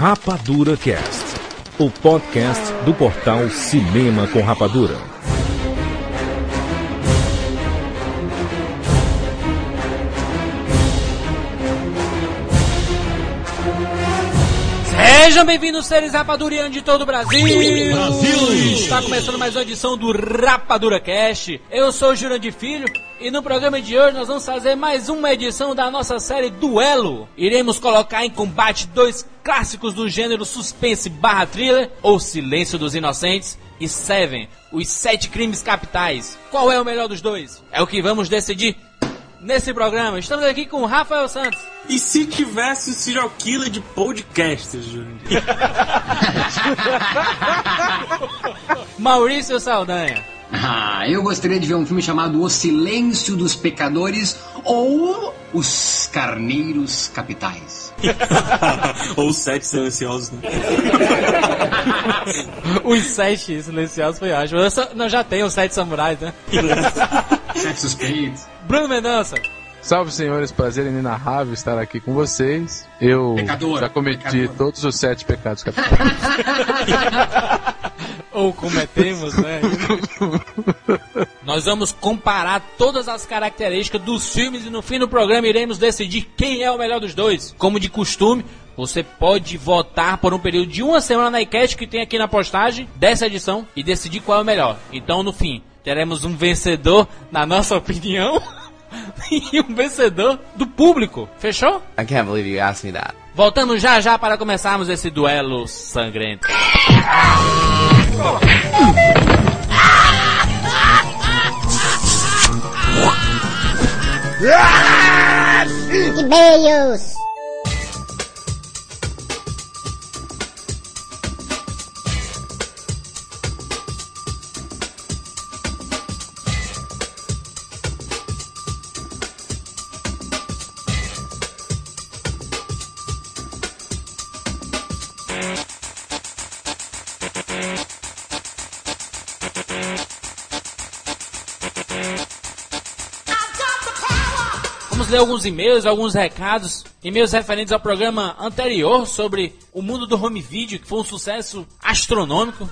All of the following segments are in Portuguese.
Rapadura Cast, o podcast do portal Cinema com Rapadura. Sejam bem-vindos, seres rapadurianos de todo o Brasil! Está começando mais uma edição do Rapadura Cast. Eu sou o Jurandir Filho e no programa de hoje nós vamos fazer mais uma edição da nossa série Duelo. Iremos colocar em combate dois clássicos do gênero suspense / thriller, ou Silêncio dos Inocentes, e Seven, os 7 crimes capitais. Qual é o melhor dos dois? É o que vamos decidir nesse programa. Estamos aqui com o Rafael Santos. E se tivesse o serial killer de podcasters, Júnior? Maurício Saldanha. Eu gostaria de ver um filme chamado O Silêncio dos Pecadores ou Os Carneiros Capitais. Ou os 7 silenciosos, né? Os 7 silenciosos foi ótimo. Não, já tem os 7 samurais, né? 7 suspeitos. Bruno Mendonça. Salve, senhores, prazer inenarrável estar aqui com vocês. Eu já cometi todos os 7 pecados capitais. Ou cometemos, né? Nós vamos comparar todas as características dos filmes e no fim do programa iremos decidir quem é o melhor dos dois. Como de costume, você pode votar por um período de uma semana na enquete que tem aqui na postagem dessa edição e decidir qual é o melhor. Então, no fim, teremos um vencedor, na nossa opinião, e um vencedor do público. Fechou? I can't believe you asked me that. Voltamos já para começarmos esse duelo sangrento. Que beijos! Vamos ler alguns e-mails, alguns recados, e-mails referentes ao programa anterior sobre o mundo do home video, que foi um sucesso astronômico.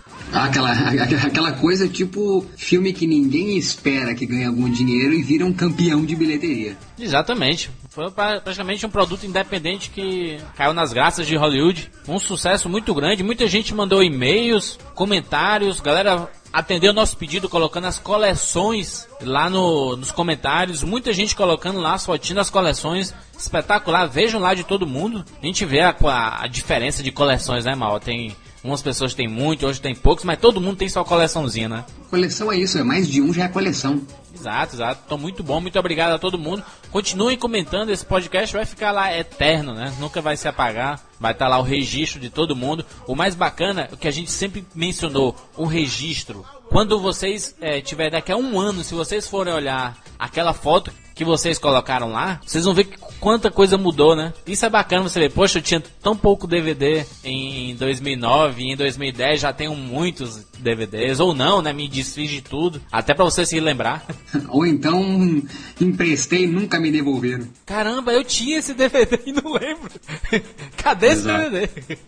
Aquela coisa tipo filme que ninguém espera que ganhe algum dinheiro e vira um campeão de bilheteria. Exatamente. Foi praticamente um produto independente que caiu nas graças de Hollywood. Um sucesso muito grande, muita gente mandou e-mails, comentários, galera atendeu o nosso pedido colocando as coleções lá nos comentários, muita gente colocando lá as fotinhas das coleções, espetacular, vejam lá de todo mundo. A gente vê a diferença de coleções, né, Mal? Tem umas pessoas têm muito, outras tem poucos, mas todo mundo tem sua coleçãozinha, né? Coleção é isso, é mais de um já é coleção. Exato. Então, muito bom, muito obrigado a todo mundo. Continuem comentando, esse podcast vai ficar lá eterno, né? Nunca vai se apagar, vai estar lá o registro de todo mundo. O mais bacana, o que a gente sempre mencionou, o registro. Quando vocês tiver daqui a um ano, se vocês forem olhar aquela foto que vocês colocaram lá, vocês vão ver quanta coisa mudou, né? Isso é bacana você ver, poxa, eu tinha tão pouco DVD em 2009 e em 2010 já tenho muitos DVDs, ou não, né? Me desfiz de tudo, até pra você se lembrar. Ou então, emprestei e nunca me devolveram. Caramba, eu tinha esse DVD e não lembro. Cadê esse DVD?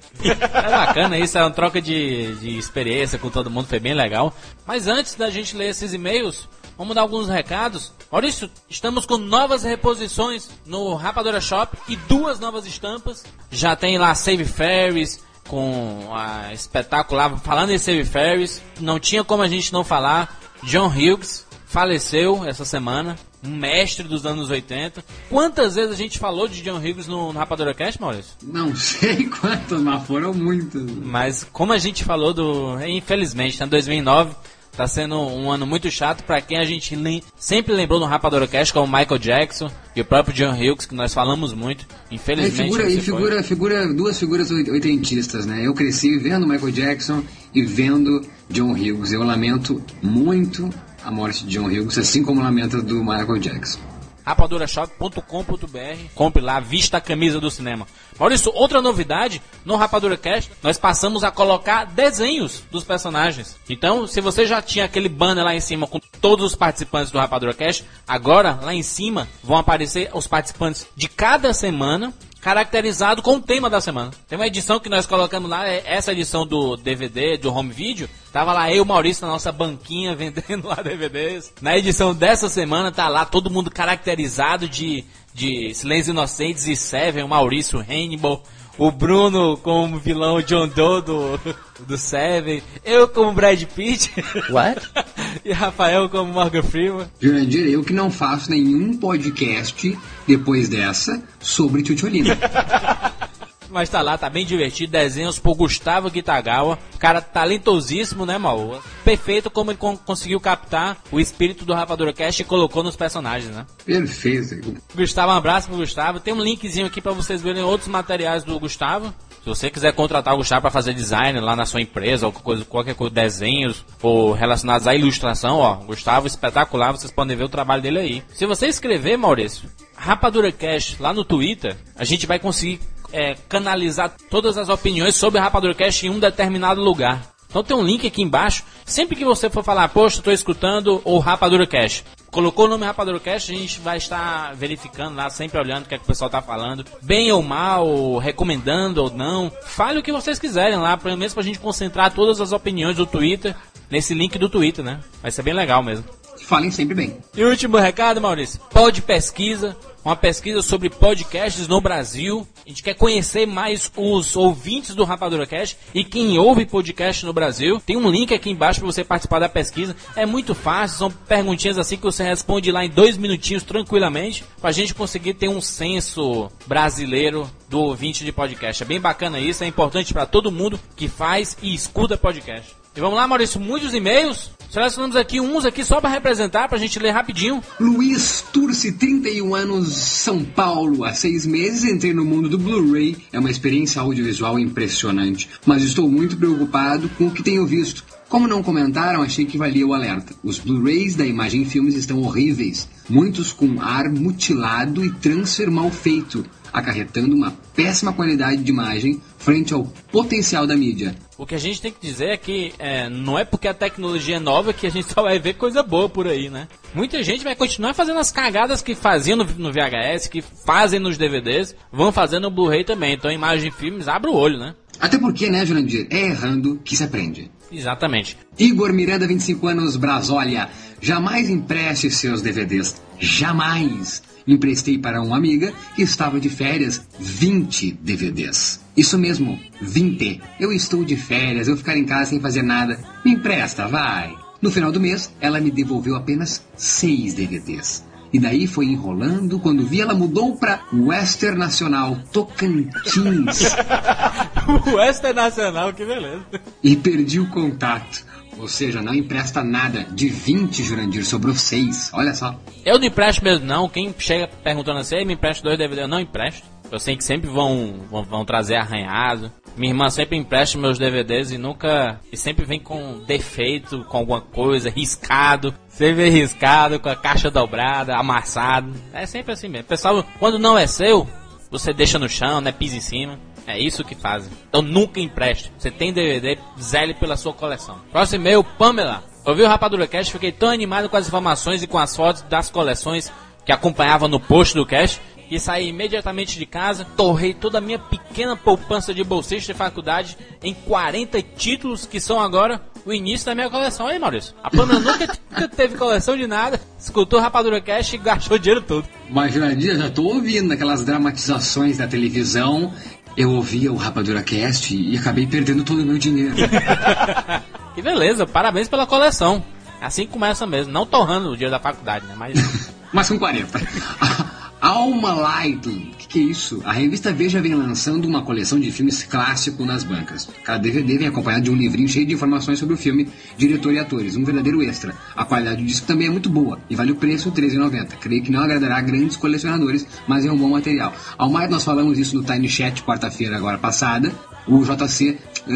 É bacana isso, é uma troca de experiência com todo mundo, foi bem legal. Mas antes da gente ler esses e-mails, vamos dar alguns recados. Maurício, estamos com novas reposições no Rapadura Shop e 2 novas estampas. Já tem lá Save Ferries com a espetacular. Falando em Save Ferries, não tinha como a gente não falar. John Hughes faleceu essa semana, um mestre dos anos 80. Quantas vezes a gente falou de John Hughes no Rapadura Cast, Maurício? Não sei quantas, mas foram muitas. Mas como a gente falou infelizmente, em 2009... Tá sendo um ano muito chato pra quem a gente sempre lembrou no Rapadura Cast, como Michael Jackson e o próprio John Hughes, que nós falamos muito. Infelizmente. Figura duas figuras oitentistas, né? Eu cresci vendo Michael Jackson e vendo John Hughes. Eu lamento muito a morte de John Hughes, assim como lamento do Michael Jackson. rapadurashop.com.br. Compre lá, vista a camisa do cinema. Maurício, outra novidade, no Rapadura Cast, nós passamos a colocar desenhos dos personagens. Então, se você já tinha aquele banner lá em cima com todos os participantes do Rapadura Cast, agora, lá em cima, vão aparecer os participantes de cada semana caracterizado com o tema da semana. Tem uma edição que nós colocamos lá, essa edição do DVD, do home video, tava lá eu e o Maurício na nossa banquinha vendendo lá DVDs. Na edição dessa semana tá lá todo mundo caracterizado de Silêncio Inocentes e Seven, o Maurício Hannibal, o Bruno como vilão John Doe do Seven, eu como Brad Pitt. What? E Rafael como Morgan Freeman. Jurandir, eu que não faço nenhum podcast depois dessa sobre Tchutcholina. Mas tá lá, tá bem divertido. Desenhos por Gustavo Kitagawa. Cara talentosíssimo, né, Maú? Perfeito como ele conseguiu captar o espírito do Rapadura Cast e colocou nos personagens, né? Perfeito. Gustavo, um abraço pro Gustavo. Tem um linkzinho aqui pra vocês verem outros materiais do Gustavo. Se você quiser contratar o Gustavo para fazer design lá na sua empresa, ou qualquer coisa, desenhos ou relacionados à ilustração, ó, Gustavo espetacular, vocês podem ver o trabalho dele aí. Se você escrever, Maurício, Rapadura Cast lá no Twitter, a gente vai conseguir canalizar todas as opiniões sobre a Rapadura Cast em um determinado lugar. Então tem um link aqui embaixo. Sempre que você for falar, poxa, estou escutando o Rapadura Cast, colocou o nome Rapadura Cast, a gente vai estar verificando lá, sempre olhando o que é que o pessoal está falando, bem ou mal, recomendando ou não. Fale o que vocês quiserem lá, pelo menos pra gente concentrar todas as opiniões do Twitter nesse link do Twitter, né? Vai ser bem legal mesmo. Falem sempre bem. E o último recado, Maurício, Pod Pesquisa, uma pesquisa sobre podcasts no Brasil. A gente quer conhecer mais os ouvintes do Rapadura Cast e quem ouve podcast no Brasil. Tem um link aqui embaixo para você participar da pesquisa. É muito fácil, são perguntinhas assim que você responde lá em 2 minutinhos tranquilamente, pra gente conseguir ter um censo brasileiro do ouvinte de podcast. É bem bacana isso, é importante para todo mundo que faz e escuta podcast. E vamos lá, Maurício, muitos e-mails. Selecionamos aqui uns aqui só para representar, pra gente ler rapidinho. Luiz Turci, 31 anos, São Paulo. Há 6 meses entrei no mundo do Blu-ray. É uma experiência audiovisual impressionante, mas estou muito preocupado com o que tenho visto. Como não comentaram, achei que valia o alerta. Os Blu-rays da Imagem Filmes estão horríveis. Muitos com ar mutilado e transfer mal feito, acarretando uma péssima qualidade de imagem frente ao potencial da mídia. O que a gente tem que dizer é que não é porque a tecnologia é nova que a gente só vai ver coisa boa por aí, né? Muita gente vai continuar fazendo as cagadas que faziam no VHS, que fazem nos DVDs, vão fazendo no Blu-ray também. Então, Imagem Filmes, abre o olho, né? Até porque, né, Jurandir, é errando que se aprende. Exatamente. Igor Miranda, 25 anos, Brasólia. Jamais empreste seus DVDs. Jamais. Emprestei para uma amiga que estava de férias 20 DVDs. Isso mesmo, 20. Eu estou de férias, eu ficar em casa sem fazer nada. Me empresta, vai. No final do mês, ela me devolveu apenas 6 DVDs. E daí foi enrolando, quando vi ela mudou para Western Nacional, Tocantins. Western Nacional, que beleza. E perdi o contato. Ou seja, não empresta nada. De 20, Jurandir, sobrou 6. Olha só. Eu não empresto mesmo, não. Quem chega perguntando assim, me empresta 2 DVDs, eu não empresto. Eu sei que sempre vão trazer arranhado. Minha irmã sempre empresta meus DVDs e sempre vem com defeito, com alguma coisa, riscado. Sempre riscado, com a caixa dobrada, amassado. É sempre assim mesmo. Pessoal, quando não é seu, você deixa no chão, né, pisa em cima. É isso que fazem. Então nunca empreste. Você tem DVD, zele pela sua coleção. Próximo e-mail, Pamela. Ouvi o Rapadura Cast, fiquei tão animado com as informações e com as fotos das coleções que acompanhava no post do cast, e saí imediatamente de casa, torrei toda a minha pequena poupança de bolsista de faculdade em 40 títulos que são agora o início da minha coleção. Aí, Maurício, a Pamela nunca teve coleção de nada, escutou o Rapadura Cast e gastou o dinheiro todo. Mas, Jurandir, já tô ouvindo aquelas dramatizações da televisão. Eu ouvia o Rapadura Cast e acabei perdendo todo o meu dinheiro. Que beleza, parabéns pela coleção. Assim começa mesmo, não torrando o dinheiro da faculdade, né? Mas com 40. Alma Light, que é isso? A revista Veja vem lançando uma coleção de filmes clássicos nas bancas. Cada DVD vem acompanhado de um livrinho cheio de informações sobre o filme, diretor e atores. Um verdadeiro extra. A qualidade do disco também é muito boa e vale o preço R$ 13,90. Creio que não agradará a grandes colecionadores, mas é um bom material. Alma, nós falamos isso no Tiny Chat quarta-feira agora passada. O JC,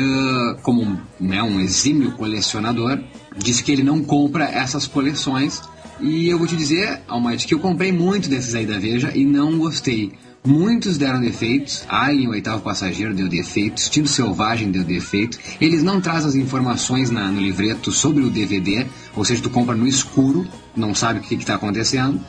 como um exímio colecionador, disse que ele não compra essas coleções. E eu vou te dizer, Almighty, que eu comprei muito desses aí da Veja e não gostei. Muitos deram defeitos. Alien, o Oitavo Passageiro, deu defeito. Estilo Selvagem deu defeito. Eles não trazem as informações no livreto sobre o DVD. Ou seja, tu compra no escuro, não sabe o que está acontecendo.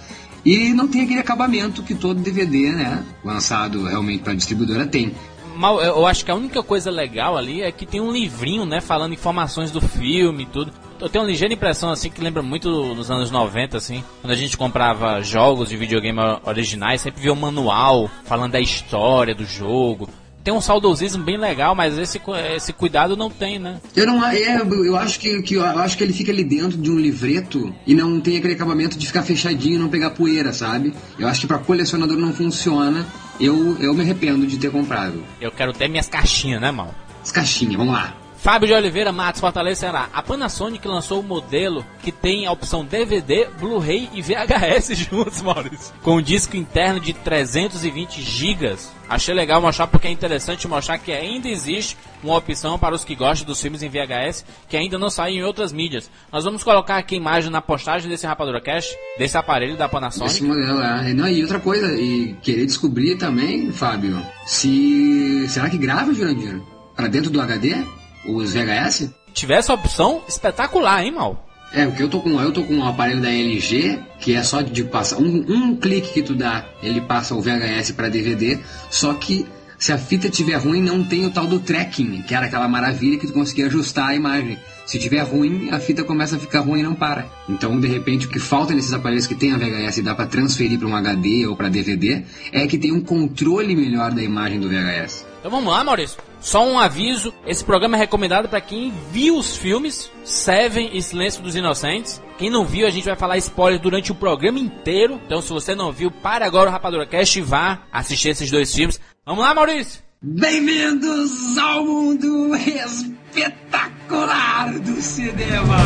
e não tem aquele acabamento que todo DVD, né, lançado realmente para distribuidora tem. Eu acho que a única coisa legal ali é que tem um livrinho, né, falando informações do filme e tudo. Eu tenho uma ligeira impressão, assim, que lembra muito dos anos 90, assim, quando a gente comprava jogos de videogame originais, sempre via um manual falando da história do jogo. Tem um saudosismo bem legal, mas esse cuidado não tem, né? Eu acho que ele fica ali dentro de um livreto e não tem aquele acabamento de ficar fechadinho e não pegar poeira, sabe? Eu acho que pra colecionador não funciona. Eu me arrependo de ter comprado. Eu quero ter minhas caixinhas, né, mal? As caixinhas, vamos lá. Fábio de Oliveira, Matos, Fortaleza, Ceará. A Panasonic lançou um modelo que tem a opção DVD, Blu-ray e VHS juntos, Maurício. Com um disco interno de 320 GB. Achei legal mostrar porque é interessante mostrar que ainda existe uma opção para os que gostam dos filmes em VHS que ainda não saem em outras mídias. Nós vamos colocar aqui a imagem na postagem desse Rapadura Cast, desse aparelho da Panasonic. Esse modelo, Não, e outra coisa, e querer descobrir também, Fábio, será que grava, Jurandir? Para dentro do HD? Os VHS? Tivesse a opção, espetacular, hein, Mal? Porque eu tô com um aparelho da LG, que é só de passar um clique que tu dá, ele passa o VHS para DVD, só que se a fita tiver ruim, não tem o tal do tracking, que era aquela maravilha que tu conseguia ajustar a imagem. Se tiver ruim, a fita começa a ficar ruim e não para. Então, de repente, o que falta nesses aparelhos que tem a VHS e dá para transferir para um HD ou para DVD, é que tem um controle melhor da imagem do VHS. Então vamos lá, Maurício. Só um aviso, esse programa é recomendado para quem viu os filmes Seven e Silêncio dos Inocentes. Quem não viu, a gente vai falar spoiler durante o programa inteiro. Então se você não viu, pare agora o Rapadura Cast e vá assistir esses dois filmes. Vamos lá, Maurício! Bem-vindos ao mundo espetacular do cinema!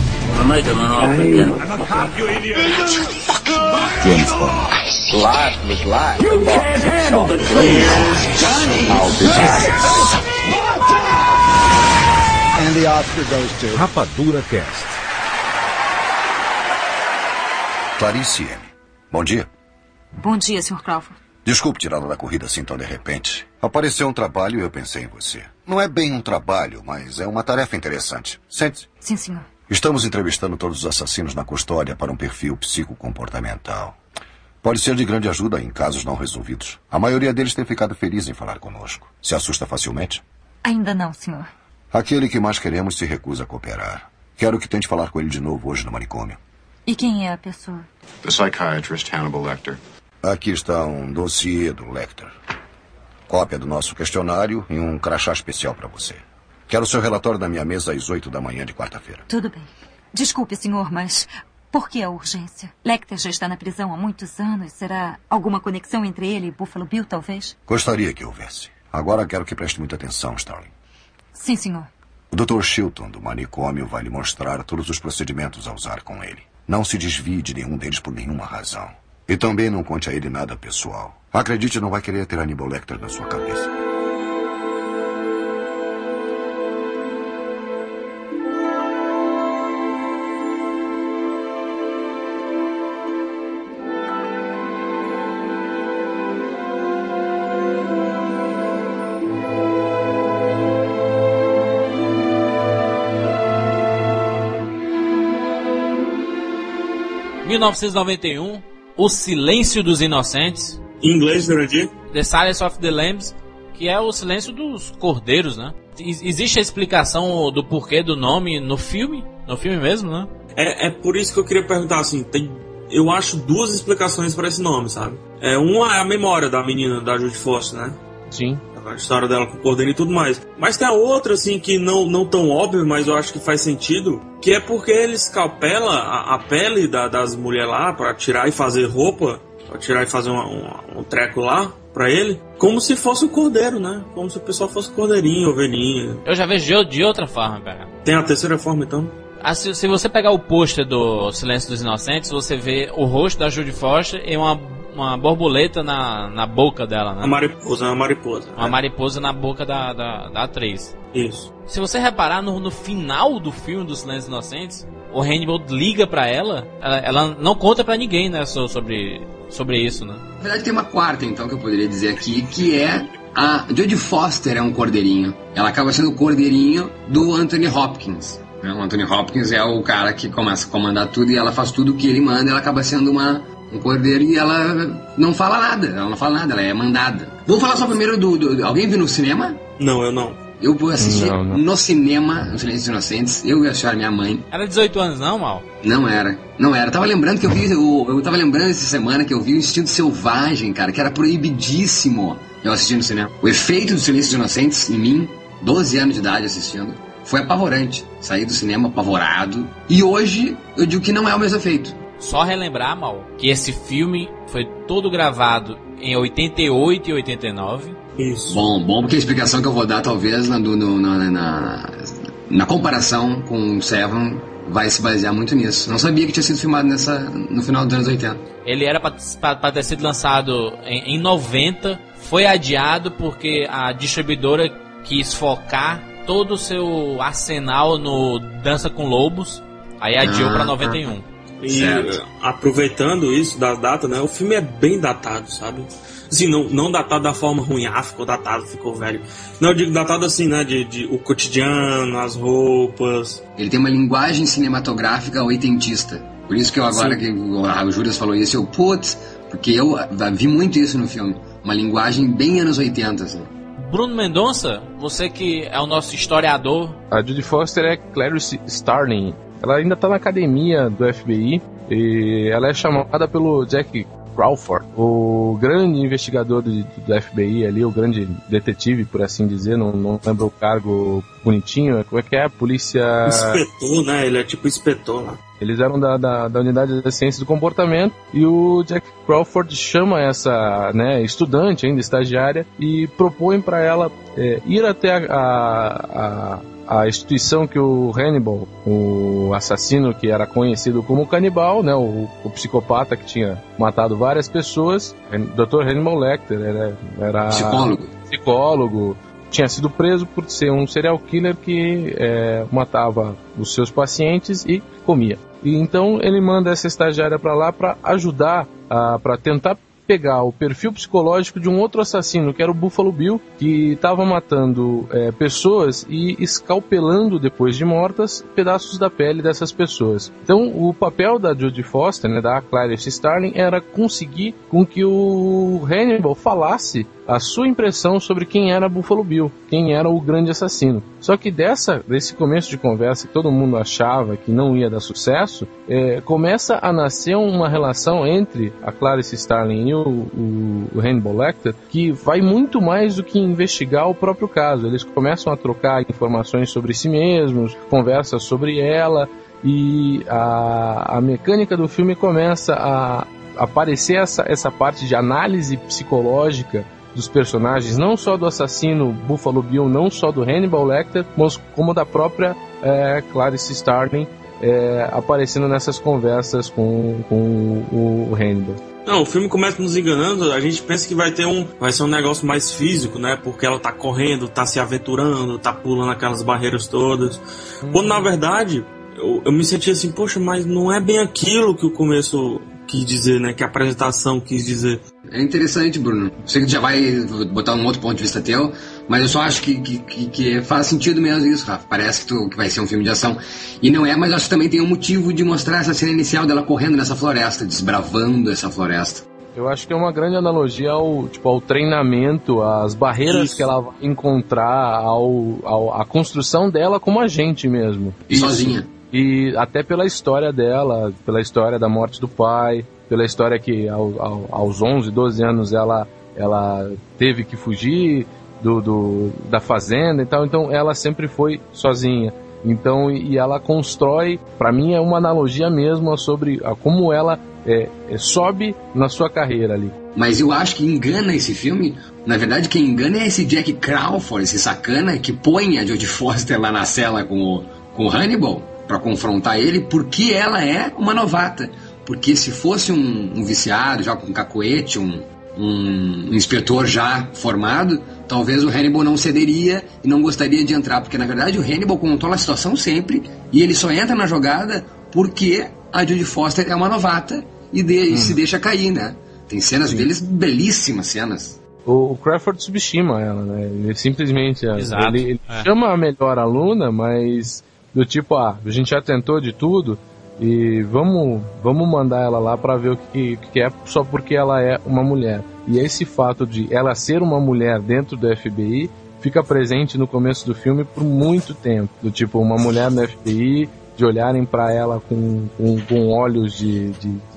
James Bond. Life was life. You can't handle the truth. I'll be back. And the Oscar goes to Rapadura Cast. Clarice M. Bom dia. Bom dia, Sr. Crawford. Desculpe tirá-la da corrida assim tão de repente. Apareceu um trabalho e eu pensei em você. Não é bem um trabalho, mas é uma tarefa interessante. Sente-se. Sim, senhor. Estamos entrevistando todos os assassinos na custódia para um perfil psicocomportamental. Pode ser de grande ajuda em casos não resolvidos. A maioria deles tem ficado feliz em falar conosco. Se assusta facilmente? Ainda não, senhor. Aquele que mais queremos se recusa a cooperar. Quero que tente falar com ele de novo hoje no manicômio. E quem é a pessoa? The psychiatrist Hannibal Lecter. Aqui está um dossiê do Lecter. Cópia do nosso questionário e um crachá especial para você. Quero seu relatório na minha mesa às 8 da manhã de quarta-feira. Tudo bem. Desculpe, senhor, mas por que a urgência? Lecter já está na prisão há muitos anos. Será alguma conexão entre ele e Buffalo Bill, talvez? Gostaria que houvesse. Agora quero que preste muita atenção, Starling. Sim, senhor. O Dr. Chilton, do manicômio, vai lhe mostrar todos os procedimentos a usar com ele. Não se desvie de nenhum deles por nenhuma razão. E também não conte a ele nada pessoal. Acredite, não vai querer ter Hannibal Lecter na sua cabeça. Em 1991, O Silêncio dos Inocentes. Em inglês, Jurandir? The Silence of the Lambs, que é o silêncio dos cordeiros, né? Existe a explicação do porquê do nome no filme? No filme mesmo, né? É por isso que eu queria perguntar, assim, eu acho duas explicações para esse nome, sabe? Uma é a memória da menina, da Judy Foster, né? Sim. A história dela com o cordeiro e tudo mais. Mas tem a outra, assim, que não tão óbvio, mas eu acho que faz sentido, que é porque ele escalpela a pele das mulheres lá pra tirar e fazer roupa, pra tirar e fazer um treco lá pra ele, como se fosse o cordeiro, né? Como se o pessoal fosse cordeirinho, ovelhinha. Eu já vejo de outra forma, cara. Tem a terceira forma, então? Se você pegar o pôster do Silêncio dos Inocentes, você vê o rosto da Judy Foster e uma borboleta na boca dela, né? Uma mariposa. Uma mariposa na boca da atriz. Isso. Se você reparar no final do filme do Silêncio dos Inocentes, o Hannibal liga pra ela não conta pra ninguém, né, sobre isso, né? Na verdade tem uma quarta, então, que eu poderia dizer aqui, que é a Jodie Foster é um cordeirinho. Ela acaba sendo o cordeirinho do Anthony Hopkins. O Anthony Hopkins é o cara que começa a comandar tudo e ela faz tudo o que ele manda, ela acaba sendo uma Um poder e ela não fala nada, ela é mandada. Vamos falar só primeiro do... Alguém viu no cinema? Não, eu não. Eu vou assistir no cinema, no Silêncio dos Inocentes, eu e a senhora, minha mãe. Era 18 anos não, Mal? Não era. Tava lembrando que eu tava lembrando essa semana que eu vi o Instinto Selvagem, cara, que era proibidíssimo eu assisti no cinema. O efeito do Silêncio dos Inocentes em mim, 12 anos de idade assistindo, foi apavorante. Saí do cinema apavorado. E hoje eu digo que não é o mesmo efeito. Só relembrar, Mal, que esse filme foi todo gravado em 88 e 89. Isso. Bom, porque a explicação que eu vou dar, talvez, na comparação com o Seven, vai se basear muito nisso. Não sabia que tinha sido filmado no final dos anos 80. Ele era para ter sido lançado em 90, foi adiado porque a distribuidora quis focar todo o seu arsenal no Dança com Lobos, aí adiou para 91. E aproveitando isso da data, né? O filme é bem datado, sabe? Assim, não datado da forma ruim, ficou datado, ficou velho. Não, eu digo datado assim, né? De o cotidiano, as roupas. Ele tem uma linguagem cinematográfica oitentista. Por isso que eu agora, que o Július falou isso, porque eu vi muito isso no filme. Uma linguagem bem anos 80, assim. Bruno Mendonça, você que é o nosso historiador. A Jodie Foster é Clarice Starling. Ela ainda está na academia do FBI e ela é chamada pelo Jack Crawford, o grande investigador do FBI ali, o grande detetive, por assim dizer, não lembro o cargo bonitinho, como é que é? Polícia... Inspetor, né? Ele é tipo inspetor lá. Eles eram da unidade da ciência do comportamento e o Jack Crawford chama essa estudante, ainda estagiária, e propõe para ela ir até a instituição que o Hannibal, o assassino que era conhecido como canibal, né, o psicopata que tinha matado várias pessoas, Dr. Hannibal Lecter, era psicólogo, tinha sido preso por ser um serial killer que matava os seus pacientes e comia. E então ele manda essa estagiária para lá para ajudar, para tentar pegar o perfil psicológico de um outro assassino, que era o Buffalo Bill, que estava matando pessoas e escalpelando, depois de mortas, pedaços da pele dessas pessoas. Então, o papel da Jodie Foster, da Clarice Starling, era conseguir com que o Hannibal falasse a sua impressão sobre quem era Buffalo Bill, quem era o grande assassino. Só que desse começo de conversa que todo mundo achava que não ia dar sucesso, começa a nascer uma relação entre a Clarice Starling e o Hannibal Lecter que vai muito mais do que investigar o próprio caso. Eles começam a trocar informações sobre si mesmos, conversas sobre ela, e a mecânica do filme começa a aparecer essa parte de análise psicológica dos personagens, não só do assassino Buffalo Bill, não só do Hannibal Lecter, mas como da própria Clarice Starling aparecendo nessas conversas com o Hannibal. Não, o filme começa nos enganando, a gente pensa que vai ser um negócio mais físico, né? Porque ela tá correndo, tá se aventurando, tá pulando aquelas barreiras todas. Quando na verdade eu me senti assim, poxa, mas não é bem aquilo que o começo quis dizer, né? Que a apresentação quis dizer. É interessante, Bruno. Sei que tu já vai botar um outro ponto de vista teu, mas eu só acho que faz sentido mesmo isso, Rafa. Parece que vai ser um filme de ação. E não é, mas acho que também tem um motivo de mostrar essa cena inicial dela correndo nessa floresta, desbravando essa floresta. Eu acho que é uma grande analogia ao treinamento, às barreiras que ela vai encontrar, à construção dela como agente mesmo. E sozinha. E até pela história dela, pela história da morte do pai, pela história que aos 11, 12 anos ela teve que fugir da fazenda e tal, então ela sempre foi sozinha. Então, e ela constrói, para mim é uma analogia mesmo sobre como ela sobe na sua carreira ali. Mas eu acho que engana esse filme. Na verdade, quem engana é esse Jack Crawford, esse sacana que põe a Jodie Foster lá na cela com o Hannibal para confrontar ele, porque ela é uma novata. Porque se fosse um viciado, já com cacuete, um inspetor já formado, talvez o Hannibal não cederia e não gostaria de entrar, porque na verdade o Hannibal controla a situação sempre e ele só entra na jogada porque a Jodie Foster é uma novata e se deixa cair, né? Tem cenas deles, belíssimas cenas. O Crawford subestima ela, né? Ele simplesmente ele chama a melhor aluna, mas do tipo, a gente já tentou de tudo, e vamos mandar ela lá pra ver o que é, só porque ela é uma mulher. E esse fato de ela ser uma mulher dentro do FBI fica presente no começo do filme por muito tempo. Do tipo, uma mulher no FBI, de olharem pra ela com olhos de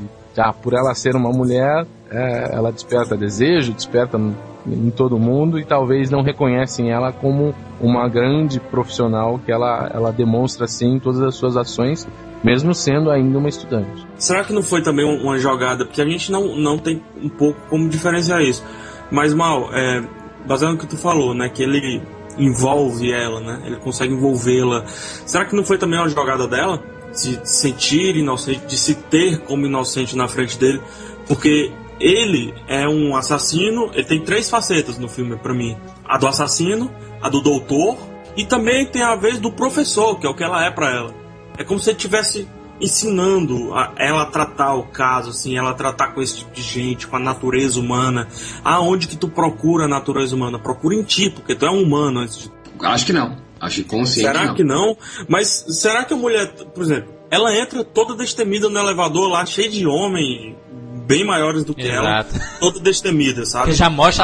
por ela ser uma mulher, ela desperta desejo, desperta em todo mundo, e talvez não reconhecem ela como uma grande profissional que ela demonstra assim em todas as suas ações, mesmo sendo ainda uma estudante. Será que não foi também uma jogada? Porque a gente não tem um pouco como diferenciar isso. Mas, Mal, baseado no que tu falou, né, que ele envolve ela, né, ele consegue envolvê-la. Será que não foi também uma jogada dela? De se sentir inocente, de se ter como inocente na frente dele? Porque ele é um assassino, ele tem 3 facetas no filme pra mim. A do assassino, a do doutor, e também tem a vez do professor, que é o que ela é pra ela. É como se ele estivesse ensinando ela a tratar o caso, assim, ela a tratar com esse tipo de gente, com a natureza humana. Aonde que tu procura a natureza humana? Procura em ti, porque tu é um humano antes de... Acho que não. Acho que consciente. Será que não? Mas será que a mulher, por exemplo, ela entra toda destemida no elevador lá, cheia de homem bem maiores do que ela, toda destemida, sabe? Que já mostra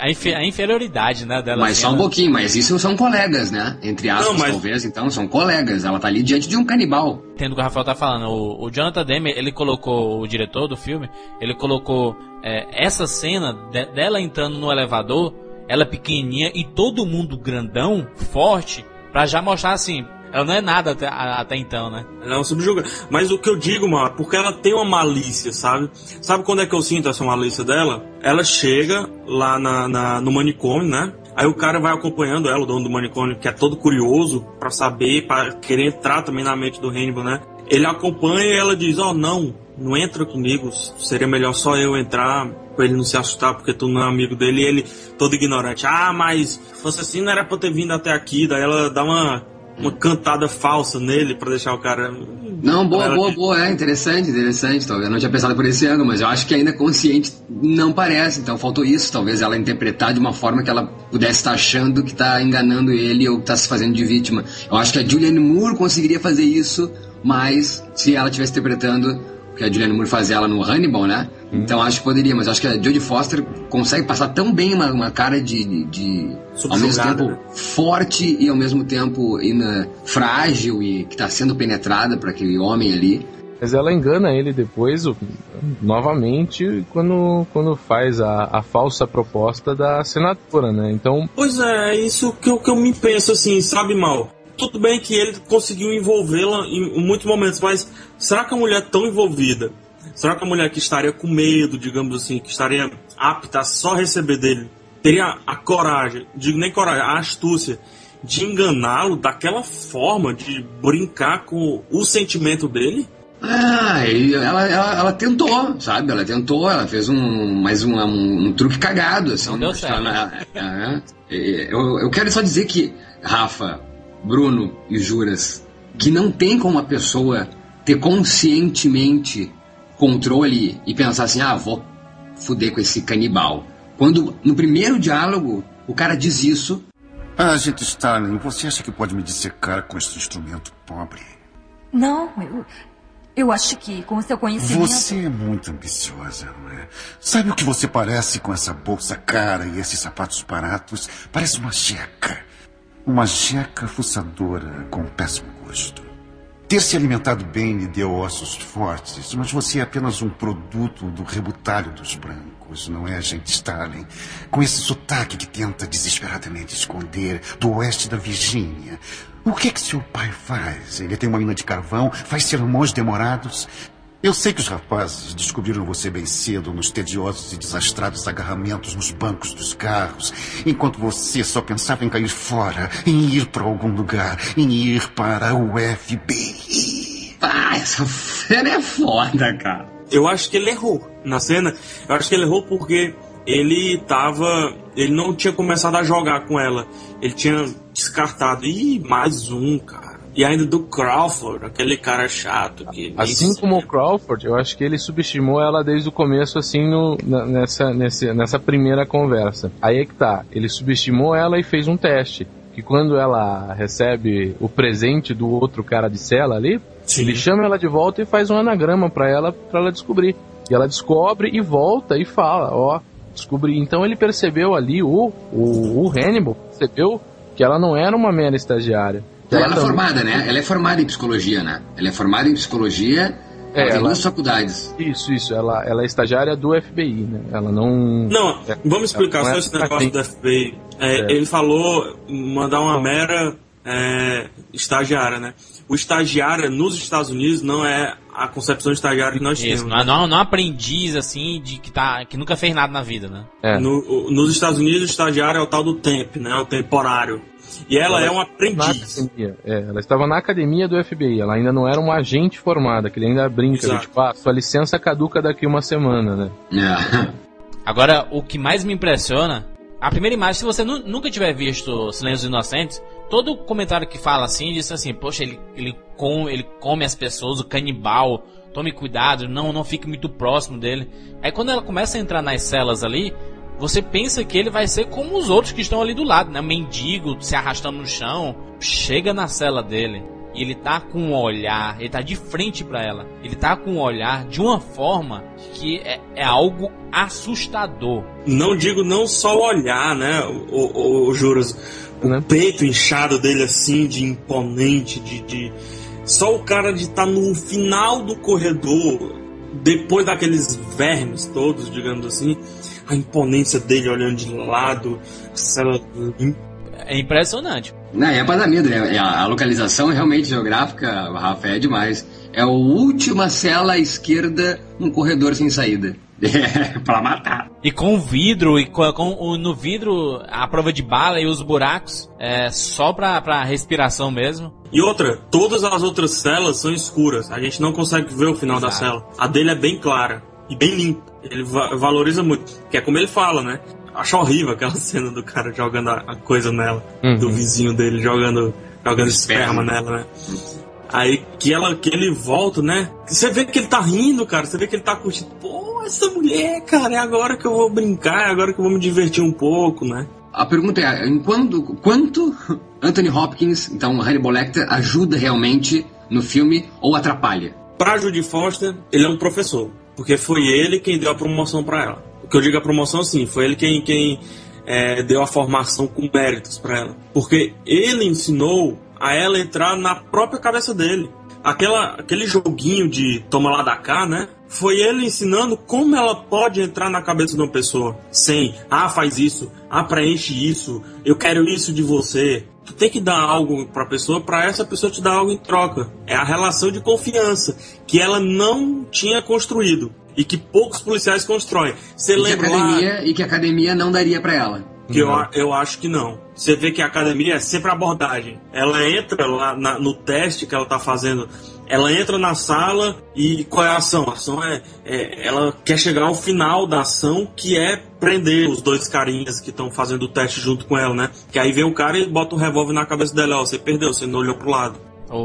a inferioridade, né, dela. Mas só um pouquinho, mas isso são colegas, né? Entre aspas, talvez, então, são colegas. Ela tá ali diante de um canibal. Entendo o que o Rafael tá falando. O Jonathan Demme, ele colocou, o diretor do filme, ele colocou essa cena dela entrando no elevador, ela pequenininha e todo mundo grandão, forte, pra já mostrar assim, ela não é nada até então, né? Ela é um subjugado. Mas o que eu digo, mano, porque ela tem uma malícia, sabe? Sabe quando é que eu sinto essa malícia dela? Ela chega lá no manicômio, né? Aí o cara vai acompanhando ela, o dono do manicômio, que é todo curioso pra saber, pra querer entrar também na mente do Hannibal, né? Ele acompanha e ela diz, não entra comigo, seria melhor só eu entrar, pra ele não se assustar, porque tu não é amigo dele. E ele, todo ignorante, mas se fosse assim não era pra eu ter vindo até aqui. Daí ela dá uma cantada falsa nele pra deixar o cara... Não, boa, interessante, talvez eu não tinha pensado por esse ângulo, mas eu acho que ainda consciente não parece, então faltou isso, talvez ela interpretar de uma forma que ela pudesse estar achando que está enganando ele ou que está se fazendo de vítima. Eu acho que a Julianne Moore conseguiria fazer isso, mas se ela estivesse interpretando, porque a Julianne Moore faz ela no Hannibal, né? Então acho que poderia, mas acho que a Jodie Foster consegue passar tão bem uma cara de ao mesmo tempo forte e ao mesmo tempo frágil e que está sendo penetrada por aquele homem ali. Mas ela engana ele depois, novamente, quando faz a falsa proposta da senadora, né? Então... Pois é isso que eu me penso assim, sabe, Mal? Tudo bem que ele conseguiu envolvê-la em muitos momentos, mas será que a mulher tão envolvida, será que a mulher que estaria com medo, digamos assim, que estaria apta a só receber dele, teria a coragem, digo nem coragem, a astúcia de enganá-lo daquela forma, de brincar com o sentimento dele? Ela tentou, sabe? Ela fez um truque cagado, assim. Não deu certo. Eu quero só dizer que, Rafa, Bruno e Juras, que não tem como uma pessoa ter conscientemente controle e pensar assim, vou fuder com esse canibal. Quando no primeiro diálogo o cara diz isso. Agente Starling, você acha que pode me dissecar com esse instrumento pobre? Não, eu acho que com o seu conhecimento... Você é muito ambiciosa, não é? Sabe o que você parece com essa bolsa cara e esses sapatos baratos? Parece uma jeca. Uma jeca fuçadora com péssimo gosto. Ter se alimentado bem lhe deu ossos fortes, mas você é apenas um produto do rebutalho dos brancos, não é, agente Starling? Com esse sotaque que tenta desesperadamente esconder do oeste da Virgínia. O que é que seu pai faz? Ele tem uma mina de carvão? Faz sermões demorados? Eu sei que os rapazes descobriram você bem cedo nos tediosos e desastrados agarramentos nos bancos dos carros, enquanto você só pensava em cair fora, em ir para algum lugar, em ir para o FBI. Essa cena é foda, cara. Eu acho que ele errou na cena. Eu acho que ele errou porque ele não tinha começado a jogar com ela. Ele tinha descartado. Mais um, cara. E ainda do Crawford, aquele cara chato. Assim como o Crawford, eu acho que ele subestimou ela desde o começo, assim, nessa primeira conversa. Aí é que tá, ele subestimou ela e fez um teste. Que quando ela recebe o presente do outro cara de cela ali, Sim. Ele chama ela de volta e faz um anagrama pra ela descobrir. E ela descobre e volta e fala, ó, descobri. Então ele percebeu ali, o Hannibal percebeu que ela não era uma mera estagiária. Ela é formada, né? Ela é formada em psicologia, né? Ela é formada em psicologia, ela tem 2 faculdades. Isso. Ela é estagiária do FBI, né? Ela não... Não, vamos explicar só esse negócio do FBI. Ele falou mandar uma mera estagiária, né? O estagiário nos Estados Unidos não é a concepção de estagiário que nós temos. Não aprendiz, assim, que nunca fez nada na vida, né? Nos Estados Unidos, o estagiário é o tal do temp, né? O temporário. E ela é uma aprendiz. Ela estava na academia do FBI, ela ainda não era uma agente formada, que ele ainda brinca, tipo, sua licença caduca daqui uma semana, né? Agora, o que mais me impressiona, a primeira imagem, se você nunca tiver visto Silêncios Inocentes, todo comentário que fala assim, diz assim, poxa, ele come as pessoas, o canibal, tome cuidado, não fique muito próximo dele. Aí quando ela começa a entrar nas celas ali, você pensa que ele vai ser como os outros que estão ali do lado, né? Mendigo, se arrastando no chão. Chega na cela dele e ele tá com um olhar, ele tá de frente pra ela. Ele tá com um olhar de uma forma que é algo assustador. Não digo não só o olhar, né, o Juras? O peito inchado dele assim, de imponente, de... Só o cara de estar no final do corredor, depois daqueles vermes todos, digamos assim... A imponência dele olhando de lado. É impressionante. Não, é pra dar medo, né? A localização realmente geográfica, Rafa, é demais. É a última cela à esquerda, um corredor sem saída. Pra matar. E com vidro, no vidro, a prova de bala e os buracos, só pra respiração mesmo. E outra, todas as outras celas são escuras. A gente não consegue ver o final da cela. A dele é bem clara e bem limpa. Ele valoriza muito, que é como ele fala, né? Acho horrível aquela cena do cara jogando a coisa nela, do vizinho dele jogando esperma nela, né? Aí que ele volta, né? Você vê que ele tá rindo, cara. Você vê que ele tá curtindo. Pô, essa mulher, cara, é agora que eu vou brincar, é agora que eu vou me divertir um pouco, né? A pergunta é, quanto Anthony Hopkins, então Hannibal Lecter, ajuda realmente no filme ou atrapalha? Pra Judy Foster, ele é um professor. Porque foi ele quem deu a promoção pra ela. O que eu digo a promoção, assim, foi ele quem deu a formação com méritos pra ela. Porque ele ensinou a ela entrar na própria cabeça dele. Aquele joguinho de toma lá da cá, né? Foi ele ensinando como ela pode entrar na cabeça de uma pessoa. Sem, faz isso, preenche isso, eu quero isso de você. Tu tem que dar algo pra pessoa, pra essa pessoa te dar algo em troca. É a relação de confiança que ela não tinha construído e que poucos policiais constroem. Você lembra e que a academia não daria pra ela. Que eu acho que não. Você vê que a academia é sempre abordagem. Ela entra lá no teste que ela tá fazendo. Ela entra na sala e qual é a ação? A ação ela quer chegar ao final da ação, que é prender os 2 carinhas que estão fazendo o teste junto com ela, né? Que aí vem o cara e bota um revólver na cabeça dela. Você perdeu, você não olhou pro lado.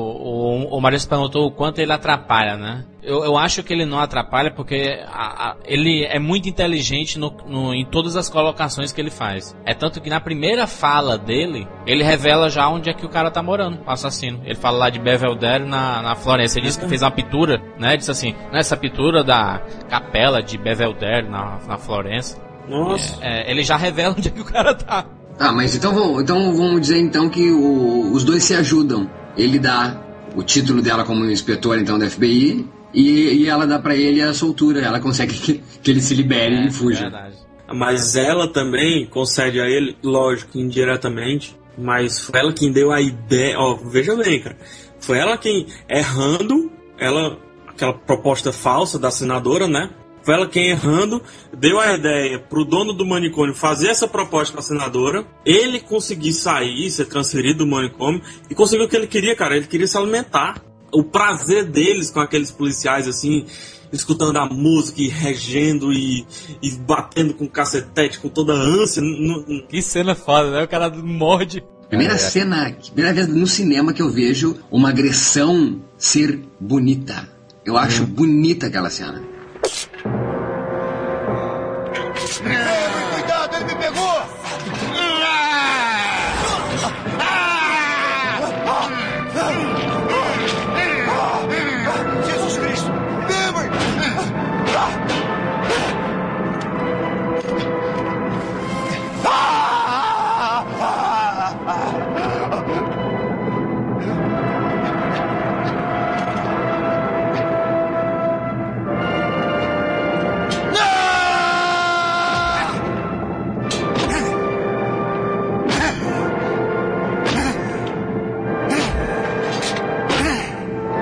O Maurício perguntou o quanto ele atrapalha, né? Eu acho que ele não atrapalha porque ele é muito inteligente em todas as colocações que ele faz. É tanto que na primeira fala dele, ele revela já onde é que o cara tá morando, o assassino. Ele fala lá de Belvedere na Florença. Ele disse que fez uma pintura, né? Disse assim, nessa pintura da capela de Belvedere na Florença. Nossa. Ele já revela onde é que o cara tá. Tá, mas então vamos dizer então que os 2 se ajudam. Ele dá o título dela como inspetor então da FBI e ela dá pra ele a soltura. Ela consegue que ele se libere e fuja. Verdade. Mas ela também concede a ele, lógico, indiretamente, mas foi ela quem deu a ideia. Veja bem, cara, foi ela quem, errando, aquela proposta falsa da senadora, né? Foi ela quem, errando, deu a ideia pro dono do manicômio fazer essa proposta pra senadora, ele conseguir sair, ser transferido do manicômio, e conseguiu o que ele queria, cara. Ele queria se alimentar. O prazer deles com aqueles policiais, assim, escutando a música e regendo e batendo com cacetete, com toda a ânsia. Que cena foda, né? O cara morde. Primeira vez no cinema que eu vejo uma agressão ser bonita. Eu acho bonita aquela cena. Cuidado, ele me pegou!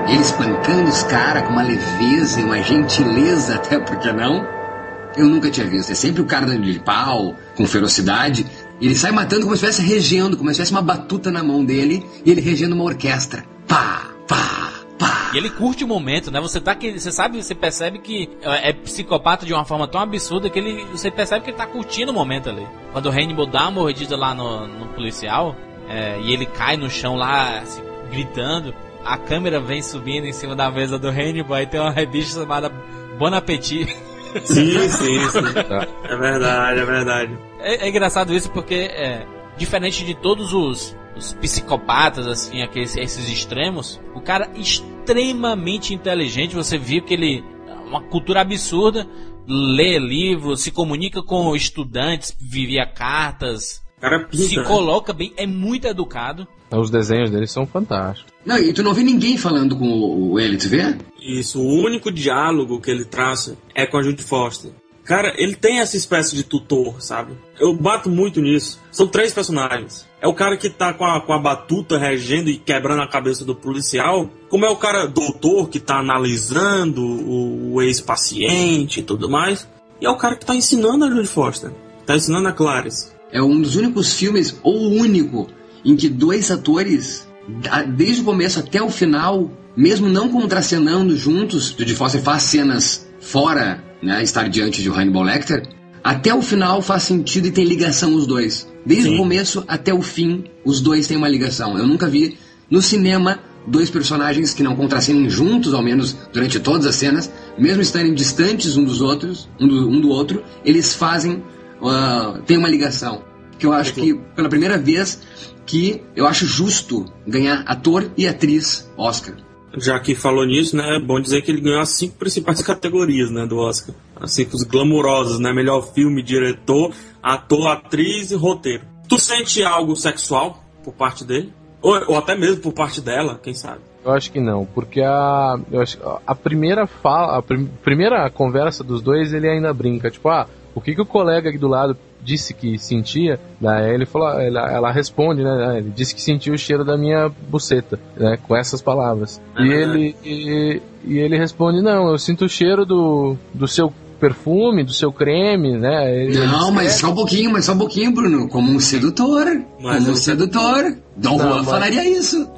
ele espancando os caras com uma leveza e uma gentileza, até porque não, eu nunca tinha visto. É sempre o cara de pau, com ferocidade, e ele sai matando como se estivesse regendo, como se tivesse uma batuta na mão dele, e ele regendo uma orquestra. Pá, pá, pá. E ele curte o momento, né? Você percebe que é psicopata de uma forma tão absurda que você percebe que ele tá curtindo o momento ali. Quando o Hannibal dá uma mordida lá no policial, e ele cai no chão lá, assim, gritando, a câmera vem subindo em cima da mesa do Hannibal, e tem uma revista chamada Bon Appetit. Sim. É verdade. É engraçado isso porque, diferente de todos os psicopatas, assim, esses extremos, o cara extremamente inteligente, você viu que ele uma cultura absurda, lê livros, se comunica com estudantes, vivia cartas, cara pinta, se coloca bem, é muito educado. Os desenhos dele são fantásticos. Não, e tu não vê ninguém falando com ele, tu vê? Isso, o único diálogo que ele traça é com a Judy Foster. Cara, ele tem essa espécie de tutor, sabe? Eu bato muito nisso. São 3 personagens. É o cara que tá com a batuta regendo e quebrando a cabeça do policial. Como é o cara doutor que tá analisando o ex-paciente e tudo mais. E é o cara que tá ensinando a Judy Foster. Tá ensinando a Clarice. É um dos únicos filmes, ou o único, em que 2 atores, desde o começo até o final, mesmo não contracenando juntos, Judy Foster faz cenas fora, né, estar diante de Hannibal Lecter, até o final faz sentido e tem ligação os dois. Desde o começo até o fim, os dois têm uma ligação. Eu nunca vi no cinema 2 personagens que não contracenem juntos, ao menos durante todas as cenas, mesmo estarem distantes um dos outros, um do outro, eles fazem, tem uma ligação. Que eu acho que, pela primeira vez, que eu acho justo ganhar ator e atriz Oscar. Já que falou nisso, né, é bom dizer que ele ganhou as 5 principais categorias, né, do Oscar. As 5 glamurosas, né, melhor filme, diretor, ator, atriz e roteiro. Tu sente algo sexual por parte dele? Ou até mesmo por parte dela, quem sabe? Eu acho que não, porque a primeira primeira conversa dos dois, ele ainda brinca, tipo, o que o colega aqui do lado disse que sentia, daí ele falou, ela responde, né, ele disse que sentiu o cheiro da minha buceta, né, com essas palavras. E ele responde, não, eu sinto o cheiro do seu perfume, do seu creme, né? Mas só um pouquinho, Bruno, como um sedutor, Dom Juan falaria isso.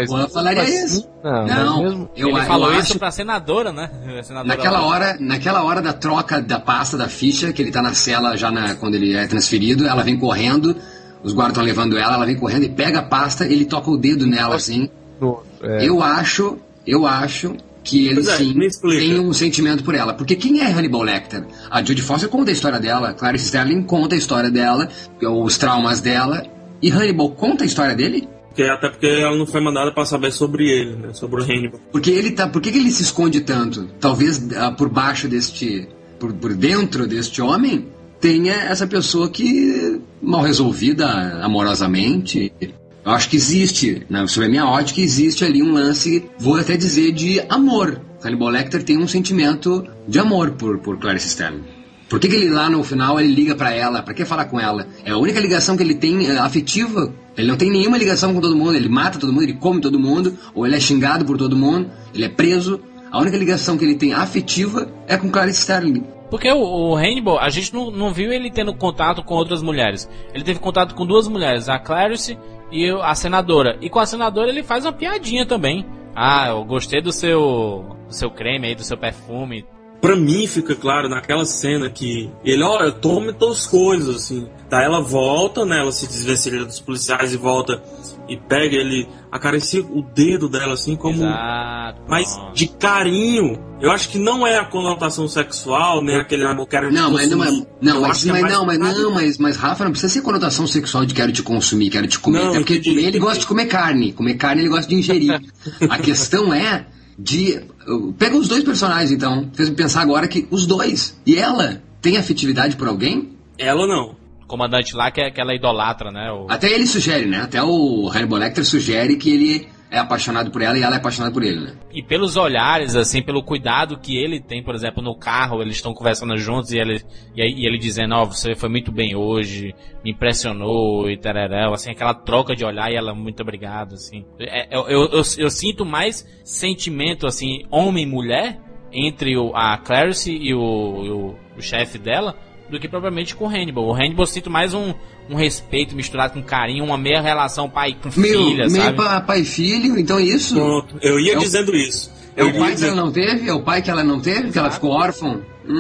Não, ele falou isso pra senadora, né? Naquela hora da troca da pasta da ficha, que ele tá na cela já quando ele é transferido, ela vem correndo, os guardas estão levando ela vem correndo e pega a pasta, ele toca o dedo nela assim. Eu acho que ele sim tem um sentimento por ela. Porque quem é Hannibal Lecter? A Judy Foster conta a história dela, Clarice Starling conta a história dela, os traumas dela, e Hannibal conta a história dele? Até porque ela não foi mandada para saber sobre ele, né? Sobre o Hannibal. Por que ele se esconde tanto? Talvez por baixo por dentro deste homem, tenha essa pessoa que mal resolvida amorosamente. Eu acho que existe, né, sob a minha ótica, existe ali um lance, vou até dizer, de amor. Hannibal Lecter tem um sentimento de amor por Clarice Starling. Por que ele lá no final ele liga pra ela? Pra que falar com ela? É a única ligação que ele tem afetiva. Ele não tem nenhuma ligação com todo mundo. Ele mata todo mundo, ele come todo mundo, ou ele é xingado por todo mundo, ele é preso. A única ligação que ele tem afetiva é com Clarice Starling. Porque o Hannibal, a gente não viu ele tendo contato com outras mulheres. Ele teve contato com 2 mulheres, a Clarice e a senadora. E com a senadora ele faz uma piadinha também. Eu gostei do seu creme aí, do seu perfume. Pra mim fica claro naquela cena que ele, toma todas as coisas, assim. Daí ela volta, né, ela se desvencilha dos policiais e volta e pega ele, acaricia o dedo dela, assim, como... Exato. Mas de carinho. Eu acho que não é a conotação sexual, nem aquele amor quero te consumir. Mas Rafa, não precisa ser conotação sexual de quero te consumir, quero te comer. Até porque ele gosta de comer carne. Comer carne ele gosta de ingerir. A questão é pega os 2 personagens, então. Fez-me pensar agora que os 2. E ela tem afetividade por alguém? Ela não. O comandante lá que ela idolatra, né? Até ele sugere, né? Até o Hannibal Lecter sugere que ele é apaixonado por ela e ela é apaixonada por ele, né? E pelos olhares, assim, pelo cuidado que ele tem, por exemplo, no carro, eles estão conversando juntos e ele dizendo, você foi muito bem hoje, me impressionou e tararão, assim, aquela troca de olhar e ela, muito obrigado, assim. Eu sinto mais sentimento, assim, homem e mulher, entre a Clarice e o chefe dela, do que propriamente com o Hannibal. O Hannibal eu sinto mais um respeito misturado com carinho, uma meia relação pai com filha, sabe? Meio pai e filho, então isso... Pronto, eu ia dizendo isso. É o pai que ela não teve? É o pai que ela não teve? Que ela ficou órfã?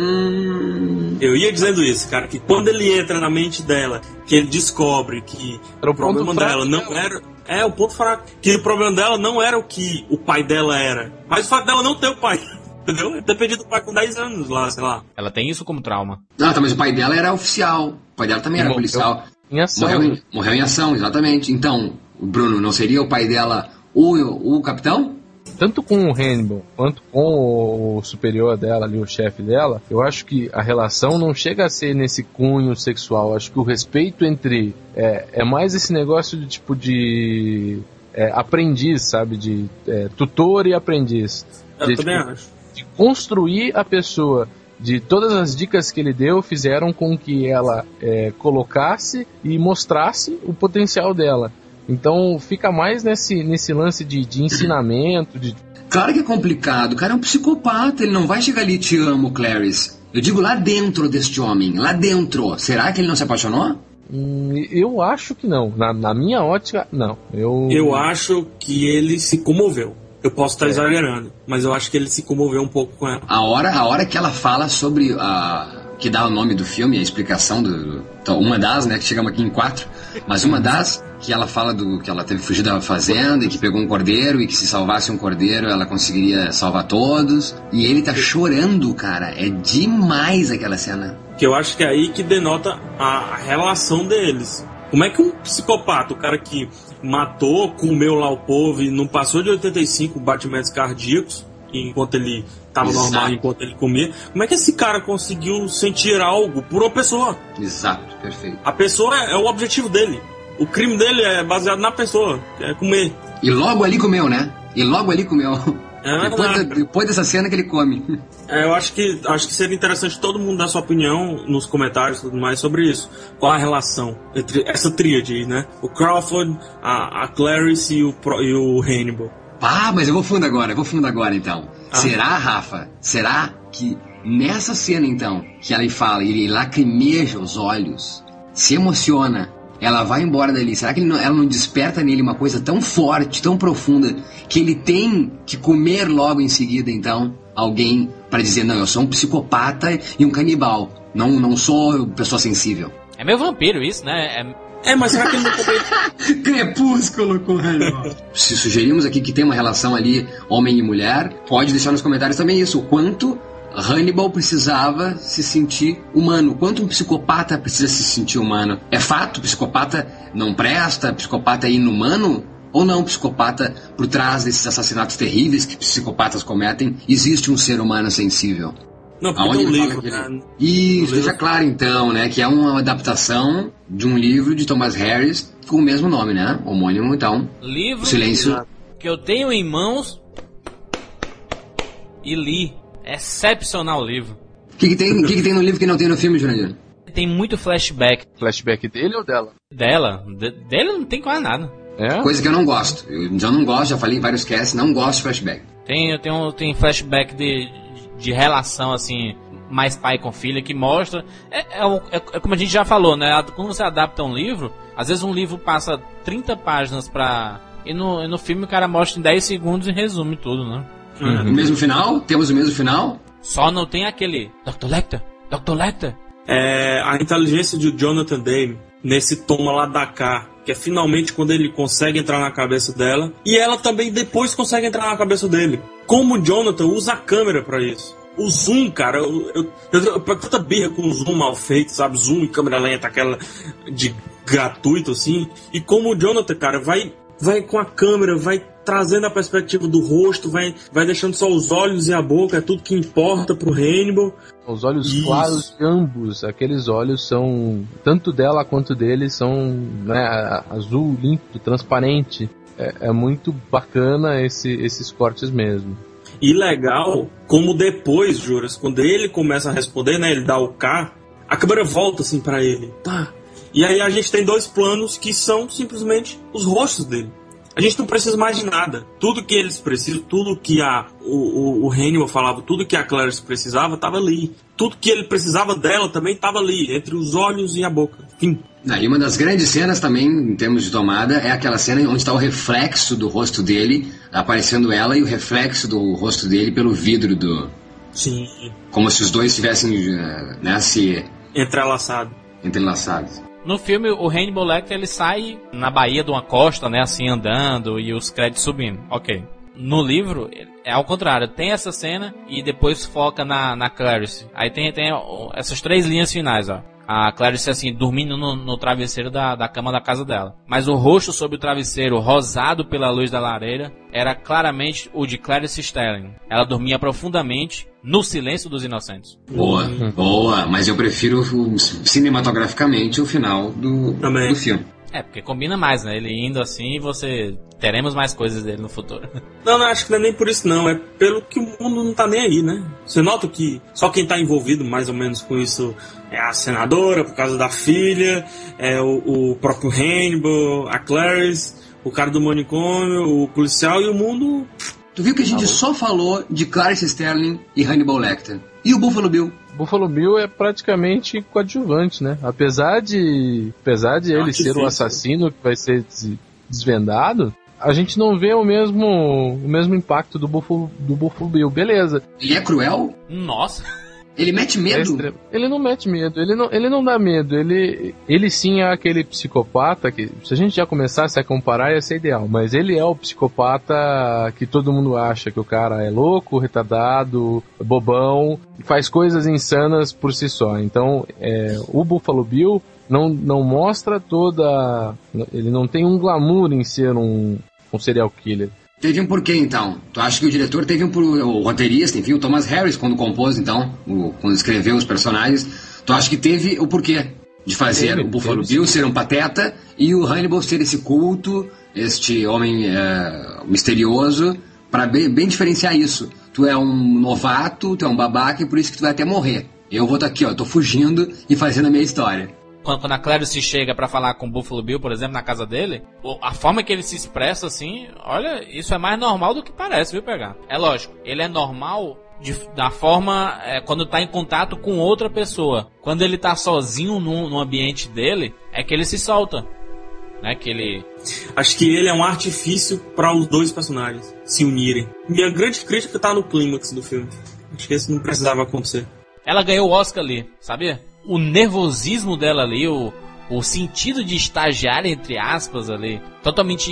Eu ia dizendo isso, cara, que quando ele entra na mente dela, que ele descobre que o problema dela não era... É, o ponto fraco. Que o problema dela não era o que o pai dela era, mas o fato dela não ter o pai. Entendeu? Dependia do pai com 10 anos lá, sei lá. Ela tem isso como trauma. Tá, mas o pai dela era oficial. O pai dela também era policial. Em ação. Morreu em ação, exatamente. Então, o Bruno, não seria o pai dela o capitão? Tanto com o Hannibal quanto com o superior dela ali, o chefe dela, eu acho que a relação não chega a ser nesse cunho sexual. Eu acho que o respeito entre... É mais esse negócio de tipo de... aprendiz, sabe? De tutor e aprendiz. Eu também acho. De construir a pessoa, de todas as dicas que ele deu fizeram com que ela colocasse e mostrasse o potencial dela. Então fica mais nesse lance de ensinamento. Claro que é complicado, o cara é um psicopata, ele não vai chegar ali, te amo, Clarice. Eu digo lá dentro deste homem, lá dentro. Será que ele não se apaixonou? Eu acho que não, na minha ótica, não. Eu acho que ele se comoveu. Eu posso estar exagerando, mas eu acho que ele se comoveu um pouco com ela. A hora que ela fala sobre que dá o nome do filme, a explicação então, uma das, né, que chegamos aqui em 4, mas uma das, que ela fala que ela teve que fugir da fazenda e que pegou um cordeiro e que se salvasse um cordeiro ela conseguiria salvar todos. E ele tá chorando, cara. É demais aquela cena. Que eu acho que é aí que denota a relação deles. Como é que um psicopata, o cara que matou, comeu lá o povo e não passou de 85 batimentos cardíacos enquanto ele estava normal, enquanto ele comia, como é que esse cara conseguiu sentir algo por uma pessoa? Exato, perfeito. A pessoa é o objetivo dele. O crime dele é baseado na pessoa, é comer. E logo ali comeu, né? Depois dessa cena que ele come. Eu acho que seria interessante todo mundo dar sua opinião nos comentários e tudo mais sobre isso. Qual a relação entre essa tríade, né? O Crawford, a Clarice e o Hannibal. Mas eu vou fundo agora então. Será, Rafa? Será que nessa cena então, que ela fala, ele lacrimeja os olhos, se emociona, ela vai embora dali, será que ela não desperta nele uma coisa tão forte, tão profunda, que ele tem que comer logo em seguida então alguém para dizer, não, eu sou um psicopata e um canibal, não sou pessoa sensível? É meio vampiro isso, né? Mas será que ele não também... Crepúsculo com Hannibal. Se sugerimos aqui que tem uma relação ali, homem e mulher, pode deixar nos comentários também isso, o quanto Hannibal precisava se sentir humano, quanto um psicopata precisa se sentir humano. É fato, psicopata não presta, psicopata é inumano? Ou não, psicopata, por trás desses assassinatos terríveis que psicopatas cometem, existe um ser humano sensível? Não, porque tem um livro, né? Isso, deixa claro então, né, que é uma adaptação de um livro de Thomas Harris com o mesmo nome, né, homônimo, então. Livro o Silêncio que eu tenho em mãos e li. Excepcional livro. O que tem no livro que não tem no filme, Jurandir? Tem muito flashback. Flashback dele ou dela? Dela. Dele não tem quase nada. Coisa que eu não gosto. Eu já não gosto, já falei em vários casts, não gosto de flashback. Tem flashback de relação, assim, mais pai com filha, que mostra... É como a gente já falou, né? Quando você adapta um livro, às vezes um livro passa 30 páginas pra... E no filme o cara mostra em 10 segundos e resume tudo, né? O mesmo final? Temos o mesmo final? Só não tem aquele... Dr. Lecter? A inteligência de Jonathan Demme, nesse toma lá da cá, que é finalmente quando ele consegue entrar na cabeça dela, e ela também depois consegue entrar na cabeça dele. Como o Jonathan usa a câmera pra isso. O zoom, cara, eu tanta birra com o zoom mal feito, sabe? Zoom e câmera lenta, aquela de gratuito, assim. E como o Jonathan, cara, vai com a câmera, vai trazendo a perspectiva do rosto, vai deixando só os olhos e a boca, é tudo que importa pro Hannibal. Os olhos claros de ambos, aqueles olhos são, tanto dela quanto dele, são, né, azul, limpo, transparente. é muito bacana esses cortes mesmo. E legal, como depois, Juras, quando ele começa a responder, né, ele dá o K, a câmera volta assim pra ele, tá? E aí a gente tem 2 planos que são simplesmente os rostos dele. A gente não precisa mais de nada. Tudo que eles precisam, tudo que o Hannibal falava, tudo que a Clarice precisava, estava ali. Tudo que ele precisava dela também estava ali, entre os olhos e a boca. Fim. E uma das grandes cenas também, em termos de tomada, é aquela cena onde está o reflexo do rosto dele, aparecendo ela, e o reflexo do rosto dele pelo vidro do... Sim. Como se os dois estivessem, né, se... Entrelaçados. No filme, o Hannibal Lecter, ele sai na baía de uma costa, né, assim, andando, e os créditos subindo. Ok. No livro, é ao contrário. Tem essa cena e depois foca na Clarice. Aí tem essas 3 linhas finais, ó. A Clarice, assim, dormindo no travesseiro da cama da casa dela. Mas o rosto sob o travesseiro, rosado pela luz da lareira, era claramente o de Clarice Starling. Ela dormia profundamente no silêncio dos inocentes. Boa. Mas eu prefiro cinematograficamente o final do filme. Porque combina mais, né? Ele indo assim, teremos mais coisas dele no futuro. Não, acho que não é nem por isso não, é pelo que o mundo não tá nem aí, né? Você nota que só quem tá envolvido mais ou menos com isso é a senadora, por causa da filha, é o próprio Hannibal, a Clarice, o cara do manicômio, o policial, e o mundo... Tu viu que a gente só falou de Clarice Starling e Hannibal Lecter. E o Buffalo Bill? Buffalo Bill é praticamente coadjuvante, né? Apesar de ele ser o assassino que vai ser desvendado, a gente não vê o mesmo impacto do Buffalo Bill. Beleza. Ele é cruel? Nossa. Ele mete medo? Ele não mete medo, ele não dá medo. Ele sim é aquele psicopata que, se a gente já começasse a comparar, ia ser ideal. Mas ele é o psicopata que todo mundo acha que o cara é louco, retardado, bobão, faz coisas insanas por si só. Então, o Buffalo Bill não mostra toda... Ele não tem um glamour em ser um serial killer. Teve um porquê, então? Tu acha que o diretor teve o roteirista, enfim, o Thomas Harris, quando compôs, então, quando escreveu os personagens, tu acha que teve o porquê de fazer o Buffalo Bill ser um pateta e o Hannibal ser esse culto, este homem misterioso, para bem diferenciar isso? Tu é um novato, tu é um babaca e por isso que tu vai até morrer. Eu vou estar aqui, tô fugindo e fazendo a minha história. Quando a Clarice chega pra falar com o Buffalo Bill, por exemplo, na casa dele, a forma que ele se expressa assim, olha, isso é mais normal do que parece, viu, pegar? É lógico, ele é normal da forma quando tá em contato com outra pessoa. Quando ele tá sozinho no ambiente dele, é que ele se solta. Né, que ele... Acho que ele é um artifício para os 2 personagens se unirem. Minha grande crítica tá no clímax do filme. Acho que isso não precisava acontecer. Ela ganhou o Oscar ali, sabia? O nervosismo dela ali, o sentido de estagiária, entre aspas, ali, totalmente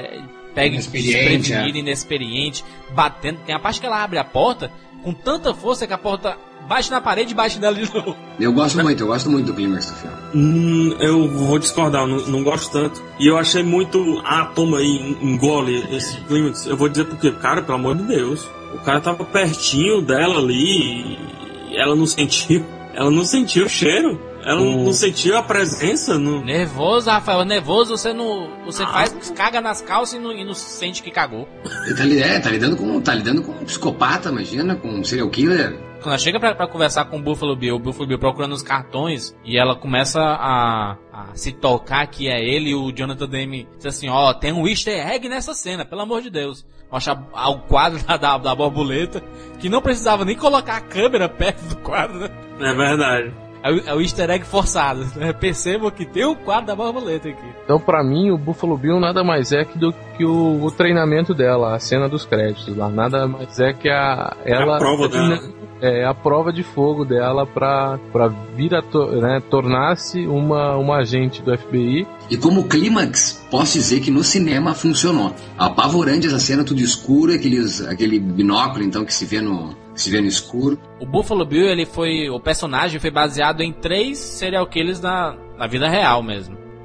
inexperiente, batendo. Tem a parte que ela abre a porta com tanta força que a porta bate na parede e bate nela de novo. Eu gosto muito do clímax do filme. Eu vou discordar, não gosto tanto. E eu achei muito, toma aí, engole esse clímax. Eu vou dizer porque, cara, pelo amor de Deus, o cara tava pertinho dela ali e ela não sentiu. Ela não sentiu o cheiro. Ela não sentiu a presença. Nervoso, Rafael. Nervoso, você caga nas calças e não sente que cagou. Ele tá lidando com um psicopata, imagina, com um serial killer. Quando ela chega pra conversar com o Buffalo Bill procurando os cartões, e ela começa a se tocar que é ele, e o Jonathan Demme diz assim, tem um easter egg nessa cena, pelo amor de Deus. Mostra o quadro da borboleta, que não precisava nem colocar a câmera perto do quadro, né? É verdade. É o easter egg forçado, né? Percebam que tem o quadro da borboleta aqui. Então, pra mim, o Buffalo Bill nada mais é do que o treinamento dela, a cena dos créditos lá. Nada mais é que ela... a prova dela. É a prova de fogo dela pra vir a tornar-se uma agente do FBI. E como clímax, posso dizer que no cinema funcionou. Apavorante essa cena, tudo escuro, aquele binóculo então que se vê no escuro. O Buffalo Bill, o personagem foi baseado em 3 serial killers na vida real mesmo.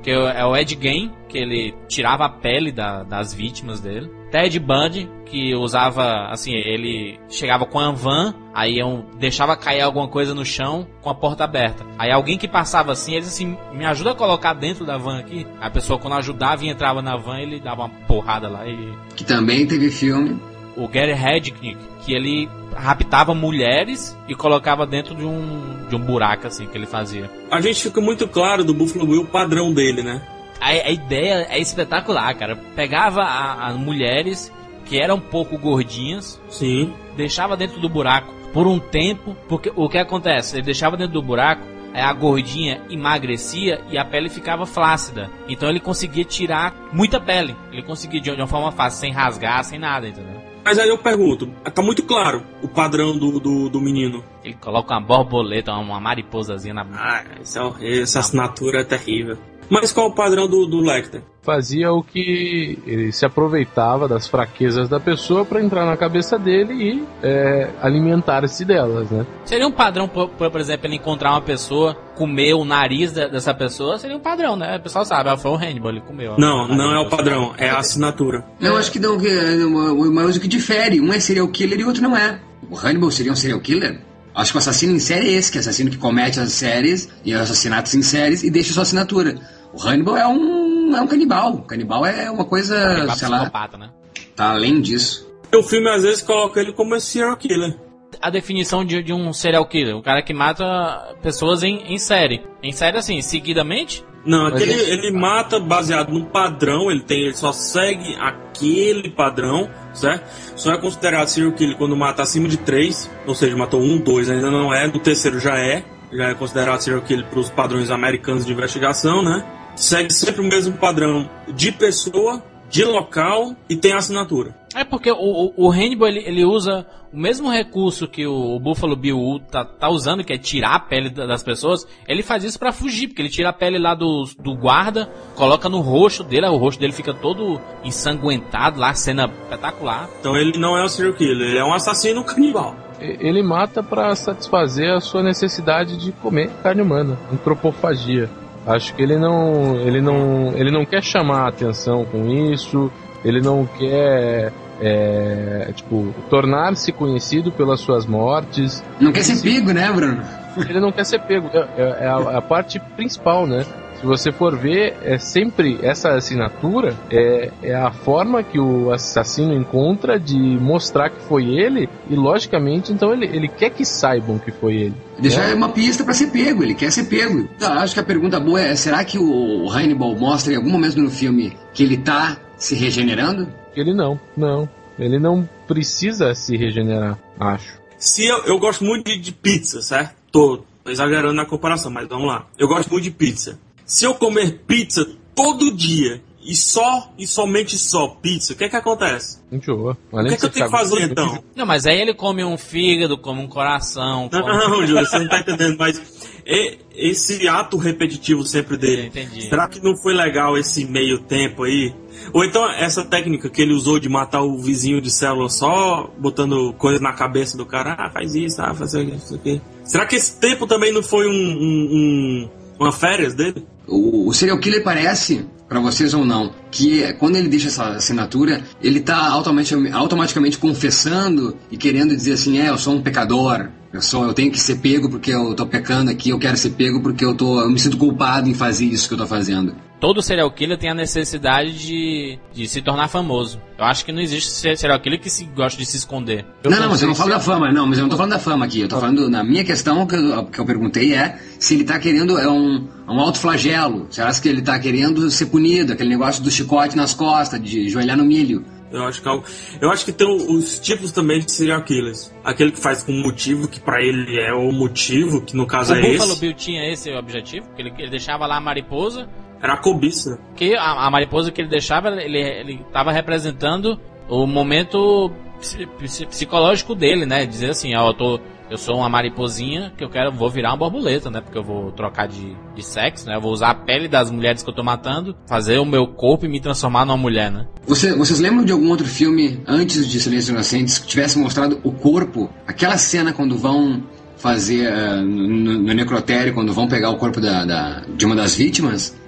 que é o Ed Gein, que ele tirava a pele das vítimas dele. Ted Bundy, que usava, assim, ele chegava com a van, aí deixava cair alguma coisa no chão com a porta aberta. Aí alguém que passava assim, ele disse assim, me ajuda a colocar dentro da van aqui. A pessoa, quando ajudava e entrava na van, ele dava uma porrada lá e... Que também teve filme. O Gary Hednick, que ele raptava mulheres e colocava dentro de um buraco, assim, que ele fazia. A gente fica muito claro do Buffalo Bill o padrão dele, né? A ideia é espetacular, cara. Pegava as mulheres que eram um pouco gordinhas, sim, deixava dentro do buraco por um tempo, porque o que acontece? Ele deixava dentro do buraco, a gordinha emagrecia e a pele ficava flácida. Então ele conseguia tirar muita pele. Ele conseguia de uma forma fácil, sem rasgar, sem nada, entendeu? Mas aí eu pergunto, tá muito claro o padrão do menino. Ele coloca uma borboleta, uma mariposazinha na... essa assinatura é terrível. Mas qual o padrão do Lecter? Fazia o que ele se aproveitava das fraquezas da pessoa para entrar na cabeça dele e alimentar-se delas, né? Seria um padrão, por exemplo, ele encontrar uma pessoa, comer o nariz dessa pessoa, seria um padrão, né? O pessoal sabe, foi o Hannibal, ele comeu. Não é o padrão, é a assinatura. Não, acho que não, mas o que difere, um é serial killer e o outro não é. O Hannibal seria um serial killer? Acho que o assassino em série é esse, que é o assassino que comete as séries e assassinatos em séries e deixa sua assinatura. O Hannibal é um canibal. O canibal é uma coisa, sei lá, né? Tá além disso. O filme às vezes coloca ele como esse serial killer. A definição de um serial killer, um cara que mata pessoas em série. Em série assim, seguidamente? Não, ele mata baseado num padrão, ele só segue aquele padrão, certo? Só é considerado serial killer quando mata acima de 3, ou seja, matou 1, 2, ainda não é, no terceiro já é considerado serial killer para os padrões americanos de investigação, né? Segue sempre o mesmo padrão de pessoa, de local e tem assinatura. É porque o Hannibal ele usa o mesmo recurso que o Buffalo Bill tá usando, que é tirar a pele das pessoas. Ele faz isso pra fugir, porque ele tira a pele lá do guarda, coloca no rosto dele, o rosto dele fica todo ensanguentado lá, cena espetacular. Então ele não é um serial killer, ele é um assassino canibal. Ele mata pra satisfazer a sua necessidade de comer carne humana, antropofagia. Acho que ele não quer chamar a atenção com isso, ele não quer tornar-se conhecido pelas suas mortes. Não quer ser pego, né, Bruno? Ele não quer ser pego, é a parte principal, né? Se você for ver, é sempre essa assinatura, é a forma que o assassino encontra de mostrar que foi ele, e logicamente, então ele quer que saibam que foi ele. Deixar uma pista pra ser pego, ele quer ser pego. Acho que a pergunta boa é, será que o Hannibal mostra em algum momento no filme que ele tá se regenerando? Ele não precisa se regenerar, acho. Se eu gosto muito de pizza, certo? Tô exagerando na comparação, mas vamos lá. Eu gosto muito de pizza. Se eu comer pizza todo dia e somente pizza, o que acontece? Enjoa. O que eu tenho que fazer então? Não, mas aí ele come um fígado, come um coração. Não, Júlio, você não tá entendendo, mas esse ato repetitivo sempre dele. Entendi. Será que não foi legal esse meio tempo aí? Ou então essa técnica que ele usou de matar o vizinho de célula só botando coisa na cabeça do cara, faz isso, faz isso aqui. Será que esse tempo também não foi uma férias dele? O serial killer parece, pra vocês ou não, que quando ele deixa essa assinatura, ele tá automaticamente confessando e querendo dizer assim, eu sou um pecador, eu tenho que ser pego porque eu tô pecando aqui, eu quero ser pego porque eu me sinto culpado em fazer isso que eu tô fazendo. Todo serial killer tem a necessidade de se tornar famoso. Eu acho que não existe serial killer que gosta de se esconder. Mas eu não falo da fama. Não, mas eu não tô falando da fama aqui. Eu tô falando, na minha questão, que eu perguntei se ele tá querendo, um autoflagelo. Será que ele tá querendo ser punido? Aquele negócio do chicote nas costas, de joelhar no milho. Eu acho que tem os tipos também de serial killers. Aquele que faz com motivo, que pra ele é o motivo, que no caso é esse. O Buffalo Bill tinha esse objetivo, que ele deixava lá a mariposa. Era a cobiça. Que a mariposa que ele deixava, ele tava representando o momento psicológico dele, né? Dizer assim, eu sou uma mariposinha que vou virar uma borboleta, né? Porque eu vou trocar de sexo, né? Eu vou usar a pele das mulheres que eu tô matando, fazer o meu corpo e me transformar numa mulher, né? Vocês lembram de algum outro filme, antes de Silêncio dos Inocentes, que tivesse mostrado o corpo? Aquela cena quando vão fazer no necrotério, quando vão pegar o corpo de uma das vítimas,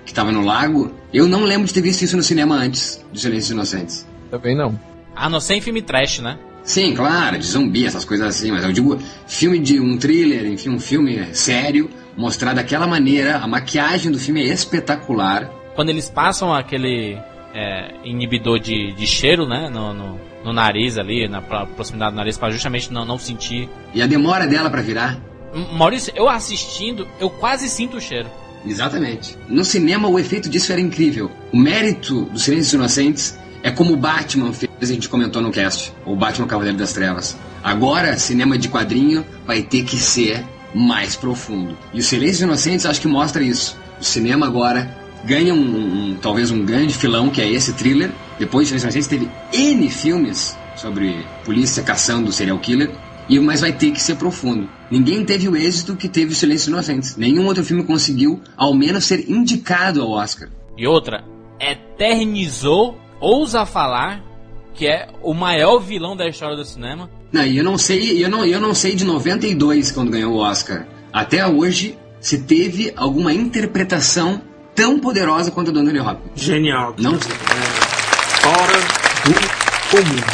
que estava no lago, eu não lembro de ter visto isso no cinema antes do Silêncio dos Inocentes. Também não. A não ser em filme trash, né? Sim, claro, de zumbi, essas coisas assim, mas eu digo filme de um thriller, enfim, um filme sério, mostrado daquela maneira, a maquiagem do filme é espetacular. Quando eles passam aquele inibidor de cheiro, né, no nariz ali, na proximidade do nariz, para justamente não sentir. E a demora dela para virar. Maurício, eu assistindo, eu quase sinto o cheiro. Exatamente. No cinema o efeito disso era incrível. O mérito do Silêncio dos Inocentes é como o Batman fez, a gente comentou no cast, o Batman Cavaleiro das Trevas. Agora, cinema de quadrinho vai ter que ser mais profundo. E o Silêncio dos Inocentes acho que mostra isso. O cinema agora ganha talvez um grande filão, que é esse thriller. Depois de Silêncio dos Inocentes teve N filmes sobre polícia caçando o serial killer, mas vai ter que ser profundo. Ninguém teve o êxito que teve o Silêncio dos Inocentes. Nenhum outro filme conseguiu, ao menos, ser indicado ao Oscar. E outra, eternizou, ousa falar, que é o maior vilão da história do cinema. Não, e eu não sei de 92, quando ganhou o Oscar, até hoje, se teve alguma interpretação tão poderosa quanto a do Anthony Hopkins. Genial. Não? Fora do comum.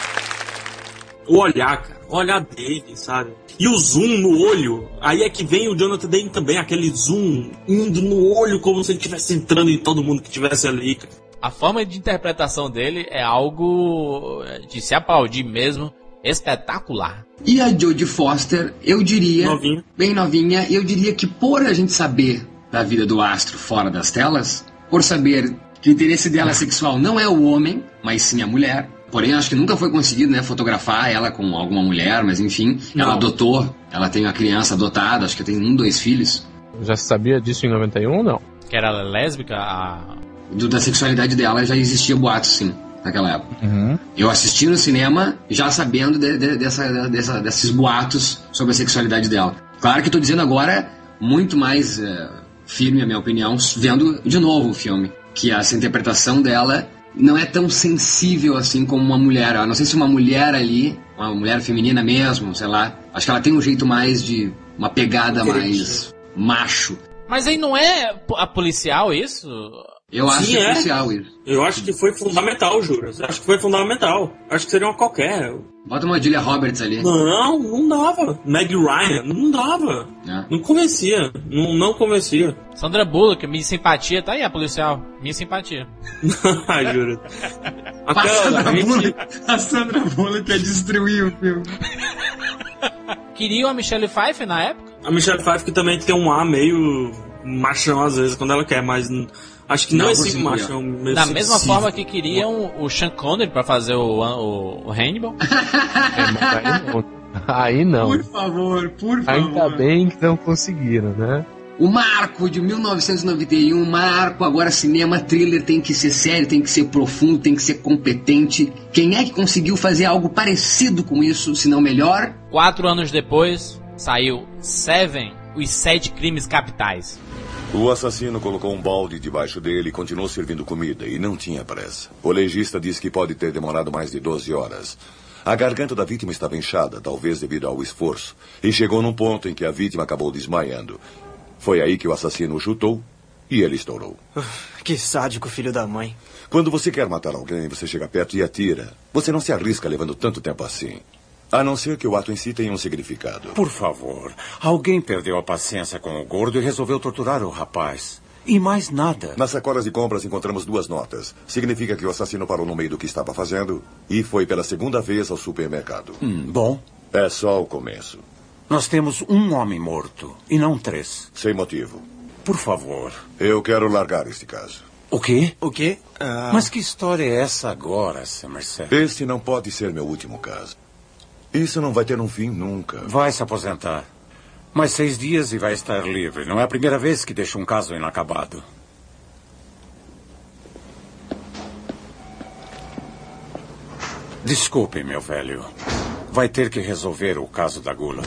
O olhar, cara. O olhar dele, sabe? E o zoom no olho. Aí é que vem o Jonathan Demme também, aquele zoom indo no olho como se ele estivesse entrando em todo mundo que estivesse ali, cara. A forma de interpretação dele é algo de se aplaudir mesmo, espetacular. E a Jodie Foster, eu diria, novinha. Bem novinha, eu diria que por a gente saber da vida do astro fora das telas, por saber que o interesse dela sexual não é o homem, mas sim a mulher, porém acho que nunca foi conseguido, né, fotografar ela com alguma mulher, mas enfim, não. Ela adotou, ela tem uma criança adotada, acho que tem 2 filhos. Já sabia disso em 91 ou não? Que era lésbica? Da sexualidade dela já existia boatos, sim, naquela época. Uhum. Eu assisti no cinema já sabendo desses boatos sobre a sexualidade dela. Claro que estou dizendo agora muito mais firme, a minha opinião, vendo de novo o filme, que essa interpretação dela não é tão sensível assim como uma mulher. Eu não sei se uma mulher ali, uma mulher feminina mesmo, sei lá, acho que ela tem um jeito mais de uma pegada mais macho. Mas aí não é a policial isso? Eu acho que é policial isso. Eu acho que foi fundamental, Juras. Acho que foi fundamental. Acho que seria uma qualquer. Bota uma Julia Roberts ali. Não dava. Meg Ryan, não dava. Não convencia. Não convencia. Sandra Bullock, minha simpatia, tá aí a policial. Minha simpatia. Juras. A Sandra Bullock quer destruir o filme. Queriam a Michelle Pfeiffer na época? A Michelle Pfeiffer que também tem um ar meio machão às vezes, quando ela quer, mas acho que não é esse machão mesmo. Da mesma forma que queriam o Sean Connery pra fazer o Hannibal. Aí não. Por favor. Ainda bem que não conseguiram, né? O marco de 1991, marco agora cinema, thriller tem que ser sério, tem que ser profundo, tem que ser competente. Quem é que conseguiu fazer algo parecido com isso, se não melhor? 4 anos depois, saiu Seven, os 7 crimes capitais. O assassino colocou um balde debaixo dele e continuou servindo comida, e não tinha pressa. O legista disse que pode ter demorado mais de 12 horas. A garganta da vítima estava inchada, talvez devido ao esforço, e chegou num ponto em que a vítima acabou desmaiando. Foi aí que o assassino o chutou e ele estourou. Que sádico, filho da mãe. Quando você quer matar alguém, você chega perto e atira. Você não se arrisca levando tanto tempo assim. A não ser que o ato em si tenha um significado. Por favor, alguém perdeu a paciência com o gordo e resolveu torturar o rapaz. E mais nada. Nas sacolas de compras encontramos 2 notas. Significa que o assassino parou no meio do que estava fazendo e foi pela segunda vez ao supermercado. Bom. É só o começo. Nós temos um homem morto, e não 3. Sem motivo. Por favor. Eu quero largar este caso. O quê? O quê? Mas que história é essa agora, Somerset? Este não pode ser meu último caso. Isso não vai ter um fim nunca. Vai se aposentar. Mais 6 dias e vai estar livre. Não é a primeira vez que deixa um caso inacabado. Desculpe, meu velho. Vai ter que resolver o caso da gula.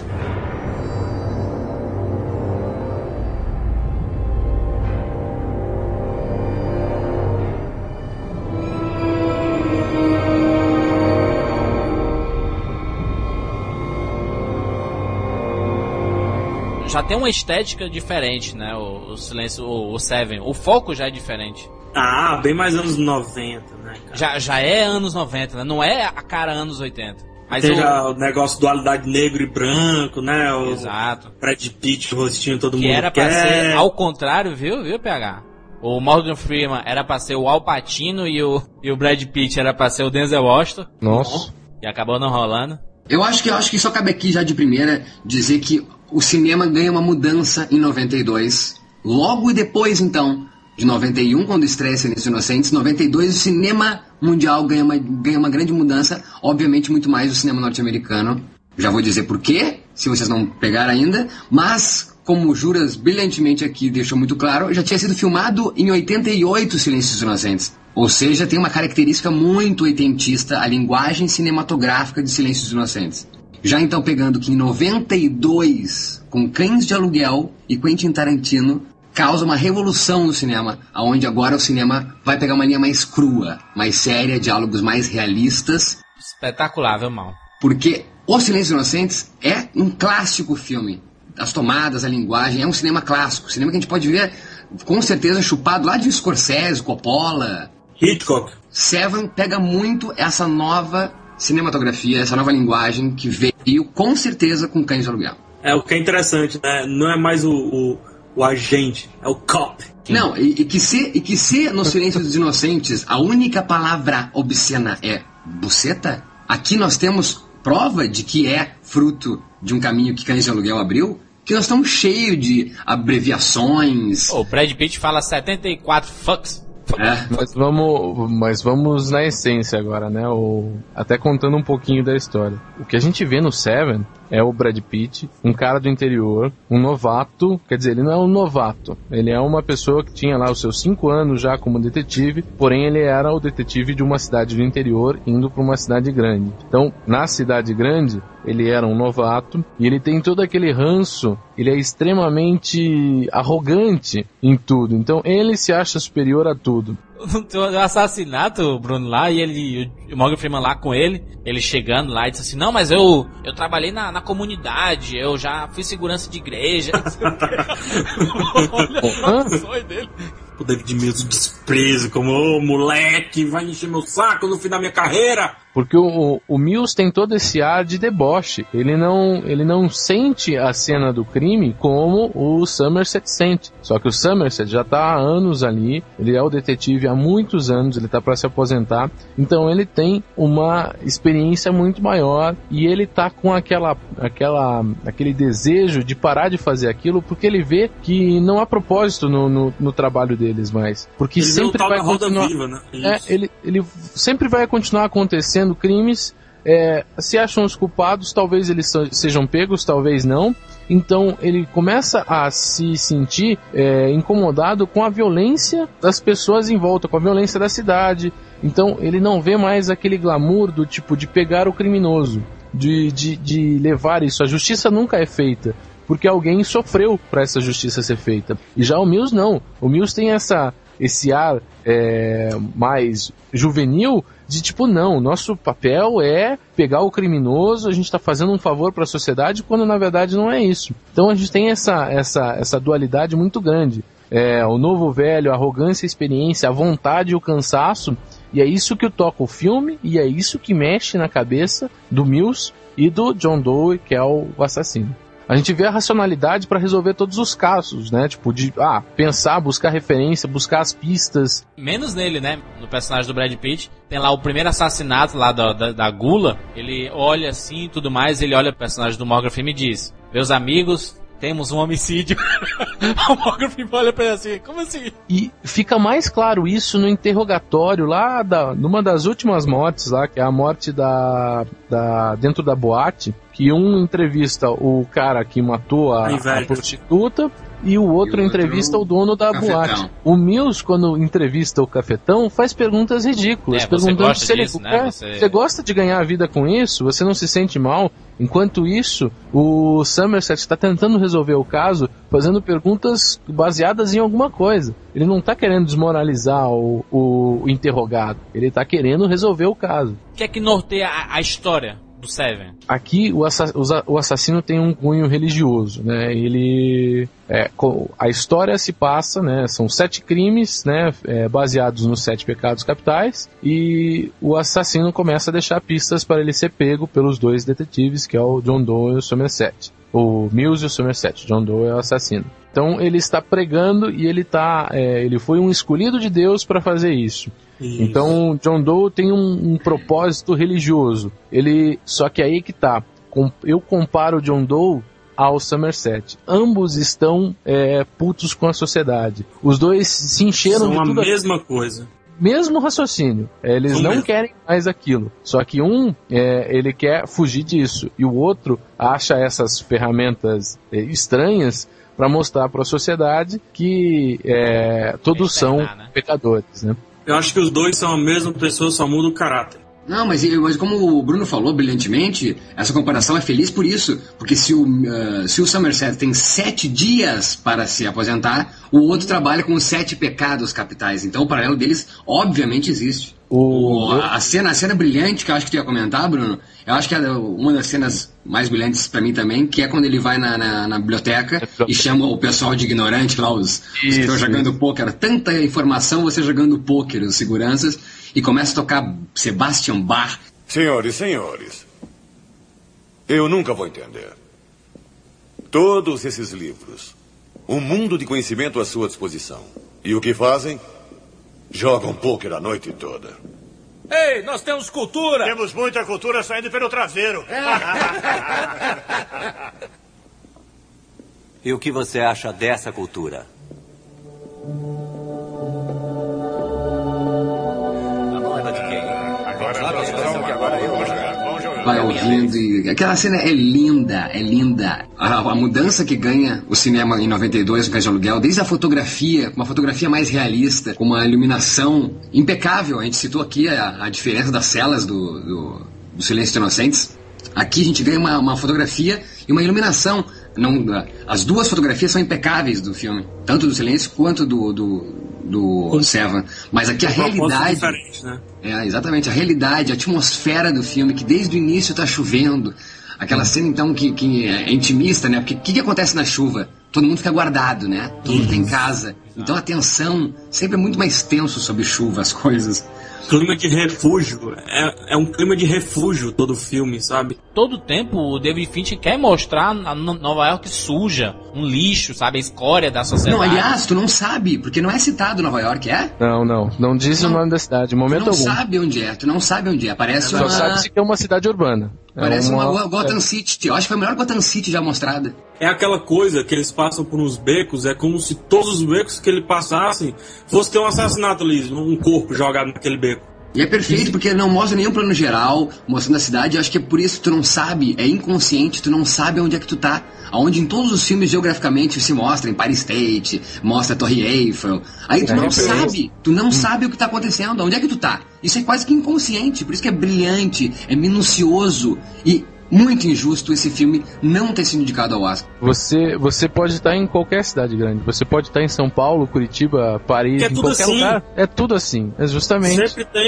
já tem uma estética diferente, né? O Silêncio, o Seven. O foco já é diferente. Ah, bem mais anos 90, né, cara? Já é anos 90, né? Não é a cara anos 80. Mas tem já o negócio dualidade negro e branco, né? Exato. Brad Pitt, o rostinho todo que mundo era quer. Pra ser ao contrário, viu, PH? O Morgan Freeman era pra ser o Al Pacino e o Brad Pitt era pra ser o Denzel Washington. Nossa. E acabou não rolando. Eu acho que só cabe aqui já de primeira dizer que o cinema ganha uma mudança em 92. Logo depois, então, de 91, quando estreia Silêncios Inocentes, 92 o cinema mundial ganha uma grande mudança, obviamente muito mais o cinema norte-americano. Já vou dizer por quê, se vocês não pegaram ainda, mas, como o Juras brilhantemente aqui deixou muito claro, já tinha sido filmado em 88 Silêncios Inocentes. Ou seja, tem uma característica muito oitentista a linguagem cinematográfica de Silêncios Inocentes. Já então pegando que em 92, com Cães de Aluguel e Quentin Tarantino, causa uma revolução no cinema, onde agora o cinema vai pegar uma linha mais crua, mais séria, diálogos mais realistas. Espetacular, viu, mal? Porque Os Silêncios Inocentes é um clássico filme. As tomadas, a linguagem, é um cinema clássico. Cinema que a gente pode ver, com certeza, chupado lá de Scorsese, Coppola, Hitchcock. Seven pega muito essa nova cinematografia, essa nova linguagem que veio, com certeza, com Cães de Aluguel. O que é interessante, né? Não é mais o agente, é o cop. Não, e que se no Silêncio dos Inocentes a única palavra obscena é buceta, aqui nós temos prova de que é fruto de um caminho que Cães de Aluguel abriu, que nós estamos cheios de abreviações. O Brad Pitt fala 74 fucks. Mas vamos na essência agora, né? Até contando um pouquinho da história. O que a gente vê no Seven é o Brad Pitt, um cara do interior, um novato, quer dizer, ele não é um novato, ele é uma pessoa que tinha lá os seus 5 anos já como detetive, porém ele era o detetive de uma cidade do interior indo para uma cidade grande. Então, na cidade grande, ele era um novato e ele tem todo aquele ranço, ele é extremamente arrogante em tudo, então ele se acha superior a tudo. O assassinato, Bruno, lá, e o Morgan Freeman lá com ele chegando lá e disse assim, não, mas eu trabalhei na comunidade, eu já fui segurança de igreja. Olha o sonho dele. O David Mills desprezo, como, moleque, vai encher meu saco no fim da minha carreira. Porque o Mills tem todo esse ar de deboche. Ele não sente a cena do crime como o Somerset sente. Só que o Somerset já está há anos ali, ele é o detetive há muitos anos, ele está para se aposentar. Então ele tem uma experiência muito maior e ele está com aquele desejo de parar de fazer aquilo porque ele vê que não há propósito no trabalho deles mais. Porque ele sempre vai continuar... Viva, né? Ele sempre vai continuar acontecendo crimes, se acham os culpados, talvez eles sejam pegos, talvez não. Então ele começa a se sentir incomodado com a violência das pessoas em volta, com a violência da cidade. Então ele não vê mais aquele glamour do tipo de pegar o criminoso, de levar isso. A justiça nunca é feita porque alguém sofreu para essa justiça ser feita. E já o Mills não. O Mills tem esse ar mais juvenil de tipo, não, nosso papel é pegar o criminoso, a gente está fazendo um favor para a sociedade, quando na verdade não é isso. Então a gente tem essa dualidade muito grande. O novo velho, a arrogância, a experiência, a vontade e o cansaço, e é isso que toca o filme, e é isso que mexe na cabeça do Mills e do John Doe, que é o assassino. A gente vê a racionalidade para resolver todos os casos, né? Tipo, de pensar, buscar referência, buscar as pistas. Menos nele, né? No personagem do Brad Pitt. Tem lá o primeiro assassinato lá da gula. Ele olha assim e tudo mais. Ele olha o personagem do Morgan Freeman e diz: meus amigos, temos um homicídio. O Morgan Freeman olha pra ele assim, como assim? E fica mais claro isso no interrogatório lá numa das últimas mortes lá, que é a morte dentro da boate, que um entrevista o cara que matou a prostituta e o outro entrevista o dono da boate. O Mills, quando entrevista o cafetão, faz perguntas ridículas, perguntando se ele você gosta de ganhar a vida com isso? Você não se sente mal? Enquanto isso, o Somerset está tentando resolver o caso, fazendo perguntas baseadas em alguma coisa. Ele não está querendo desmoralizar o interrogado, ele está querendo resolver o caso. O que é que norteia a história do Seven? Aqui o assassino tem um cunho religioso, né? A história se passa, né? São 7 crimes, né? Baseados nos 7 pecados capitais, e o assassino começa a deixar pistas para ele ser pego pelos 2 detetives, que é o John Doe e o Somerset. O Mills e o Somerset. John Doe é o assassino. Então ele está pregando e ele foi um escolhido de Deus para fazer isso. Então John Doe tem um propósito religioso. Só que aí que tá. Eu comparo o John Doe ao Somerset. Ambos estão putos com a sociedade. Os dois se encheram de tudo. São a mesma coisa. Mesmo raciocínio. Eles não querem mais aquilo. Só que ele quer fugir disso. E o outro acha essas ferramentas estranhas para mostrar para a sociedade que todos são pecadores, né? Eu acho que os dois são a mesma pessoa, só muda o caráter. Não, mas como o Bruno falou brilhantemente, essa comparação é feliz por isso. Porque se o Somerset tem 7 dias para se aposentar, o outro trabalha com os 7 pecados capitais. Então o paralelo deles, obviamente, existe. A cena brilhante que eu acho que tu ia comentar, Bruno, eu acho que é uma das cenas mais brilhantes pra mim também, que é quando ele vai na biblioteca e chama o pessoal de ignorante lá, os que estão jogando pôquer. Tanta informação você jogando pôquer, os seguranças, e começa a tocar Sebastian Bach. Senhores, eu nunca vou entender. Todos esses livros, um mundo de conhecimento à sua disposição. E o que fazem? Jogam pôquer a noite toda. Ei, nós temos cultura! Temos muita cultura saindo pelo traseiro. E o que você acha dessa cultura? A bola de quem? Agora eu vou jogar. Vai ouvindo e... Aquela cena é linda, é linda. A mudança que ganha o cinema em 92, no Cães de Aluguel, desde a fotografia, uma fotografia mais realista, com uma iluminação impecável. A gente citou aqui a diferença das celas do Silêncio dos Inocentes. Aqui a gente ganha uma fotografia e uma iluminação. As duas fotografias são impecáveis do filme, tanto do Silêncio quanto do Seven. Mas aqui a realidade... Né? Exatamente, a realidade, a atmosfera do filme, que desde o início está chovendo. Aquela cena, então, que é intimista, né? Porque o que acontece na chuva? Todo mundo fica guardado, né? Todo mundo tá em casa. Então a tensão sempre é muito mais tenso sobre chuva, as coisas. Clima de refúgio. É um clima de refúgio todo o filme, sabe? Todo tempo o David Fincher quer mostrar a Nova York suja, um lixo, sabe? A escória da sociedade. Não, aliás, tu não sabe, porque não é citado Nova York, é? Não diz o nome da cidade, em momento algum. Tu não sabe onde é, parece Só sabe que é uma cidade urbana. Parece uma Gotham City, eu acho que foi a melhor Gotham City já mostrada. É aquela coisa que eles passam por uns becos, é como se todos os becos que eles passassem fosse ter um assassinato ali, um corpo jogado naquele beco. E é perfeito porque não mostra nenhum plano geral, mostrando a cidade. Eu acho que é por isso que tu não sabe, é inconsciente, tu não sabe onde é que tu tá. Onde em todos os filmes geograficamente se mostra, em Empire State, mostra a Torre Eiffel. Aí tu não sabe o que tá acontecendo, onde é que tu tá. Isso é quase que inconsciente, por isso que é brilhante, é minucioso e muito injusto esse filme não ter sido indicado ao Oscar. Você pode estar em qualquer cidade grande. Você pode estar em São Paulo, Curitiba, Paris, em qualquer assim. lugar. É tudo assim. É justamente.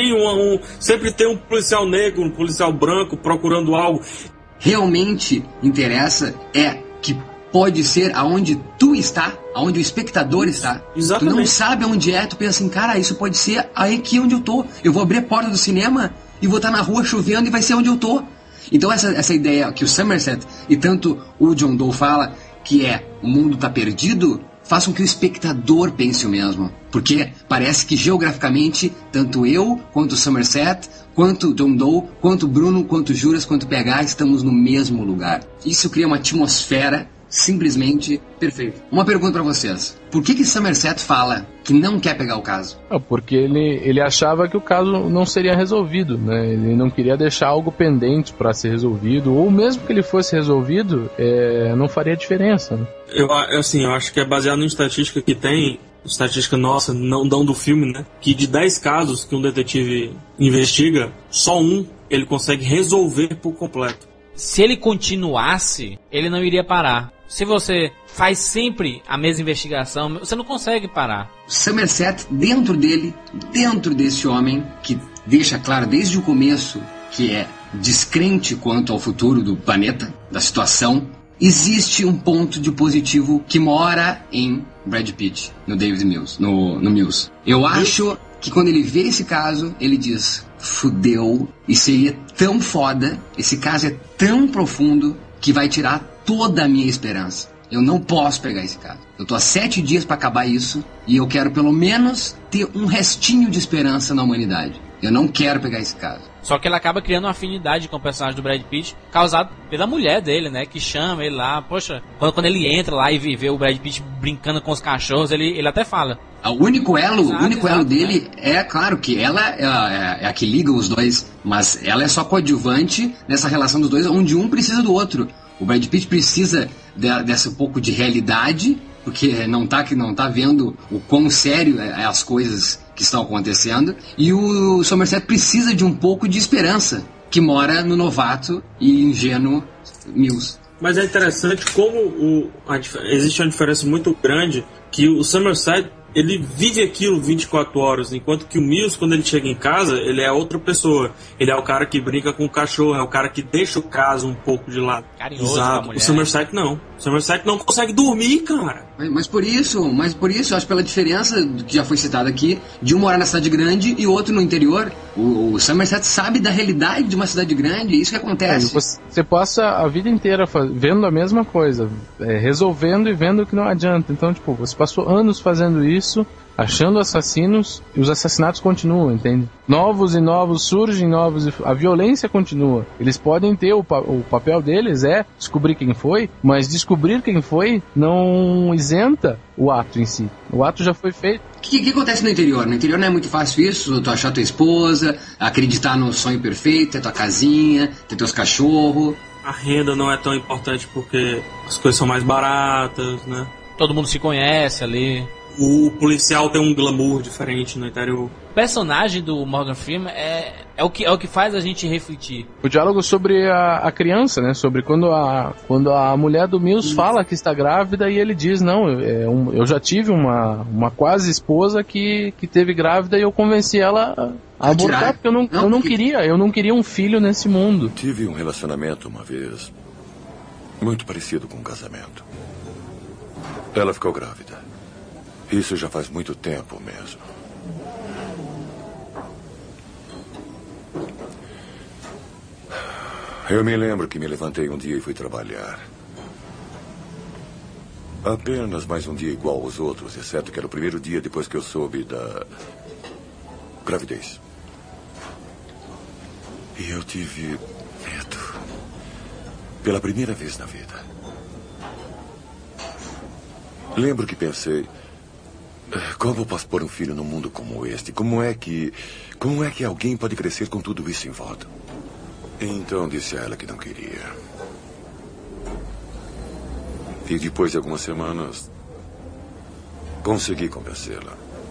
Sempre tem um policial negro, um policial branco procurando algo. Realmente interessa é que pode ser aonde tu está, aonde o espectador está. Exatamente. Tu não sabe onde é, tu pensa assim, cara, isso pode ser aqui onde eu tô. Eu vou abrir a porta do cinema e vou estar na rua chovendo e vai ser onde eu tô. Então essa ideia que o Somerset e tanto o John Doe fala, que é o mundo tá perdido, faz com que o espectador pense o mesmo. Porque parece que geograficamente, tanto eu, quanto o Somerset, quanto o John Doe, quanto o Bruno, quanto o Juras, quanto o PH, estamos no mesmo lugar. Isso cria uma atmosfera simplesmente perfeita. Uma pergunta pra vocês. Por que Somerset fala que não quer pegar o caso? Porque ele achava que o caso não seria resolvido, né? Ele não queria deixar algo pendente para ser resolvido, ou mesmo que ele fosse resolvido, não faria diferença, né? Eu acho que é baseado em estatística que tem, estatística nossa, não do filme, né? Que de 10 casos que um detetive investiga, só um ele consegue resolver por completo. Se ele continuasse, ele não iria parar. Se você faz sempre a mesma investigação, você não consegue parar. Somerset, dentro desse homem, que deixa claro desde o começo que é descrente quanto ao futuro do planeta, da situação, existe um ponto de positivo que mora em Brad Pitt, no David Mills, no Mills. Eu acho que quando ele vê esse caso, ele diz, fudeu, isso aí é tão foda, esse caso é tão profundo que vai tirar toda a minha esperança. Eu não posso pegar esse caso. Eu tô há 7 dias pra acabar isso e eu quero pelo menos ter um restinho de esperança na humanidade. Eu não quero pegar esse caso. Só que ele acaba criando uma afinidade com o personagem do Brad Pitt, causado pela mulher dele, né? Que chama ele lá. Poxa, quando ele entra lá e vê o Brad Pitt brincando com os cachorros, ele até fala. O único elo dele é, claro, que ela é a que liga os dois, mas ela é só coadjuvante nessa relação dos dois, onde um precisa do outro. O Brad Pitt precisa dessa pouco de realidade, porque não tá vendo o quão sério é as coisas que estão acontecendo, e o Somerset precisa de um pouco de esperança, que mora no novato e ingênuo Mills. Mas é interessante como existe uma diferença muito grande, que o Somerset, ele vive aquilo 24 horas, enquanto que o Mills, quando ele chega em casa, ele é outra pessoa. Ele é o cara que brinca com o cachorro, é o cara que deixa o caso um pouco de lado. Carinhoso. Exato. O Somerset não. O Somerset não consegue dormir, cara. Mas por isso, eu acho pela diferença que já foi citada aqui, de um morar na cidade grande e outro no interior. O Somerset sabe da realidade de uma cidade grande, é isso que acontece. Você passa a vida inteira vendo a mesma coisa, resolvendo e vendo que não adianta. Então, tipo, você passou anos fazendo isso, achando assassinos, e os assassinatos continuam, entende? Novos e novos surgem, a violência continua. Eles podem ter, o papel deles é descobrir quem foi, mas descobrir quem foi não isenta o ato em si. O ato já foi feito. O que acontece no interior? No interior não é muito fácil isso, tu achar tua esposa, acreditar no sonho perfeito, ter tua casinha, ter teus cachorros. A renda não é tão importante porque as coisas são mais baratas, né? Todo mundo se conhece ali. O policial tem um glamour diferente no interior. O personagem do Morgan Freeman é o que faz a gente refletir. O diálogo sobre a criança, né? Sobre quando a mulher do Mills fala que está grávida e ele diz, não, eu já tive uma quase esposa que teve grávida e eu convenci ela a abortar, porque eu não queria um filho nesse mundo. Tive um relacionamento uma vez muito parecido com um casamento. Ela ficou grávida. Isso já faz muito tempo mesmo. Eu me lembro que me levantei um dia e fui trabalhar. Apenas mais um dia igual aos outros, exceto que era o primeiro dia depois que eu soube da gravidez. E eu tive medo. Pela primeira vez na vida. Lembro que pensei, como posso pôr um filho num mundo como este? Como é que alguém pode crescer com tudo isso em volta? Então disse a ela que não queria. E depois de algumas semanas, consegui convencê-la.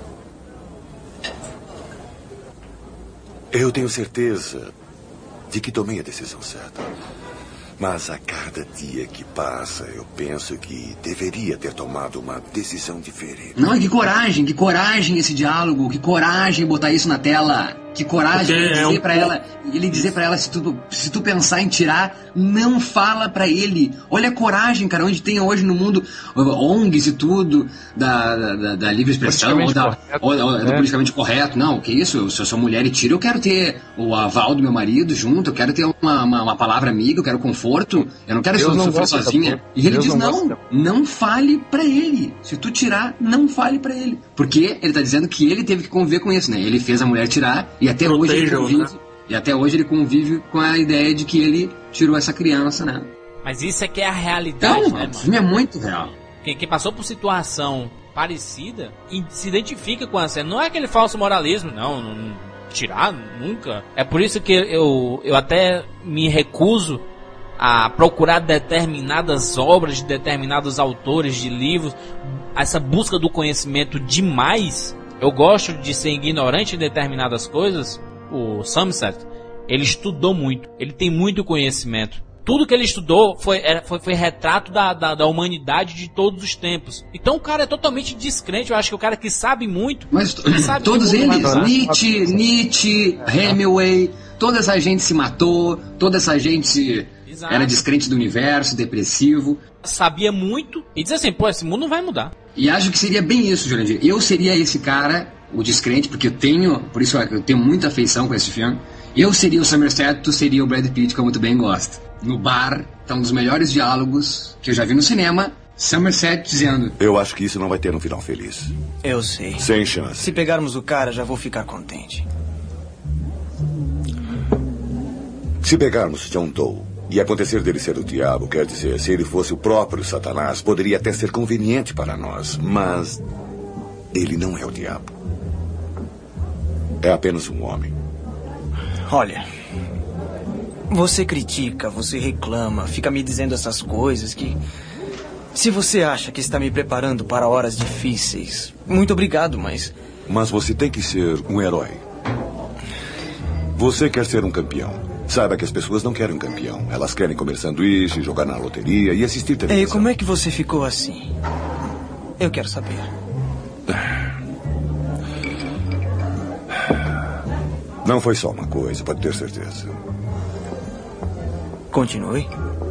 Eu tenho certeza de que tomei a decisão certa. Mas a cada dia que passa, eu penso que deveria ter tomado uma decisão diferente. Não, que coragem esse diálogo, que coragem botar isso na tela. Que coragem ele dizer pra ela, se tu pensar em tirar, não fala pra ele. Olha a coragem, cara, onde tem hoje no mundo ONGs e tudo, da livre expressão, ou do politicamente correto. Não, que isso, se eu sou mulher e tiro, eu quero ter o aval do meu marido junto, eu quero ter uma palavra amiga, eu quero conforto, eu não quero sofrer sozinha. E ele diz, não fale pra ele. Se tu tirar, não fale pra ele. Porque ele tá dizendo que ele teve que conviver com isso, né? Ele fez a mulher tirar, e até hoje ele convive com a ideia de que ele tirou essa criança, né? Mas isso é que é a realidade, então, né, mano? O filme é muito real. Quem passou por situação parecida e se identifica com a cena. Não é aquele falso moralismo, não tirar, nunca. É por isso que eu até me recuso a procurar determinadas obras de determinados autores de livros, essa busca do conhecimento demais. Eu gosto de ser ignorante em determinadas coisas. O Somerset, ele estudou muito, ele tem muito conhecimento. Tudo que ele estudou foi retrato da humanidade de todos os tempos. Então o cara é totalmente descrente. Eu acho que o cara que sabe muito... Mas todos eles, Nietzsche, Hemingway, toda essa gente se matou, toda essa gente Exato. Era descrente do universo, depressivo. Sabia muito e diz assim, pô, esse mundo não vai mudar. E acho que seria bem isso, Jurandir. Eu seria esse cara, o descrente, porque por isso eu tenho muita afeição com esse filme. Eu seria o Somerset, tu seria o Brad Pitt, que eu muito bem gosto. No bar, tá um dos melhores diálogos que eu já vi no cinema. Somerset dizendo: eu acho que isso não vai ter um final feliz. Eu sei. Sem chance. Se pegarmos o cara, já vou ficar contente. Se pegarmos John Doe e acontecer dele ser o diabo, quer dizer, se ele fosse o próprio Satanás, poderia até ser conveniente para nós. Mas ele não é o diabo. É apenas um homem. Olha, você critica, você reclama, fica me dizendo essas coisas que... Se você acha que está me preparando para horas difíceis, muito obrigado, mas... Mas você tem que ser um herói. Você quer ser um campeão. Saiba que as pessoas não querem um campeão. Elas querem comer sanduíche, jogar na loteria e assistir televisão. E como é que você ficou assim? Eu quero saber. Não foi só uma coisa, pode ter certeza. Continue.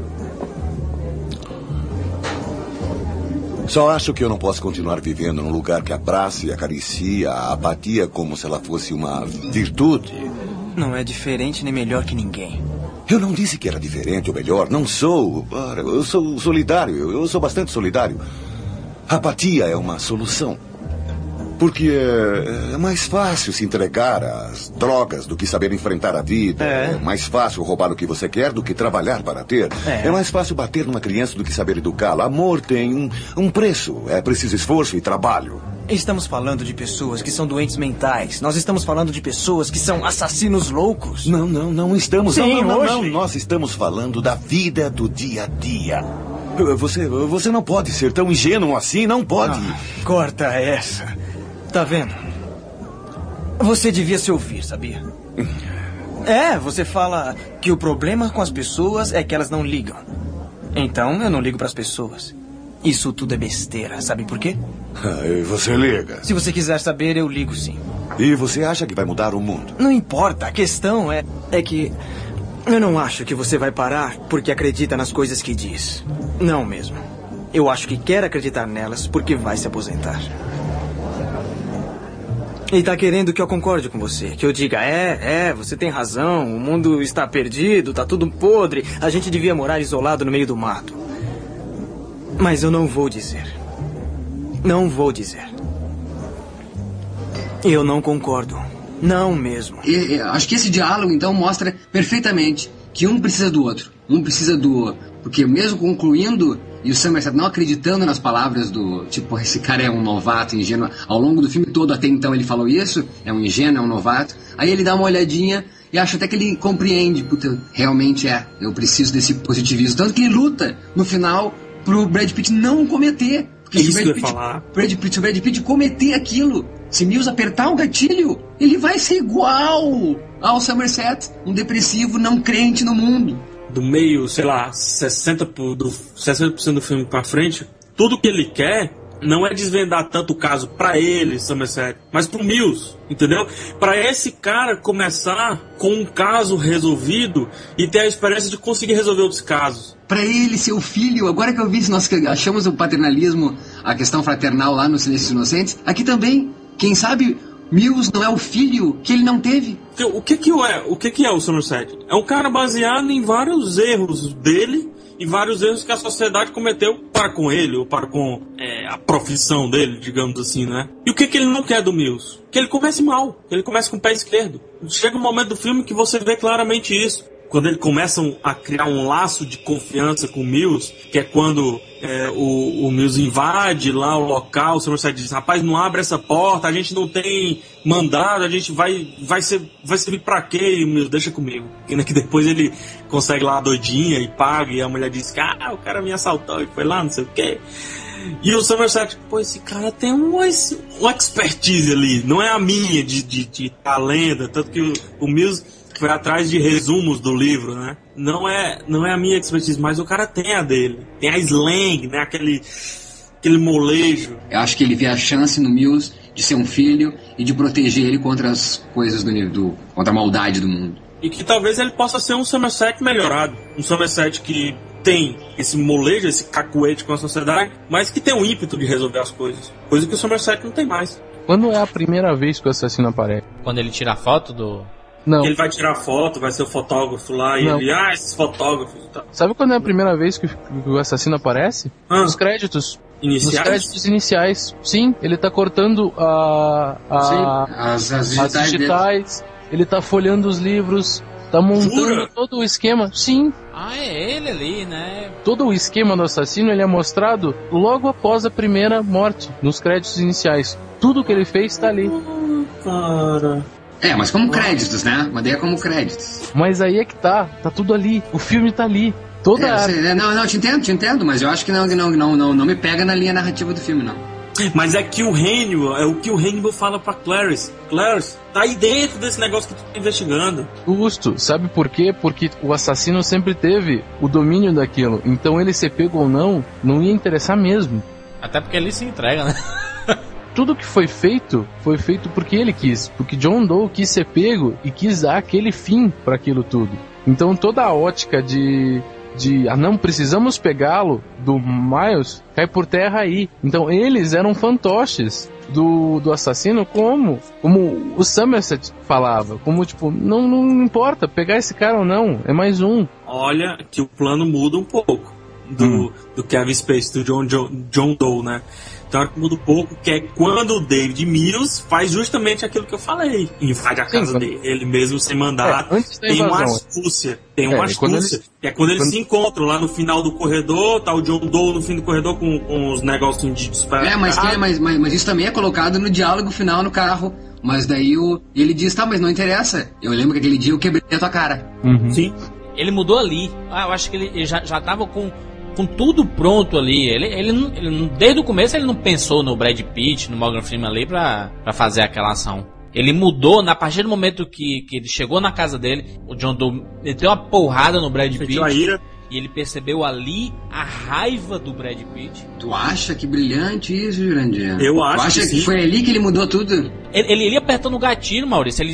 Só acho que eu não posso continuar vivendo num lugar que abraça e acaricia a apatia como se ela fosse uma virtude. Não é diferente nem melhor que ninguém. Eu não disse que era diferente ou melhor. Não sou. Eu sou solidário. Eu sou bastante solidário. A apatia é uma solução. Porque é mais fácil se entregar às drogas do que saber enfrentar a vida. É mais fácil roubar o que você quer do que trabalhar para ter. É mais fácil bater numa criança do que saber educá-la. Amor tem um preço. É preciso esforço e trabalho. Estamos falando de pessoas que são doentes mentais. Nós estamos falando de pessoas que são assassinos loucos. Não estamos. Sim, não. Nós estamos falando da vida do dia a dia. Você não pode ser tão ingênuo assim. Não pode. Corta essa. Tá vendo? Você devia se ouvir, sabia? Você fala que o problema com as pessoas é que elas não ligam. Então, eu não ligo pras pessoas. Isso tudo é besteira, sabe por quê? E você liga? Se você quiser saber, eu ligo sim. E você acha que vai mudar o mundo? Não importa, a questão é que... Eu não acho que você vai parar porque acredita nas coisas que diz. Não mesmo. Eu acho que quer acreditar nelas porque vai se aposentar. E tá querendo que eu concorde com você. Que eu diga, você tem razão, o mundo está perdido, tá tudo podre, a gente devia morar isolado no meio do mato. Mas eu não vou dizer. Não vou dizer. Eu não concordo. Não mesmo. Acho que esse diálogo, então, mostra perfeitamente que um precisa do outro. Um precisa do... Porque mesmo concluindo... E o Somerset não acreditando nas palavras do... Tipo, esse cara é um novato, ingênuo. Ao longo do filme todo, até então, ele falou isso. É um ingênuo, é um novato. Aí ele dá uma olhadinha e acho até que ele compreende. Puta, realmente eu preciso desse positivismo. Tanto que ele luta, no final, pro Brad Pitt não cometer. Porque se o Brad Pitt cometer aquilo, se Mills apertar o gatilho, ele vai ser igual ao Somerset. Um depressivo não crente no mundo. Do meio, sei lá, 60% do filme pra frente, tudo que ele quer não é desvendar tanto o caso pra ele, Somerset, mas pro Mills, entendeu? Pra esse cara começar com um caso resolvido e ter a esperança de conseguir resolver outros casos. Pra ele, seu filho, agora que eu vi, nós achamos o paternalismo, a questão fraternal lá no Silêncio dos Inocentes, aqui também, quem sabe... Mills não é o filho que ele não teve. O que é o Somerset? É um cara baseado em vários erros dele e vários erros que a sociedade cometeu para com ele, ou para com a profissão dele, digamos assim, né? E o que ele não quer do Mills? Que ele comece mal, que ele comece com o pé esquerdo. Chega um momento do filme que você vê claramente isso. Quando eles começam a criar um laço de confiança com o Mills, que é quando o Mills invade lá o local, o Somerset diz, rapaz, não abre essa porta, a gente não tem mandado, a gente vai servir pra quê? E o Mills, deixa comigo. E que depois ele consegue lá a doidinha e paga, e a mulher diz que o cara me assaltou e foi lá, não sei o quê. E o Somerset, esse cara tem uma expertise ali, não é a minha de lenda, tanto que o Mills foi atrás de resumos do livro, né? Não é a minha expertise, mas o cara tem a dele. Tem a slang, né? Aquele molejo. Eu acho que ele vê a chance no Mills de ser um filho e de proteger ele contra as coisas contra a maldade do mundo. E que talvez ele possa ser um Somerset melhorado. Um Somerset que tem esse molejo, esse cacuete com a sociedade, mas que tem um ímpeto de resolver as coisas. Coisa que o Somerset não tem mais. Quando é a primeira vez que o assassino aparece? Quando ele tira a foto do... Não. Ele vai tirar foto, vai ser o fotógrafo lá, e ele, esses fotógrafos e tal. Sabe quando é a primeira vez que o assassino aparece? Nos créditos. Iniciais? Nos créditos iniciais. Sim, ele tá cortando as digitais, ele tá folhando os livros, tá montando todo o esquema. Sim. Ah, é ele ali, né? Todo o esquema do assassino ele é mostrado logo após a primeira morte, nos créditos iniciais. Tudo que ele fez tá ali. Cara... mas como créditos, né? Uma ideia como créditos. Mas aí é que tá tudo ali. O filme tá ali. Não, te entendo, mas eu acho que não me pega na linha narrativa do filme, não. Mas é que o Hannibal, é o que o Hannibal fala pra Clarice. Clarice, tá aí dentro desse negócio que tu tá investigando. Justo, sabe por quê? Porque o assassino sempre teve o domínio daquilo. Então ele ser pego ou não ia interessar mesmo. Até porque ele se entrega, né? Tudo que foi feito porque ele quis. Porque John Doe quis ser pego e quis dar aquele fim para aquilo tudo. Então toda a ótica de não precisamos pegá-lo do Miles cai por terra aí. Então eles eram fantoches do assassino, como o Somerset falava, como tipo, não importa pegar esse cara ou não, é mais um. Olha que o plano muda um pouco do Kevin Spacey, do John Doe, né? Então muda um pouco, que é quando o David Mills faz justamente aquilo que eu falei. Invade a casa dele, ele mesmo sem mandar. Tem uma astúcia. Que é quando eles se encontram lá no final do corredor, tá o John Doe no fim do corredor com os negocinhos de disparar. Mas isso também é colocado no diálogo final no carro. Mas daí ele diz, mas não interessa. Eu lembro que aquele dia eu quebrei a tua cara. Sim. Ele mudou ali. Eu acho que ele já tava com tudo pronto ali. Ele desde o começo ele não pensou no Brad Pitt, no Morgan Freeman ali pra fazer aquela ação. Ele mudou, a partir do momento que ele chegou na casa dele, o John Doe meteu uma porrada no Brad Pitt. E ele percebeu ali a raiva do Brad Pitt. Tu acha que brilhante isso, Jurandir? Eu acho. Tu acha que foi ali que ele mudou tudo? Ele ia apertando o gatilho, Maurício.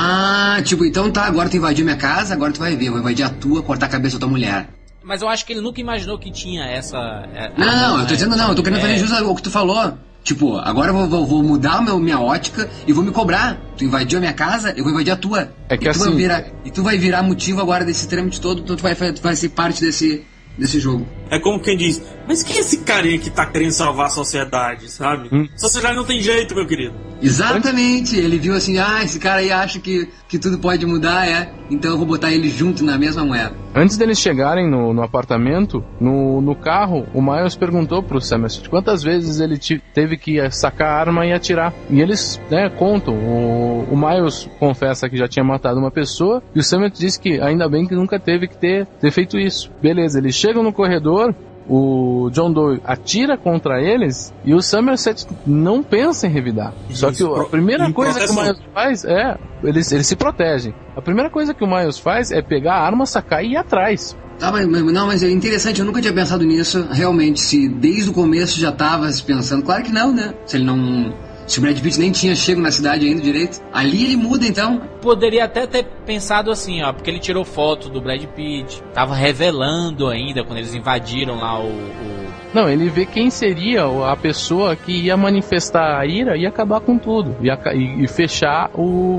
Então tá, agora tu invadiu minha casa, agora tu vai ver. Eu vou invadir a tua, cortar a cabeça da tua mulher. Mas eu acho que ele nunca imaginou que tinha essa... eu tô dizendo eu tô querendo fazer jus ao que tu falou. Tipo, agora eu vou mudar minha ótica e vou me cobrar. Tu invadiu a minha casa, eu vou invadir a tua. É que assim... tu vai virar motivo agora desse trâmite todo, então tu vai ser parte desse jogo. É como quem diz, mas quem é esse carinha que tá querendo salvar a sociedade, sabe? Sociedade não tem jeito, meu querido. Exatamente, ele viu assim, esse cara aí acha que tudo pode mudar, então eu vou botar ele junto na mesma moeda. Antes deles chegarem no apartamento, no carro, o Miles perguntou pro Somerset quantas vezes ele teve que sacar a arma e atirar. E eles contam, o Miles confessa que já tinha matado uma pessoa, e o Somerset diz que ainda bem que nunca teve que ter feito isso. Beleza, eles chegam no corredor, o John Doe atira contra eles e o Somerset não pensa em revidar. Só que a primeira coisa que o Miles faz eles se protegem. A primeira coisa que o Miles faz é pegar a arma, sacar e ir atrás. Mas é interessante, eu nunca tinha pensado nisso. Realmente, se desde o começo já tava pensando, claro que não, né? Se o Brad Pitt nem tinha chego na cidade ainda direito, ali ele muda então. Poderia até ter pensado assim, porque ele tirou foto do Brad Pitt, tava revelando ainda quando eles invadiram lá Não, ele vê quem seria a pessoa que ia manifestar a ira e acabar com tudo, e fechar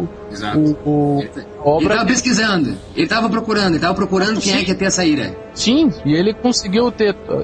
obra. Ele tava pesquisando, ele tava procurando quem é que ia ter essa ira. Sim, e ele conseguiu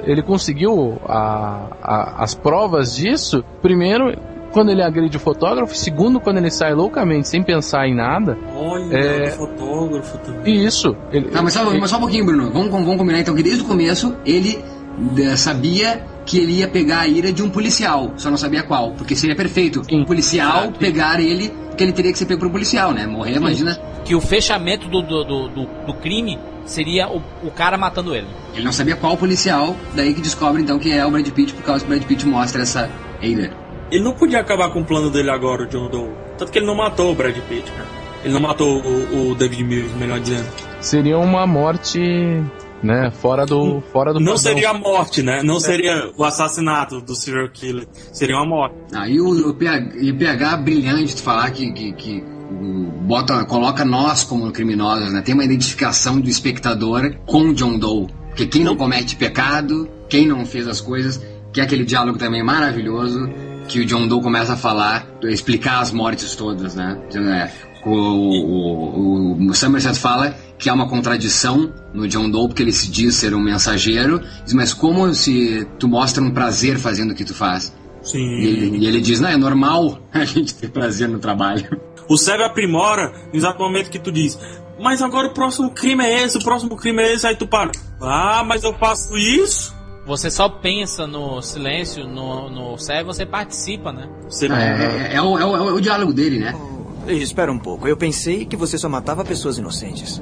as provas disso, primeiro quando ele agride o fotógrafo, segundo quando ele sai loucamente sem pensar em nada. Olha, o fotógrafo também. Isso. Mas só um pouquinho, Bruno. Vamos combinar então que desde o começo ele sabia que ele ia pegar a ira de um policial, só não sabia qual, porque seria perfeito um policial pegar ele, porque ele teria que ser pego por um policial, né? Morrer, imagina. Que o fechamento do crime seria o cara matando ele. Ele não sabia qual policial, daí que descobre então que é o Brad Pitt, por causa que o Brad Pitt mostra essa ira. Ele não podia acabar com o plano dele agora, o John Doe. Tanto que ele não matou o Brad Pitt, cara. Ele não matou o David Mills, melhor dizendo. Seria uma morte, né, fora do Não seria a morte, né? Não seria o assassinato do serial killer. Seria uma morte. E o PH brilhante de falar que coloca nós como criminosos, né? Tem uma identificação do espectador com John Doe. Porque quem não comete pecado, quem não fez as coisas, que é aquele diálogo também maravilhoso, que o John Doe começa a falar, explicar as mortes todas, né? O Somerset fala que há uma contradição no John Doe, porque ele se diz ser um mensageiro, diz, mas como se tu mostra um prazer fazendo o que tu faz? Sim. E ele diz, não, é normal a gente ter prazer no trabalho. O cérebro aprimora no exato momento que tu diz, mas agora o próximo crime é esse, aí tu para. Ah, mas eu faço isso? Você só pensa no silêncio, no cérebro, você participa, né? É o diálogo dele, né? Espera um pouco, eu pensei que você só matava pessoas inocentes.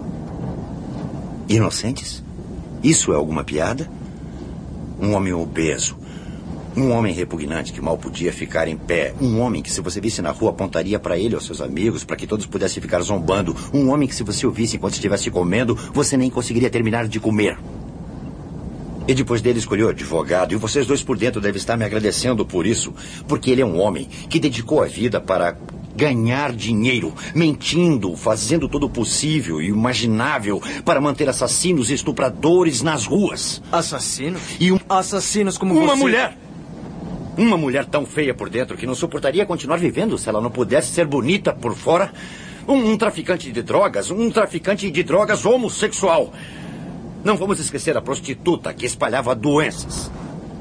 Inocentes? Isso é alguma piada? Um homem obeso, um homem repugnante que mal podia ficar em pé, um homem que se você visse na rua apontaria para ele ou seus amigos para que todos pudessem ficar zombando, um homem que se você o visse enquanto estivesse comendo, você nem conseguiria terminar de comer. E depois dele escolheu advogado, e vocês dois por dentro devem estar me agradecendo por isso, porque ele é um homem que dedicou a vida para ganhar dinheiro, mentindo, fazendo todo o possível e imaginável para manter assassinos e estupradores nas ruas. Assassinos? Assassinos como você? Uma mulher! Uma mulher tão feia por dentro que não suportaria continuar vivendo se ela não pudesse ser bonita por fora. Um traficante de drogas homossexual. Não vamos esquecer a prostituta que espalhava doenças.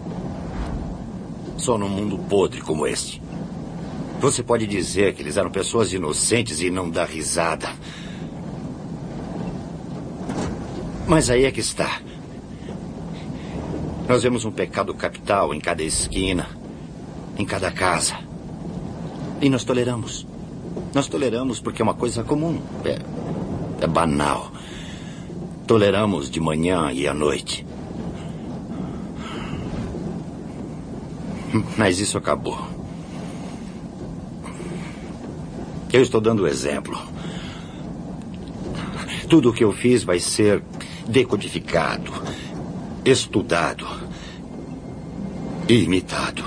Só num mundo podre como este, você pode dizer que eles eram pessoas inocentes e não dar risada. Mas aí é que está. Nós vemos um pecado capital em cada esquina, em cada casa. E nós toleramos. Nós toleramos porque é uma coisa comum. É banal. Toleramos de manhã e à noite. Mas isso acabou. Eu estou dando exemplo. Tudo o que eu fiz vai ser decodificado, estudado e imitado.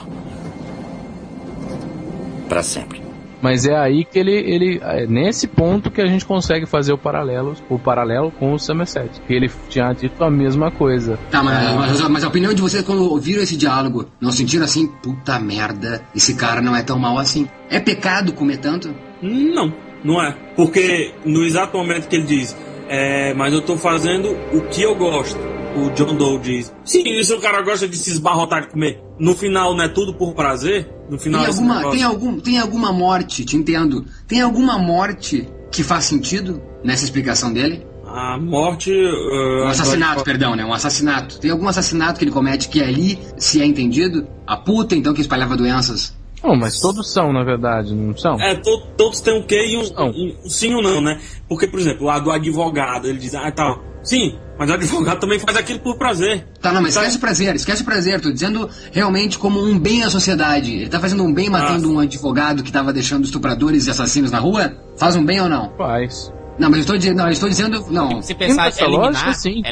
Para sempre. Mas é aí que ele é nesse ponto que a gente consegue fazer o paralelo com o Somerset, que ele tinha dito a mesma coisa. Tá, mas a opinião de vocês quando ouviram esse diálogo, não sentiram assim, puta merda, esse cara não é tão mal assim? É pecado comer tanto? Não é. Porque no exato momento que ele diz, mas eu tô fazendo o que eu gosto, o John Doe diz, sim, e se o cara gosta de se esbarrotar de comer, no final não é tudo por prazer? No final tem alguma morte, te entendo, tem alguma morte que faz sentido nessa explicação dele? A morte... um assassinato, perdão, né? Um assassinato. Tem algum assassinato que ele comete que ali se é entendido? A puta, então, que espalhava doenças? Não, mas todos são, na verdade, não são? Todos têm um quê e um sim ou não, né? Porque, por exemplo, lá do advogado, ele diz, sim, mas o advogado também faz aquilo por prazer. Tá, não, mas esquece o prazer, tô dizendo realmente como um bem à sociedade. Ele tá fazendo um bem matando um advogado que tava deixando estupradores e assassinos na rua? Faz um bem ou não? Faz. Não, mas eu estou dizendo, não. Se pensar em eliminar, sim.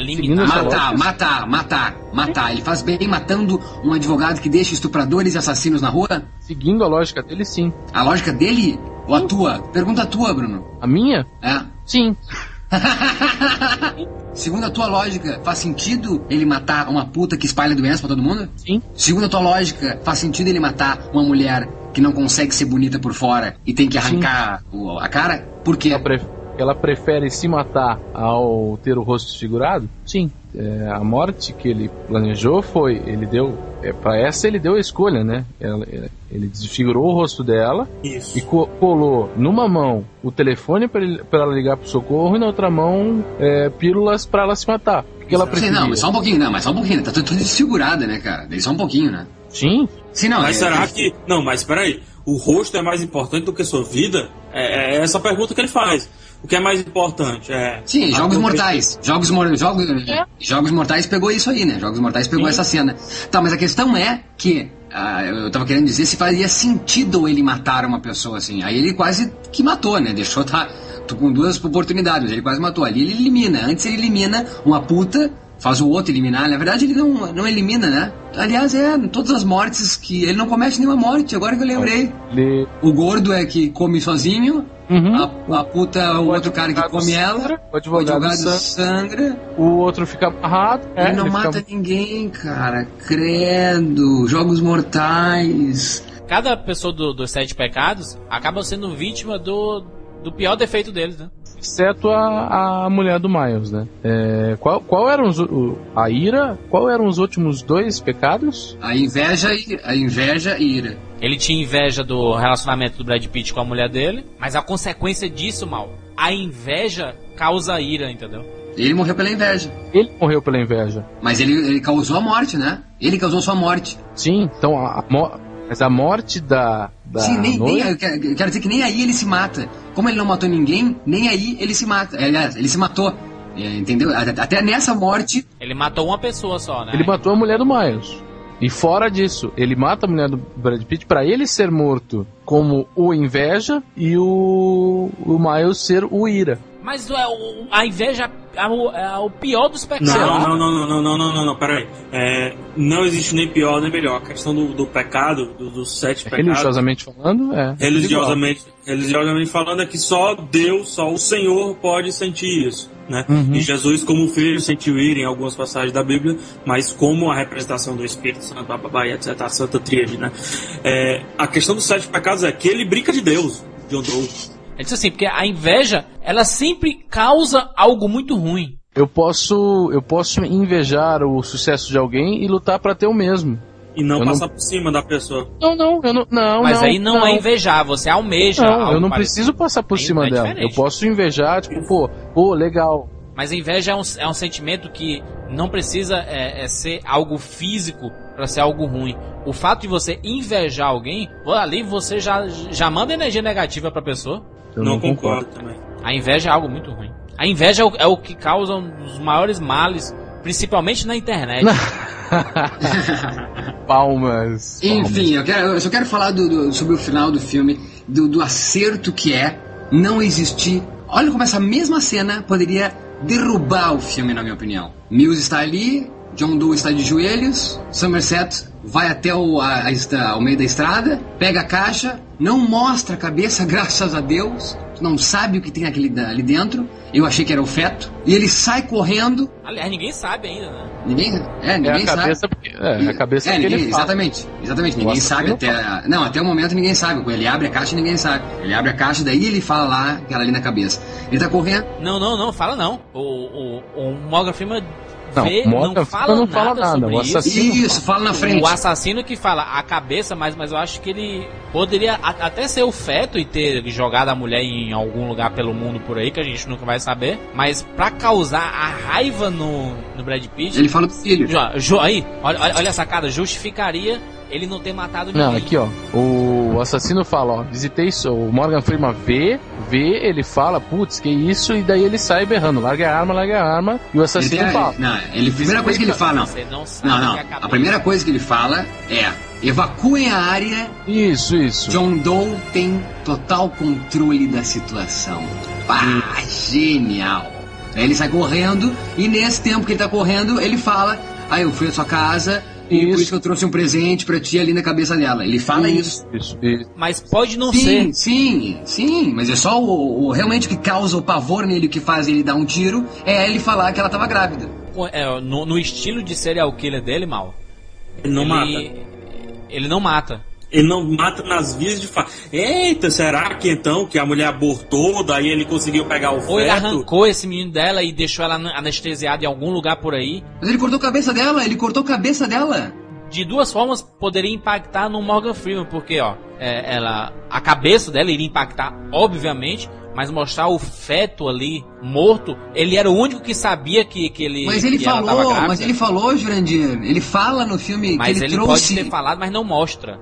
Matar. Ele faz bem matando um advogado que deixa estupradores e assassinos na rua? Seguindo a lógica dele, sim. A lógica dele ou a tua? Pergunta a tua, Bruno. A minha? É. Sim. Segundo a tua lógica, faz sentido ele matar uma puta que espalha doença pra todo mundo? Sim. Segundo a tua lógica, faz sentido ele matar uma mulher que não consegue ser bonita por fora e tem que arrancar a cara? Por quê? Ela prefere se matar ao ter o rosto desfigurado? Sim. A morte que ele planejou foi, para essa ele deu a escolha, né? Ele desfigurou o rosto dela. Isso. E colou numa mão o telefone para ela ligar pro socorro e na outra mão pílulas para ela se matar. Porque ela preferia. Sim, mas só um pouquinho, tá tudo desfigurada, né, cara? Daí só um pouquinho, né? Sim. Mas será que... Não, mas peraí, o rosto é mais importante do que sua vida? É essa a pergunta que ele faz. O que é mais importante? Sim, Jogos Mortais. Jogos Mortais pegou isso aí, né? Jogos Mortais pegou essa cena. Tá, mas a questão é que... eu tava querendo dizer se fazia sentido ele matar uma pessoa assim. Aí ele quase que matou, né? Com duas oportunidades, mas ele quase matou. Ali ele elimina. Antes ele elimina uma puta faz o outro eliminar. Na verdade, ele não elimina, né? Aliás, todas as mortes que... Ele não comete nenhuma morte, agora que eu lembrei. O gordo é que come sozinho, a puta, o outro cara que come ela, o advogado sangra, o outro fica amarrado. Ele não mata ninguém, cara. Credo. Jogos Mortais. Cada pessoa dos 7 pecados acaba sendo vítima do pior defeito deles, né? Exceto a mulher do Miles, né? Qual eram a ira? Qual eram os últimos 2 pecados? A inveja e ira. Ele tinha inveja do relacionamento do Brad Pitt com a mulher dele, mas a consequência disso, Mal, a inveja causa ira, entendeu? Ele morreu pela inveja. Mas ele causou a morte, né? Ele causou sua morte. Sim, então mas a morte da Sim, eu quero dizer que nem aí ele se mata. Como ele não matou ninguém, nem aí ele se mata. Aliás, ele se matou. Entendeu? Até nessa morte... Ele matou uma pessoa só, né? Ele matou a mulher do Miles. E fora disso, ele mata a mulher do Brad Pitt pra ele ser morto como o inveja e o Miles ser o ira. Mas a inveja é o pior dos pecados. Não, peraí. Não existe nem pior nem melhor. A questão do pecado, dos 7 pecados... Religiosamente falando, Religiosamente falando é que só Deus, só o Senhor pode sentir isso, né? E Jesus, como filho, sentiu ira em algumas passagens da Bíblia, mas como a representação do Espírito Santo, etc., a Santa Tríade, né? A questão dos 7 pecados é que ele brinca de Deus, John Doe. É disso assim, porque a inveja, ela sempre causa algo muito ruim. Eu posso invejar o sucesso de alguém e lutar pra ter o mesmo. E não passar por cima da pessoa. Não. Mas aí não é invejar, você almeja. Não, eu não preciso passar por cima dela. Eu posso invejar, tipo, pô, legal. Mas a inveja é um sentimento que não precisa ser algo físico para ser algo ruim. O fato de você invejar alguém, ali você já manda energia negativa pra pessoa. Eu não concordo também. A inveja é algo muito ruim. A inveja é o que causa um dos maiores males, principalmente na internet. Palmas. Enfim, eu só quero falar sobre o final do filme, do acerto que é não existir. Olha como essa mesma cena poderia derrubar o filme, na minha opinião. Mills está ali, John Doe está de joelhos, Somerset vai até ao meio da estrada, pega a caixa, não mostra a cabeça, graças a Deus, não sabe o que tem ali dentro. Eu achei que era o feto. E ele sai correndo. Aliás, ninguém sabe ainda, né? Ninguém sabe. A cabeça que ele fala. Exatamente. Ninguém sabe até o momento ninguém sabe. Ele abre a caixa e ninguém sabe. Ele abre a caixa, daí ele fala lá, aquela ali na cabeça. Ele tá correndo. Não, fala não. O Morgan Freeman não fala nada. O assassino isso, fala na frente. O assassino que fala a cabeça, mas eu acho que ele poderia até ser o feto e ter jogado a mulher em algum lugar pelo mundo por aí, que a gente nunca vai saber. Mas pra causar a raiva no Brad Pitt... Ele fala do filho. Aí, olha a sacada, justificaria ele não ter matado ninguém. Não, aqui ó, o assassino fala, visitei isso, o Morgan Freeman vê, ele fala, putz, que isso, e daí ele sai berrando, larga a arma, e o assassino fala. Primeira coisa que ele fala, a primeira coisa que ele fala é, evacuem a área. Isso. John Doe tem total controle da situação. Genial. Aí ele sai correndo, e nesse tempo que ele tá correndo, ele fala, eu fui à sua casa, e por isso que eu trouxe um presente pra ti ali na cabeça dela. Ele fala isso. Mas pode não ser. Sim, mas é só realmente o que causa o pavor nele, o que faz ele dar um tiro, é ele falar que ela tava grávida. No estilo de serial killer dele, Mal, ele não mata. Ele não mata. Ele não mata nas vias de fato. Eita, será que então que a mulher abortou, daí ele conseguiu pegar o feto? Ou ele arrancou esse menino dela e deixou ela anestesiada em algum lugar por aí? Mas ele cortou a cabeça dela. De duas formas poderia impactar no Morgan Freeman, porque a cabeça dela iria impactar, obviamente, mas mostrar o feto ali morto, ele era o único que sabia que ele. Mas ele falou, Jurandir. Ele fala no filme mas que ele trouxe. Pode ter falado, mas não mostra.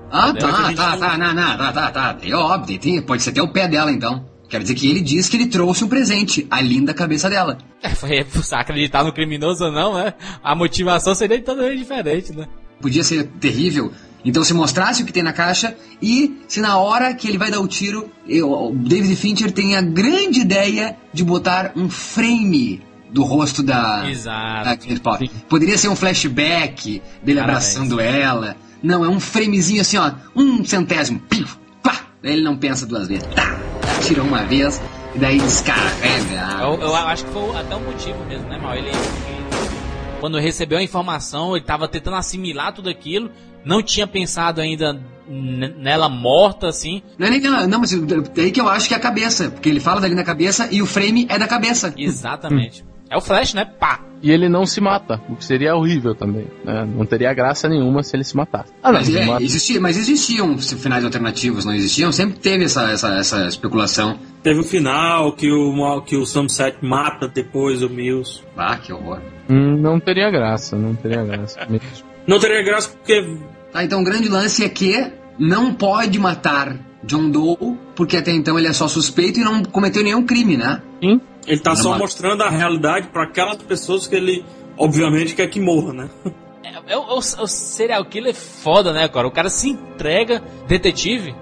Tá. É óbvio, pode ser até o pé dela então. Quer dizer que ele diz que ele trouxe um presente, a linda cabeça dela. Foi acreditar no criminoso ou não, né? A motivação seria totalmente diferente, né? Podia ser terrível. Então se mostrasse o que tem na caixa e se na hora que ele vai dar o tiro, o David Fincher tem a grande ideia de botar um frame do rosto da Exato. Gwyneth Paltrow. Poderia ser um flashback dele abraçando ela. Não, é um framezinho assim, ó, 1/100, pif, pá. Daí ele não pensa duas vezes. Tá, tirou uma vez e daí descarrega. Eu acho que foi até um motivo mesmo, né, Mal? Ele quando recebeu a informação, ele tava tentando assimilar tudo aquilo, não tinha pensado ainda nela morta, assim. Não é nem nela, não, mas daí que eu acho que é a cabeça, porque ele fala dali na cabeça e o frame é da cabeça. Exatamente. É o Flash, né? Pá! E ele não se mata, o que seria horrível também, né? Não teria graça nenhuma se ele se matasse. Mas existiam finais alternativos, não existiam? Sempre teve essa especulação. Teve o final que o Somerset mata depois o Mills. Ah, que horror. Não teria graça mesmo. Não teria graça porque... Tá, então o grande lance é que não pode matar John Doe, porque até então ele é só suspeito e não cometeu nenhum crime, né? Sim. Ele tá só mostrando a realidade para aquelas pessoas que ele, obviamente, quer que morra, né? O serial killer é foda, né, cara? O cara se entrega. Detetive.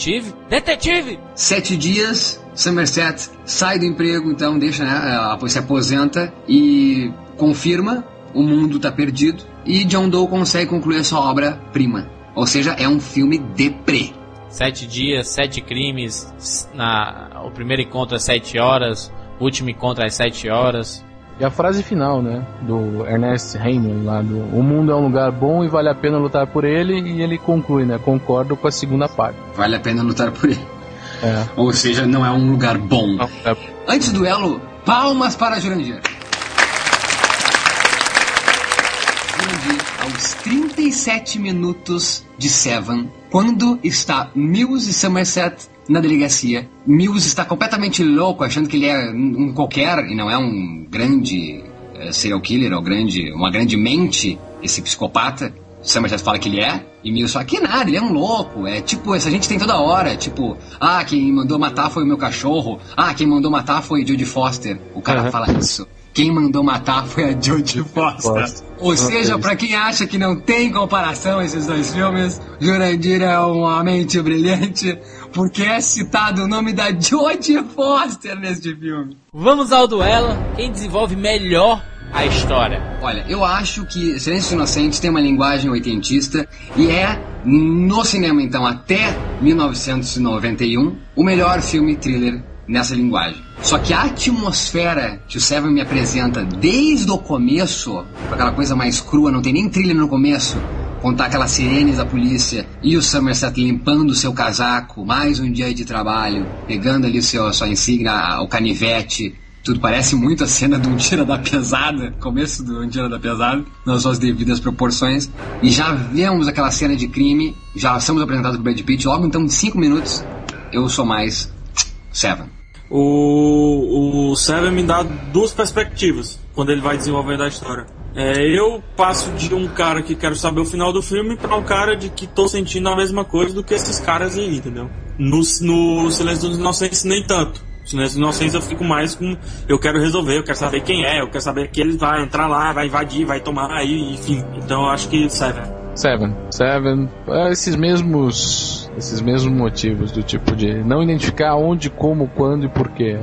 7 dias, Somerset sai do emprego, então deixa, né? Se aposenta e confirma, o mundo tá perdido. E John Doe consegue concluir a sua obra-prima. Ou seja, é um filme deprê. 7 dias, 7 crimes. O primeiro encontro às 7 horas. O último encontro às 7 horas. E a frase final, né, do Ernest Hemingway lá do "O mundo é um lugar bom e vale a pena lutar por ele", e ele conclui, né, concordo com a segunda parte. Vale a pena lutar por ele. É. Ou seja, não é um lugar bom. Não, Antes do duelo, palmas para Jurandir. Jurandir, aos 37 minutos de Seven, quando está Mills e Somerset na delegacia, Mills está completamente louco, achando que ele é um qualquer e não é um grande serial killer ou uma grande mente, esse psicopata. Somerset fala que ele é, e Mills fala que nada, ele é um louco, é tipo, essa gente tem toda hora, tipo, quem mandou matar foi o meu cachorro, quem mandou matar foi Jodie Foster. O cara fala isso. Quem mandou matar foi a Jodie Foster. Ou seja, pra quem acha que não tem comparação esses dois filmes, Jurandir é uma mente brilhante, porque é citado o nome da Jodie Foster neste filme. Vamos ao duelo. Quem desenvolve melhor a história? Olha, eu acho que Silêncio dos Inocentes tem uma linguagem oitentista e é, no cinema então, até 1991, o melhor filme thriller nessa linguagem. Só que a atmosfera que o Seven me apresenta desde o começo, aquela coisa mais crua, não tem nem thriller no começo, contar aquelas sirenes da polícia e o Somerset limpando o seu casaco, mais um dia de trabalho, pegando ali sua insígnia, o canivete, tudo parece muito a cena de Um Tira da Pesada, começo do Um Tira da Pesada, nas suas devidas proporções, e já vemos aquela cena de crime, já somos apresentados com o Brad Pitt, logo então em 5 minutos, eu sou mais Seven. O Seven me dá duas perspectivas quando ele vai desenvolvendo a história. Eu passo de um cara que quero saber o final do filme pra um cara de que tô sentindo a mesma coisa do que esses caras aí, entendeu? No Silêncio dos Inocentes nem tanto. No Silêncio dos Inocentes eu fico mais com... Eu quero resolver, eu quero saber quem é, eu quero saber que ele vai entrar lá, vai invadir, vai tomar aí, enfim. Então eu acho que Seven, esses mesmos motivos do tipo de não identificar onde, como, quando e porquê,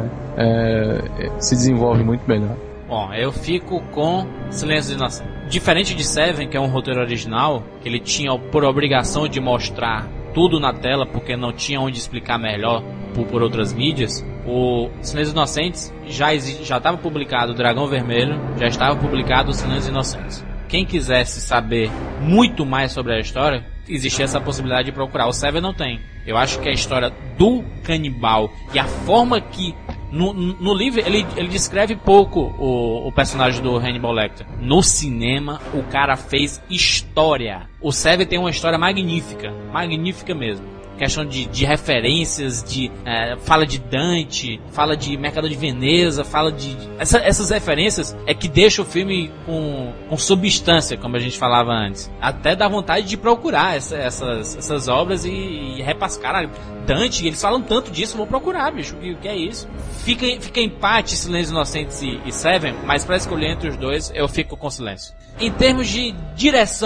se desenvolve muito melhor. Bom, eu fico com Silêncio dos Inocentes. Diferente de Seven, que é um roteiro original, que ele tinha por obrigação de mostrar tudo na tela, porque não tinha onde explicar melhor por outras mídias, o Silêncio dos Inocentes já estava publicado o Dragão Vermelho, já estava publicado o Silêncio dos Inocentes. Quem quisesse saber muito mais sobre a história, existia essa possibilidade de procurar. O Seven não tem. Eu acho que a história do canibal e a forma que... No livro, ele descreve pouco o personagem do Hannibal Lecter. No cinema, o cara fez história. O Seven tem uma história magnífica. Magnífica mesmo. Questão de referências, fala de Dante, fala de Mercador de Veneza, fala de... Essas referências é que deixa o filme com substância, como a gente falava antes. Até dá vontade de procurar essas obras e repassar. Caralho, Dante, eles falam tanto disso, vou procurar, bicho, o que é isso? Fica empate Silêncio Inocentes e Seven, mas pra escolher entre os dois, eu fico com Silêncio. Em termos de direção,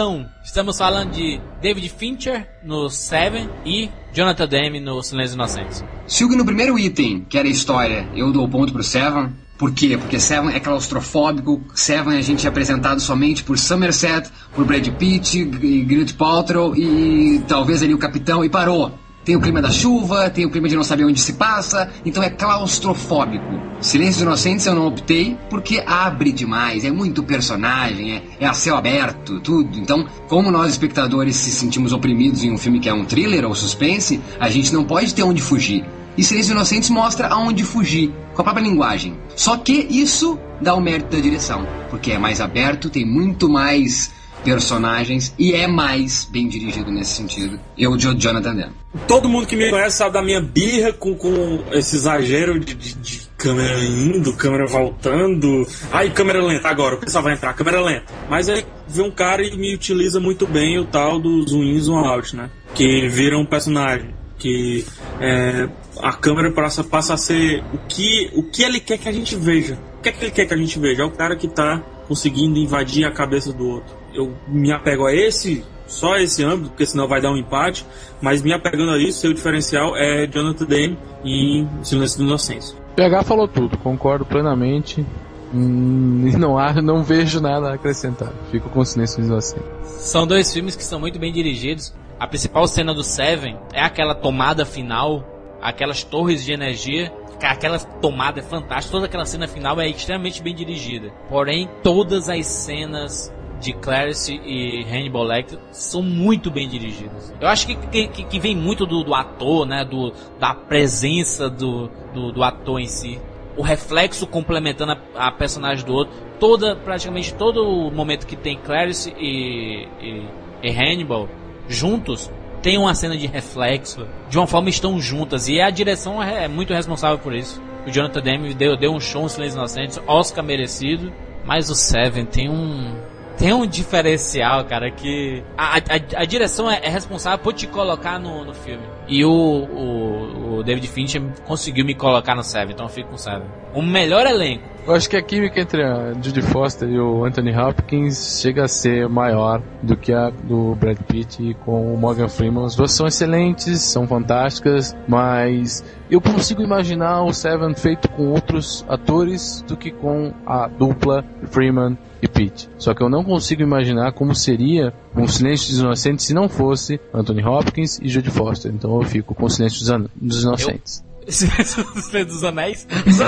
Estamos falando de David Fincher no Seven e Jonathan Demme no Silêncio dos Inocentes. Se no primeiro item, que era a história, eu dou ponto pro Seven. Por quê? Porque Seven é claustrofóbico. Seven a gente é apresentado somente por Somerset, por Brad Pitt, e Gwyneth Paltrow e talvez ali o Capitão, e parou. Tem o clima da chuva, tem o clima de não saber onde se passa, então é claustrofóbico. Silêncio dos Inocentes eu não optei porque abre demais, é muito personagem, é a céu aberto, tudo. Então, como nós espectadores se sentimos oprimidos em um filme que é um thriller ou suspense, a gente não pode ter onde fugir. E Silêncio dos Inocentes mostra aonde fugir, com a própria linguagem. Só que isso dá o mérito da direção, porque é mais aberto, tem muito mais personagens e é mais bem dirigido nesse sentido. Eu, Jonathan Demme. Todo mundo que me conhece sabe da minha birra com esse exagero de câmera indo, câmera voltando. Ai, câmera lenta, agora o pessoal vai entrar, câmera lenta. Mas aí vem um cara e me utiliza muito bem o tal do zoom in, zoom out, né? Que vira um personagem. Que a câmera passa a ser o que ele quer que a gente veja. O que é que ele quer que a gente veja? É o cara que tá conseguindo invadir a cabeça do outro. Eu me apego a só esse âmbito, porque senão vai dar um empate, mas me apegando a isso, seu diferencial é Jonathan Demme em Silêncio dos Inocentes. PH falou tudo, concordo plenamente. Não vejo nada a acrescentar. Fico com Silêncio dos Inocentes. São dois filmes que são muito bem dirigidos. A principal cena do Seven é aquela tomada final, aquelas torres de energia. Aquela tomada é fantástica, toda aquela cena final é extremamente bem dirigida. Porém, todas as cenas de Clarice e Hannibal Lecter são muito bem dirigidas. Eu acho que vem muito do ator, né? Da presença do ator em si. O reflexo complementando a personagem do outro. Praticamente todo o momento que tem Clarice e Hannibal juntos, tem uma cena de reflexo. De uma forma estão juntas. E a direção é muito responsável por isso. O Jonathan Demme deu um show em Silêncio dos Inocentes, Oscar merecido. Mas o Seven tem um diferencial, cara, que a direção é responsável por te colocar no filme. E o David Fincher conseguiu me colocar no Seven, então eu fico com o Seven. O melhor elenco. Eu acho que a química entre a Judy Foster e o Anthony Hopkins chega a ser maior do que a do Brad Pitt com o Morgan Freeman. As duas são excelentes, são fantásticas, mas eu consigo imaginar o Seven feito com outros atores do que com a dupla Freeman e Pitt. Só que eu não consigo imaginar como seria um Silêncio dos Inocentes se não fosse Anthony Hopkins e Judy Foster. Então eu fico com o Silêncio dos Inocentes. Silêncio dos Anéis?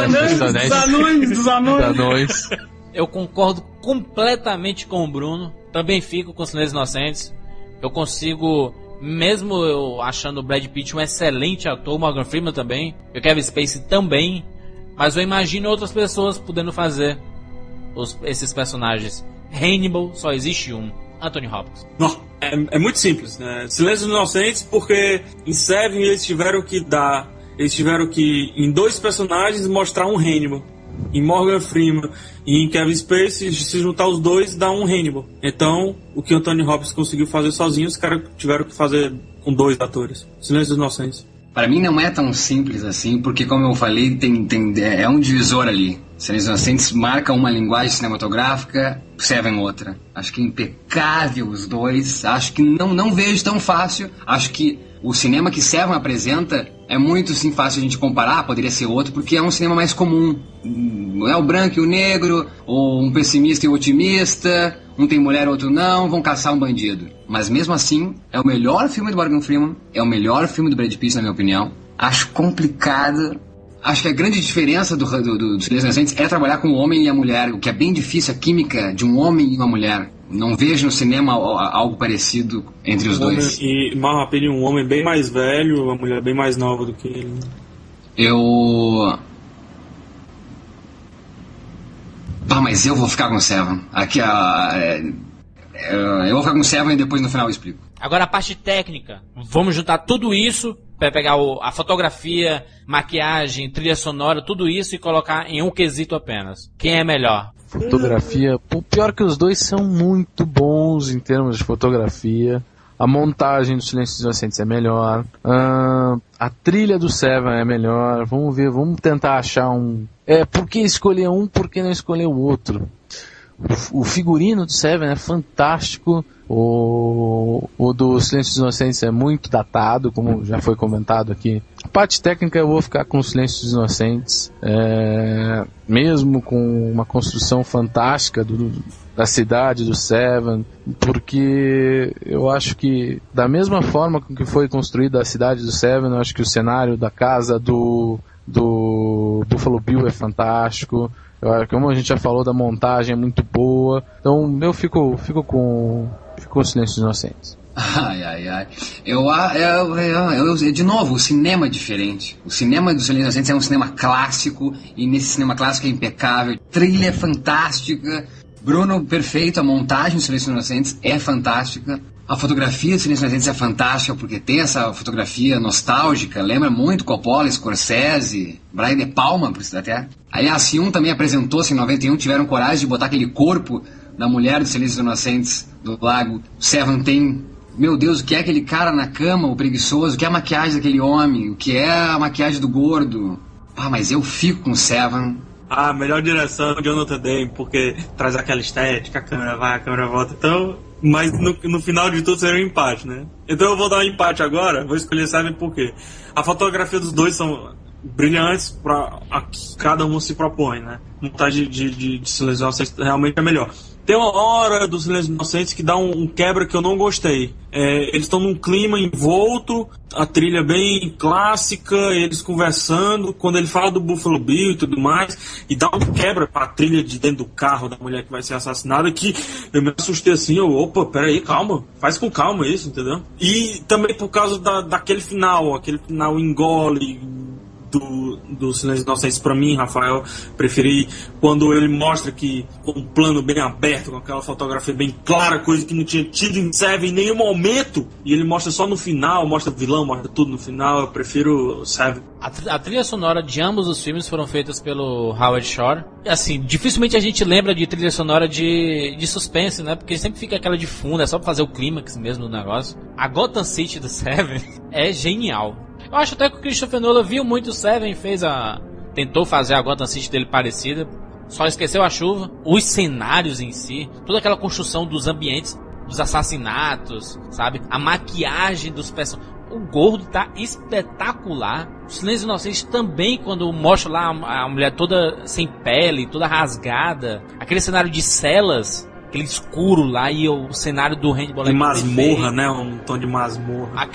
Dos anões. Eu concordo completamente com o Bruno. Também fico com Silêncio dos Inocentes. Eu consigo, mesmo eu achando o Brad Pitt um excelente ator, Morgan Freeman também, o Kevin Spacey também, mas eu imagino outras pessoas podendo fazer esses personagens. Hannibal, só existe um, Anthony Hopkins. Não, é muito simples, né? Silêncio dos Inocentes, porque em Seven eles tiveram que em dois personagens mostrar um Hannibal. Em Morgan Freeman e em Kevin Spacey, se juntar os dois dá um Hannibal. Então, o que o Anthony Hopkins conseguiu fazer sozinho, os caras tiveram que fazer com dois atores. Silêncio dos Inocentes. Para mim não é tão simples assim, porque como eu falei, é um divisor ali. Silêncio dos Inocentes marca uma linguagem cinematográfica, Seven outra. Acho que é impecável os dois. Acho que não vejo tão fácil. Acho que o cinema que Seven apresenta é muito sim fácil a gente comparar, poderia ser outro, porque é um cinema mais comum. É o branco e o negro, ou um pessimista e o otimista, um tem mulher, outro não, vão caçar um bandido. Mas mesmo assim, é o melhor filme do Morgan Freeman, é o melhor filme do Brad Pitt, na minha opinião. Acho complicado. Acho que a grande diferença do Silêncio dos Inocentes é trabalhar com o homem e a mulher, o que é bem difícil, a química de um homem e uma mulher. Não vejo no cinema algo parecido entre os dois. E mais rápido, um homem bem mais velho, uma mulher bem mais nova do que ele. Mas eu vou ficar com o Seven. Aqui, eu vou ficar com o Seven e depois no final eu explico. Agora a parte técnica. Vamos juntar tudo isso para pegar a fotografia, maquiagem, trilha sonora, tudo isso e colocar em um quesito apenas. Quem é melhor? Fotografia, o pior que os dois são muito bons em termos de fotografia. A montagem do Silêncio dos Inocentes é melhor. A trilha do Seven é melhor. Vamos ver, vamos tentar achar um... por que escolher um, por que não escolher o outro? O figurino do Seven é fantástico. O do Silêncio dos Inocentes é muito datado, como já foi comentado aqui. A parte técnica eu vou ficar com o Silêncio dos Inocentes, mesmo com uma construção fantástica da cidade do Seven, porque eu acho que da mesma forma com que foi construída a cidade do Seven, eu acho que o cenário da casa do Buffalo Bill é fantástico. Como a gente já falou, da montagem é muito boa. Então eu fico com o Silêncio dos Inocentes. Ai. De novo, o cinema é diferente. O cinema do Silêncio dos Inocentes é um cinema clássico, e nesse cinema clássico é impecável. Trilha fantástica. Bruno, perfeito. A montagem do Silêncio dos Inocentes é fantástica. A fotografia do Silêncio dos Inocentes é fantástica, porque tem essa fotografia nostálgica, lembra muito Coppola, Scorsese, Brian De Palma, por isso até. Aí a C1 também apresentou-se em 91, tiveram coragem de botar aquele corpo da mulher do Silêncio dos Inocentes do lago. O Seven tem, meu Deus, o que é aquele cara na cama, o preguiçoso, o que é a maquiagem daquele homem, o que é a maquiagem do gordo. Mas eu fico com o Seven. A melhor direção de Jonathan Demme, porque traz aquela estética, a câmera vai, a câmera volta, então... Mas no final de tudo seria um empate, né? Então eu vou dar um empate agora, vou escolher Seven porque a fotografia dos dois são brilhantes para cada um se propõe, né? A montagem de Silêncio Inocente realmente é melhor. Tem uma hora do Silêncio Inocentes que dá um quebra que eu não gostei. Eles estão num clima envolto, a trilha bem clássica, eles conversando, quando ele fala do Buffalo Bill e tudo mais, e dá um quebra pra trilha de dentro do carro da mulher que vai ser assassinada, que eu me assustei assim, opa, peraí, calma, faz com calma isso, entendeu? E também por causa daquele final engole do Silêncio Inocentes. Pra mim, Rafael, preferi quando ele mostra que com um plano bem aberto, com aquela fotografia bem clara, coisa que não tinha tido em Seven em nenhum momento, e ele mostra só no final, mostra vilão, mostra tudo no final. Eu prefiro Seven. A trilha sonora de ambos os filmes foram feitas pelo Howard Shore. Assim, dificilmente a gente lembra de trilha sonora de suspense, né? Porque sempre fica aquela de fundo, é só pra fazer o clímax mesmo do negócio. A Gotham City do Seven é genial. Eu acho até que o Christopher Nolan viu muito o Seven, tentou fazer a Gotham City dele parecida, só esqueceu a chuva. Os cenários em si, toda aquela construção dos ambientes, dos assassinatos, sabe? A maquiagem dos personagens. O gordo tá espetacular. O Silêncio Inocente também, quando mostra lá a mulher toda sem pele, toda rasgada. Aquele cenário de celas, aquele escuro lá, e o cenário do Hannibal Lecter. De masmorra, né? Um tom de masmorra.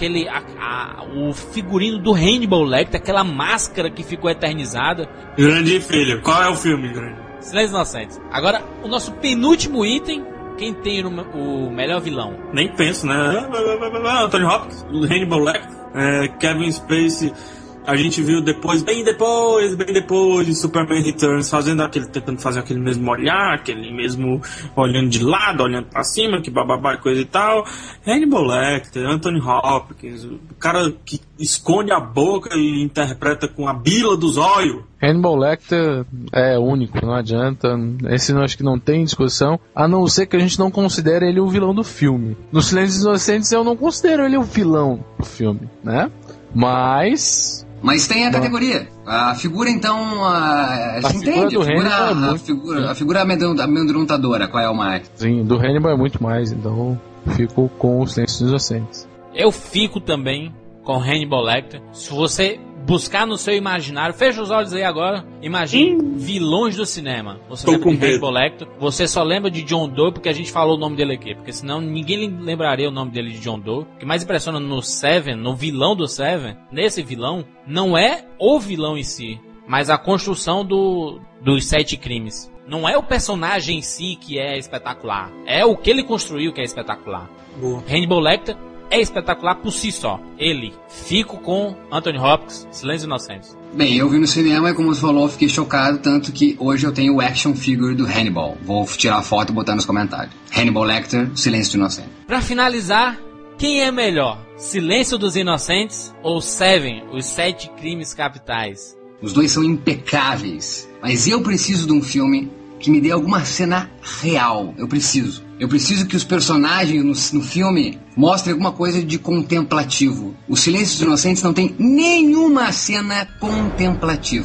O figurino do Hannibal Lecter, aquela máscara que ficou eternizada. Grande filho, qual é o filme, Grande? Silêncio Inocente. Agora, o nosso penúltimo item, quem tem o melhor vilão? Nem penso, né? Anthony Hopkins, Hannibal Lecter, Kevin Spacey. A gente viu bem depois de Superman Returns, tentando fazer aquele mesmo olhar, aquele mesmo olhando de lado, olhando pra cima, que bababá, coisa e tal. Hannibal Lecter, Anthony Hopkins, o cara que esconde a boca e interpreta com a bila dos olhos. Hannibal Lecter é único, não adianta. Esse eu acho que não tem discussão, a não ser que a gente não considere ele o vilão do filme. No Silêncio dos Inocentes eu não considero ele o vilão do filme, né? Mas tem a categoria. A figura, então, a gente entende. A figura amedrontadora, qual é o mais? Sim, do Hannibal é muito mais, então fico com o Silêncio dos Inocentes. Eu fico também com Hannibal Lecter. Se você buscar no seu imaginário, fecha os olhos aí agora, imagine vilões do cinema. Você lembra de Hannibal Lecter, você só lembra de John Doe porque a gente falou o nome dele aqui, porque senão ninguém lembraria o nome dele de John Doe. O que mais impressiona no Seven, no vilão do Seven, nesse vilão, não é o vilão em si, mas a construção dos 7 crimes. Não é o personagem em si que é espetacular, é o que ele construiu que é espetacular. Hannibal Lecter é espetacular por si só. Fico com Anthony Hopkins, Silêncio Inocentes. Bem, eu vi no cinema e, como você falou, fiquei chocado, tanto que hoje eu tenho o action figure do Hannibal. Vou tirar a foto e botar nos comentários. Hannibal Lecter, Silêncio Inocente. Pra finalizar, quem é melhor? Silêncio dos Inocentes ou Seven, os 7 crimes capitais? Os dois são impecáveis, mas eu preciso de um filme que me dê alguma cena real. Eu preciso que os personagens no filme mostrem alguma coisa de contemplativo. O Silêncio dos Inocentes não tem nenhuma cena contemplativa.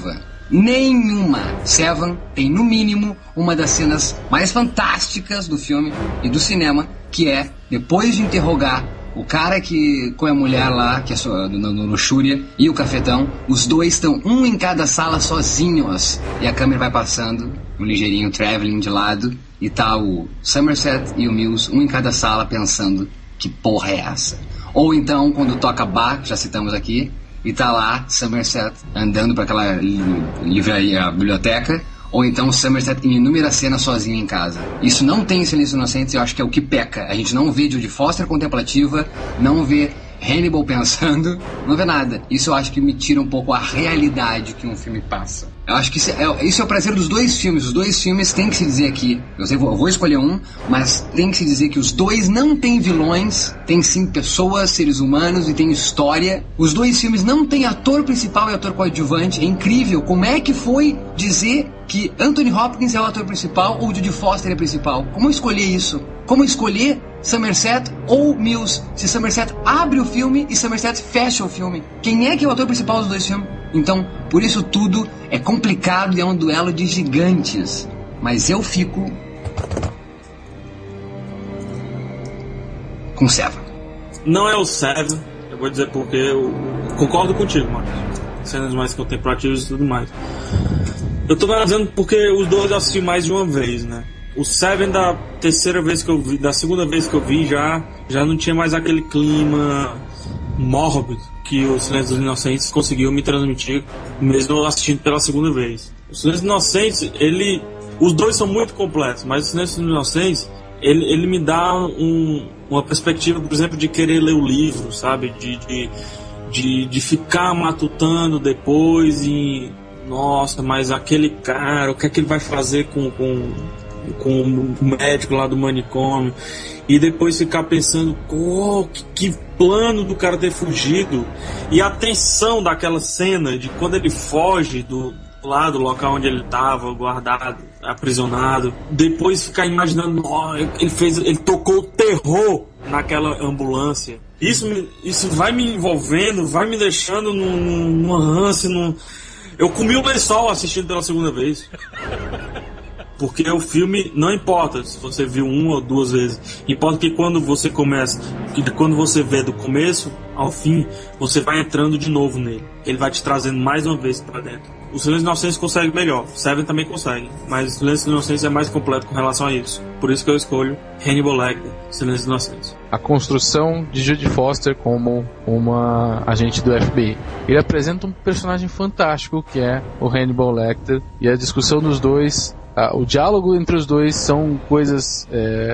Nenhuma. Seven tem, no mínimo, uma das cenas mais fantásticas do filme e do cinema, que é, depois de interrogar o cara com a mulher lá, que é no Luxúria, e o cafetão, os dois estão um em cada sala sozinhos, e a câmera vai passando, um ligeirinho traveling de lado, e tá o Somerset e o Mills, um em cada sala, pensando, que porra é essa? Ou então, quando toca Bach, já citamos aqui, e tá lá Somerset andando para aquela livraria, biblioteca, ou então Somerset em inúmeras cenas sozinho em casa. Isso não tem em Silêncio dos Inocentes, eu acho que é o que peca. A gente não vê Jodie Foster contemplativa, não vê Hannibal pensando, não vê nada. Isso eu acho que me tira um pouco a realidade que um filme passa. Eu acho que isso é o prazer dos dois filmes. Os dois filmes tem que se dizer aqui, eu vou escolher um, mas tem que se dizer que os dois não têm vilões, tem sim pessoas, seres humanos e tem história. Os dois filmes não têm ator principal e ator coadjuvante. É incrível como é que foi dizer que Anthony Hopkins é o ator principal ou Jodie Foster é principal. Como escolher isso? Como escolher Somerset ou Mills? Se Somerset abre o filme e Somerset fecha o filme. Quem é que é o ator principal dos dois filmes? Então, por isso tudo é complicado e é um duelo de gigantes. Mas eu fico com Seven. Não é o Seven, eu vou dizer porque eu concordo contigo, Marcos. Cenas mais contemplativas e tudo mais. Eu tô analisando porque os dois eu assisti mais de uma vez, né? O Seven da terceira vez que eu vi, da segunda vez que eu vi já não tinha mais aquele clima mórbido que o Silêncio dos Inocentes conseguiu me transmitir, mesmo eu assistindo pela segunda vez. O Silêncio dos Inocentes, os dois são muito completos, mas o Silêncio dos Inocentes, ele me dá uma perspectiva, por exemplo, de querer ler o livro, sabe? De ficar matutando depois e... Nossa, mas aquele cara, o que é que ele vai fazer com o médico lá do manicômio? E depois ficar pensando, que plano do cara ter fugido. E a tensão daquela cena de quando ele foge do local onde ele estava, guardado, aprisionado. Depois ficar imaginando, ele tocou o terror naquela ambulância. Isso vai me envolvendo, vai me deixando numa ânsia, Eu comi o lençol assistindo pela segunda vez. Porque o filme não importa se você viu uma ou duas vezes. Importa que quando você começa, que quando você vê do começo ao fim, você vai entrando de novo nele. Ele vai te trazendo mais uma vez pra dentro. O Silêncio dos Inocentes consegue melhor. Seven também consegue. Mas o Silêncio dos Inocentes é mais completo com relação a isso. Por isso que eu escolho Hannibal Lecter, Silêncio dos Inocentes. A construção de Jodie Foster como uma agente do FBI. Ele apresenta um personagem fantástico que é o Hannibal Lecter. E a discussão dos dois... o diálogo entre os dois são coisas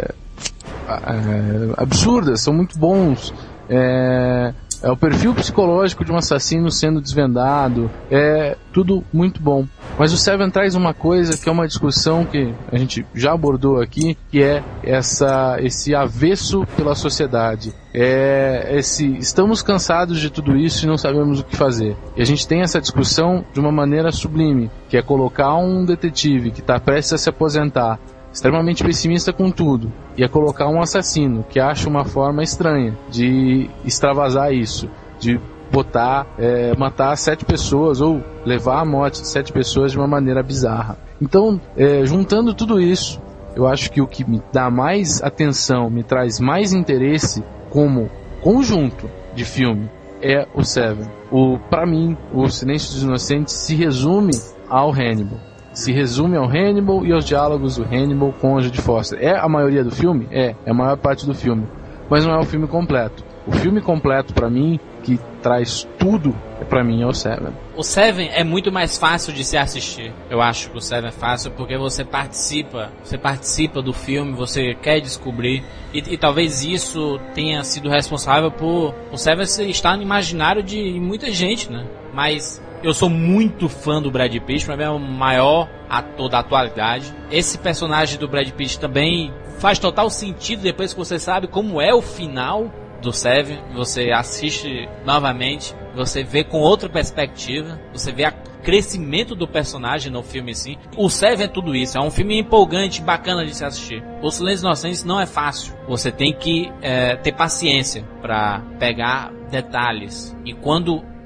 absurdas, são muito bons. É o perfil psicológico de um assassino sendo desvendado, é tudo muito bom. Mas o Seven traz uma coisa que é uma discussão que a gente já abordou aqui, que é esse avesso pela sociedade. Estamos cansados de tudo isso e não sabemos o que fazer. E a gente tem essa discussão de uma maneira sublime, que é colocar um detetive que está prestes a se aposentar, extremamente pessimista com tudo, e é colocar um assassino que acha uma forma estranha de extravasar isso, de matar 7 pessoas ou levar à morte de 7 pessoas de uma maneira bizarra. Então, juntando tudo isso, eu acho que o que me dá mais atenção, me traz mais interesse como conjunto de filme é o Seven. Pra mim, o Silêncio dos Inocentes se resume ao Hannibal. Se resume ao Hannibal e aos diálogos do Hannibal com a Jodie Foster. É a maioria do filme? É a maior parte do filme. Mas não é o filme completo. O filme completo, pra mim, que traz tudo, pra mim, é o Seven. O Seven é muito mais fácil de se assistir. Eu acho que o Seven é fácil porque você participa do filme, você quer descobrir. E talvez isso tenha sido responsável por o Seven estar no imaginário de muita gente, né? Mas... eu sou muito fã do Brad Pitt, pra mim é o maior ator da atualidade. Esse personagem do Brad Pitt também faz total sentido depois que você sabe como é o final do Seven. Você assiste novamente, você vê com outra perspectiva, você vê o crescimento do personagem no filme em si. O Seven é tudo isso, é um filme empolgante, bacana de se assistir. O Silêncio dos Inocentes não é fácil, você tem que ter paciência pra pegar detalhes. E quando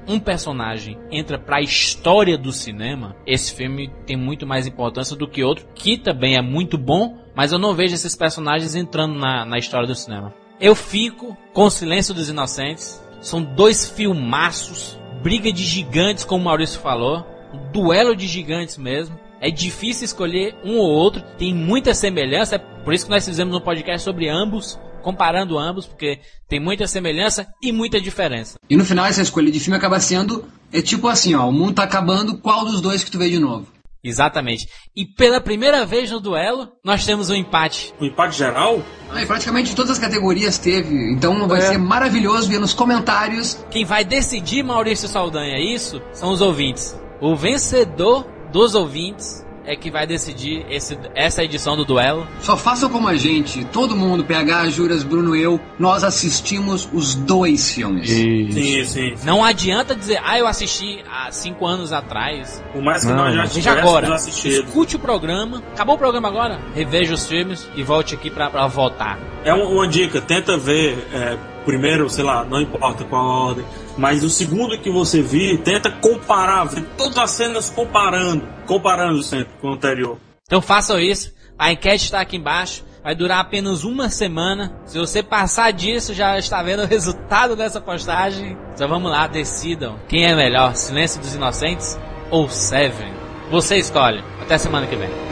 um personagem entra pra história do cinema, esse filme tem muito mais importância do que outro, que também é muito bom, mas eu não vejo esses personagens entrando na história do cinema. Eu fico com O Silêncio dos Inocentes. São 2 filmaços, briga de gigantes, como o Maurício falou, um duelo de gigantes mesmo. É difícil escolher um ou outro, tem muita semelhança, é por isso que nós fizemos um podcast sobre ambos, comparando ambos, porque tem muita semelhança e muita diferença. E no final essa escolha de filme acaba sendo, tipo assim, ó, o mundo tá acabando, qual dos dois que tu vê de novo? Exatamente. E pela primeira vez no duelo, nós temos um empate. Um empate geral? E praticamente todas as categorias teve, então vai ser maravilhoso ver nos comentários. Quem vai decidir, Maurício Saldanha, isso são os ouvintes. O vencedor dos ouvintes é que vai decidir essa edição do duelo. Só façam como a gente, todo mundo, PH, Juras, Bruno e eu, nós assistimos os 2 filmes. Sim. Não adianta dizer, eu assisti há 5 anos atrás. Por mais que nós já Veja agora, escute o programa, acabou o programa agora, reveja os filmes e volte aqui pra votar. É uma dica, tenta ver primeiro, sei lá, não importa qual a ordem, mas o segundo que você vir, tenta comparar, ver todas as cenas comparando sempre com o anterior. Então façam isso, a enquete está aqui embaixo, vai durar apenas 1 semana, se você passar disso já está vendo o resultado dessa postagem, então vamos lá, decidam quem é melhor, Silêncio dos Inocentes ou Seven, você escolhe, até semana que vem.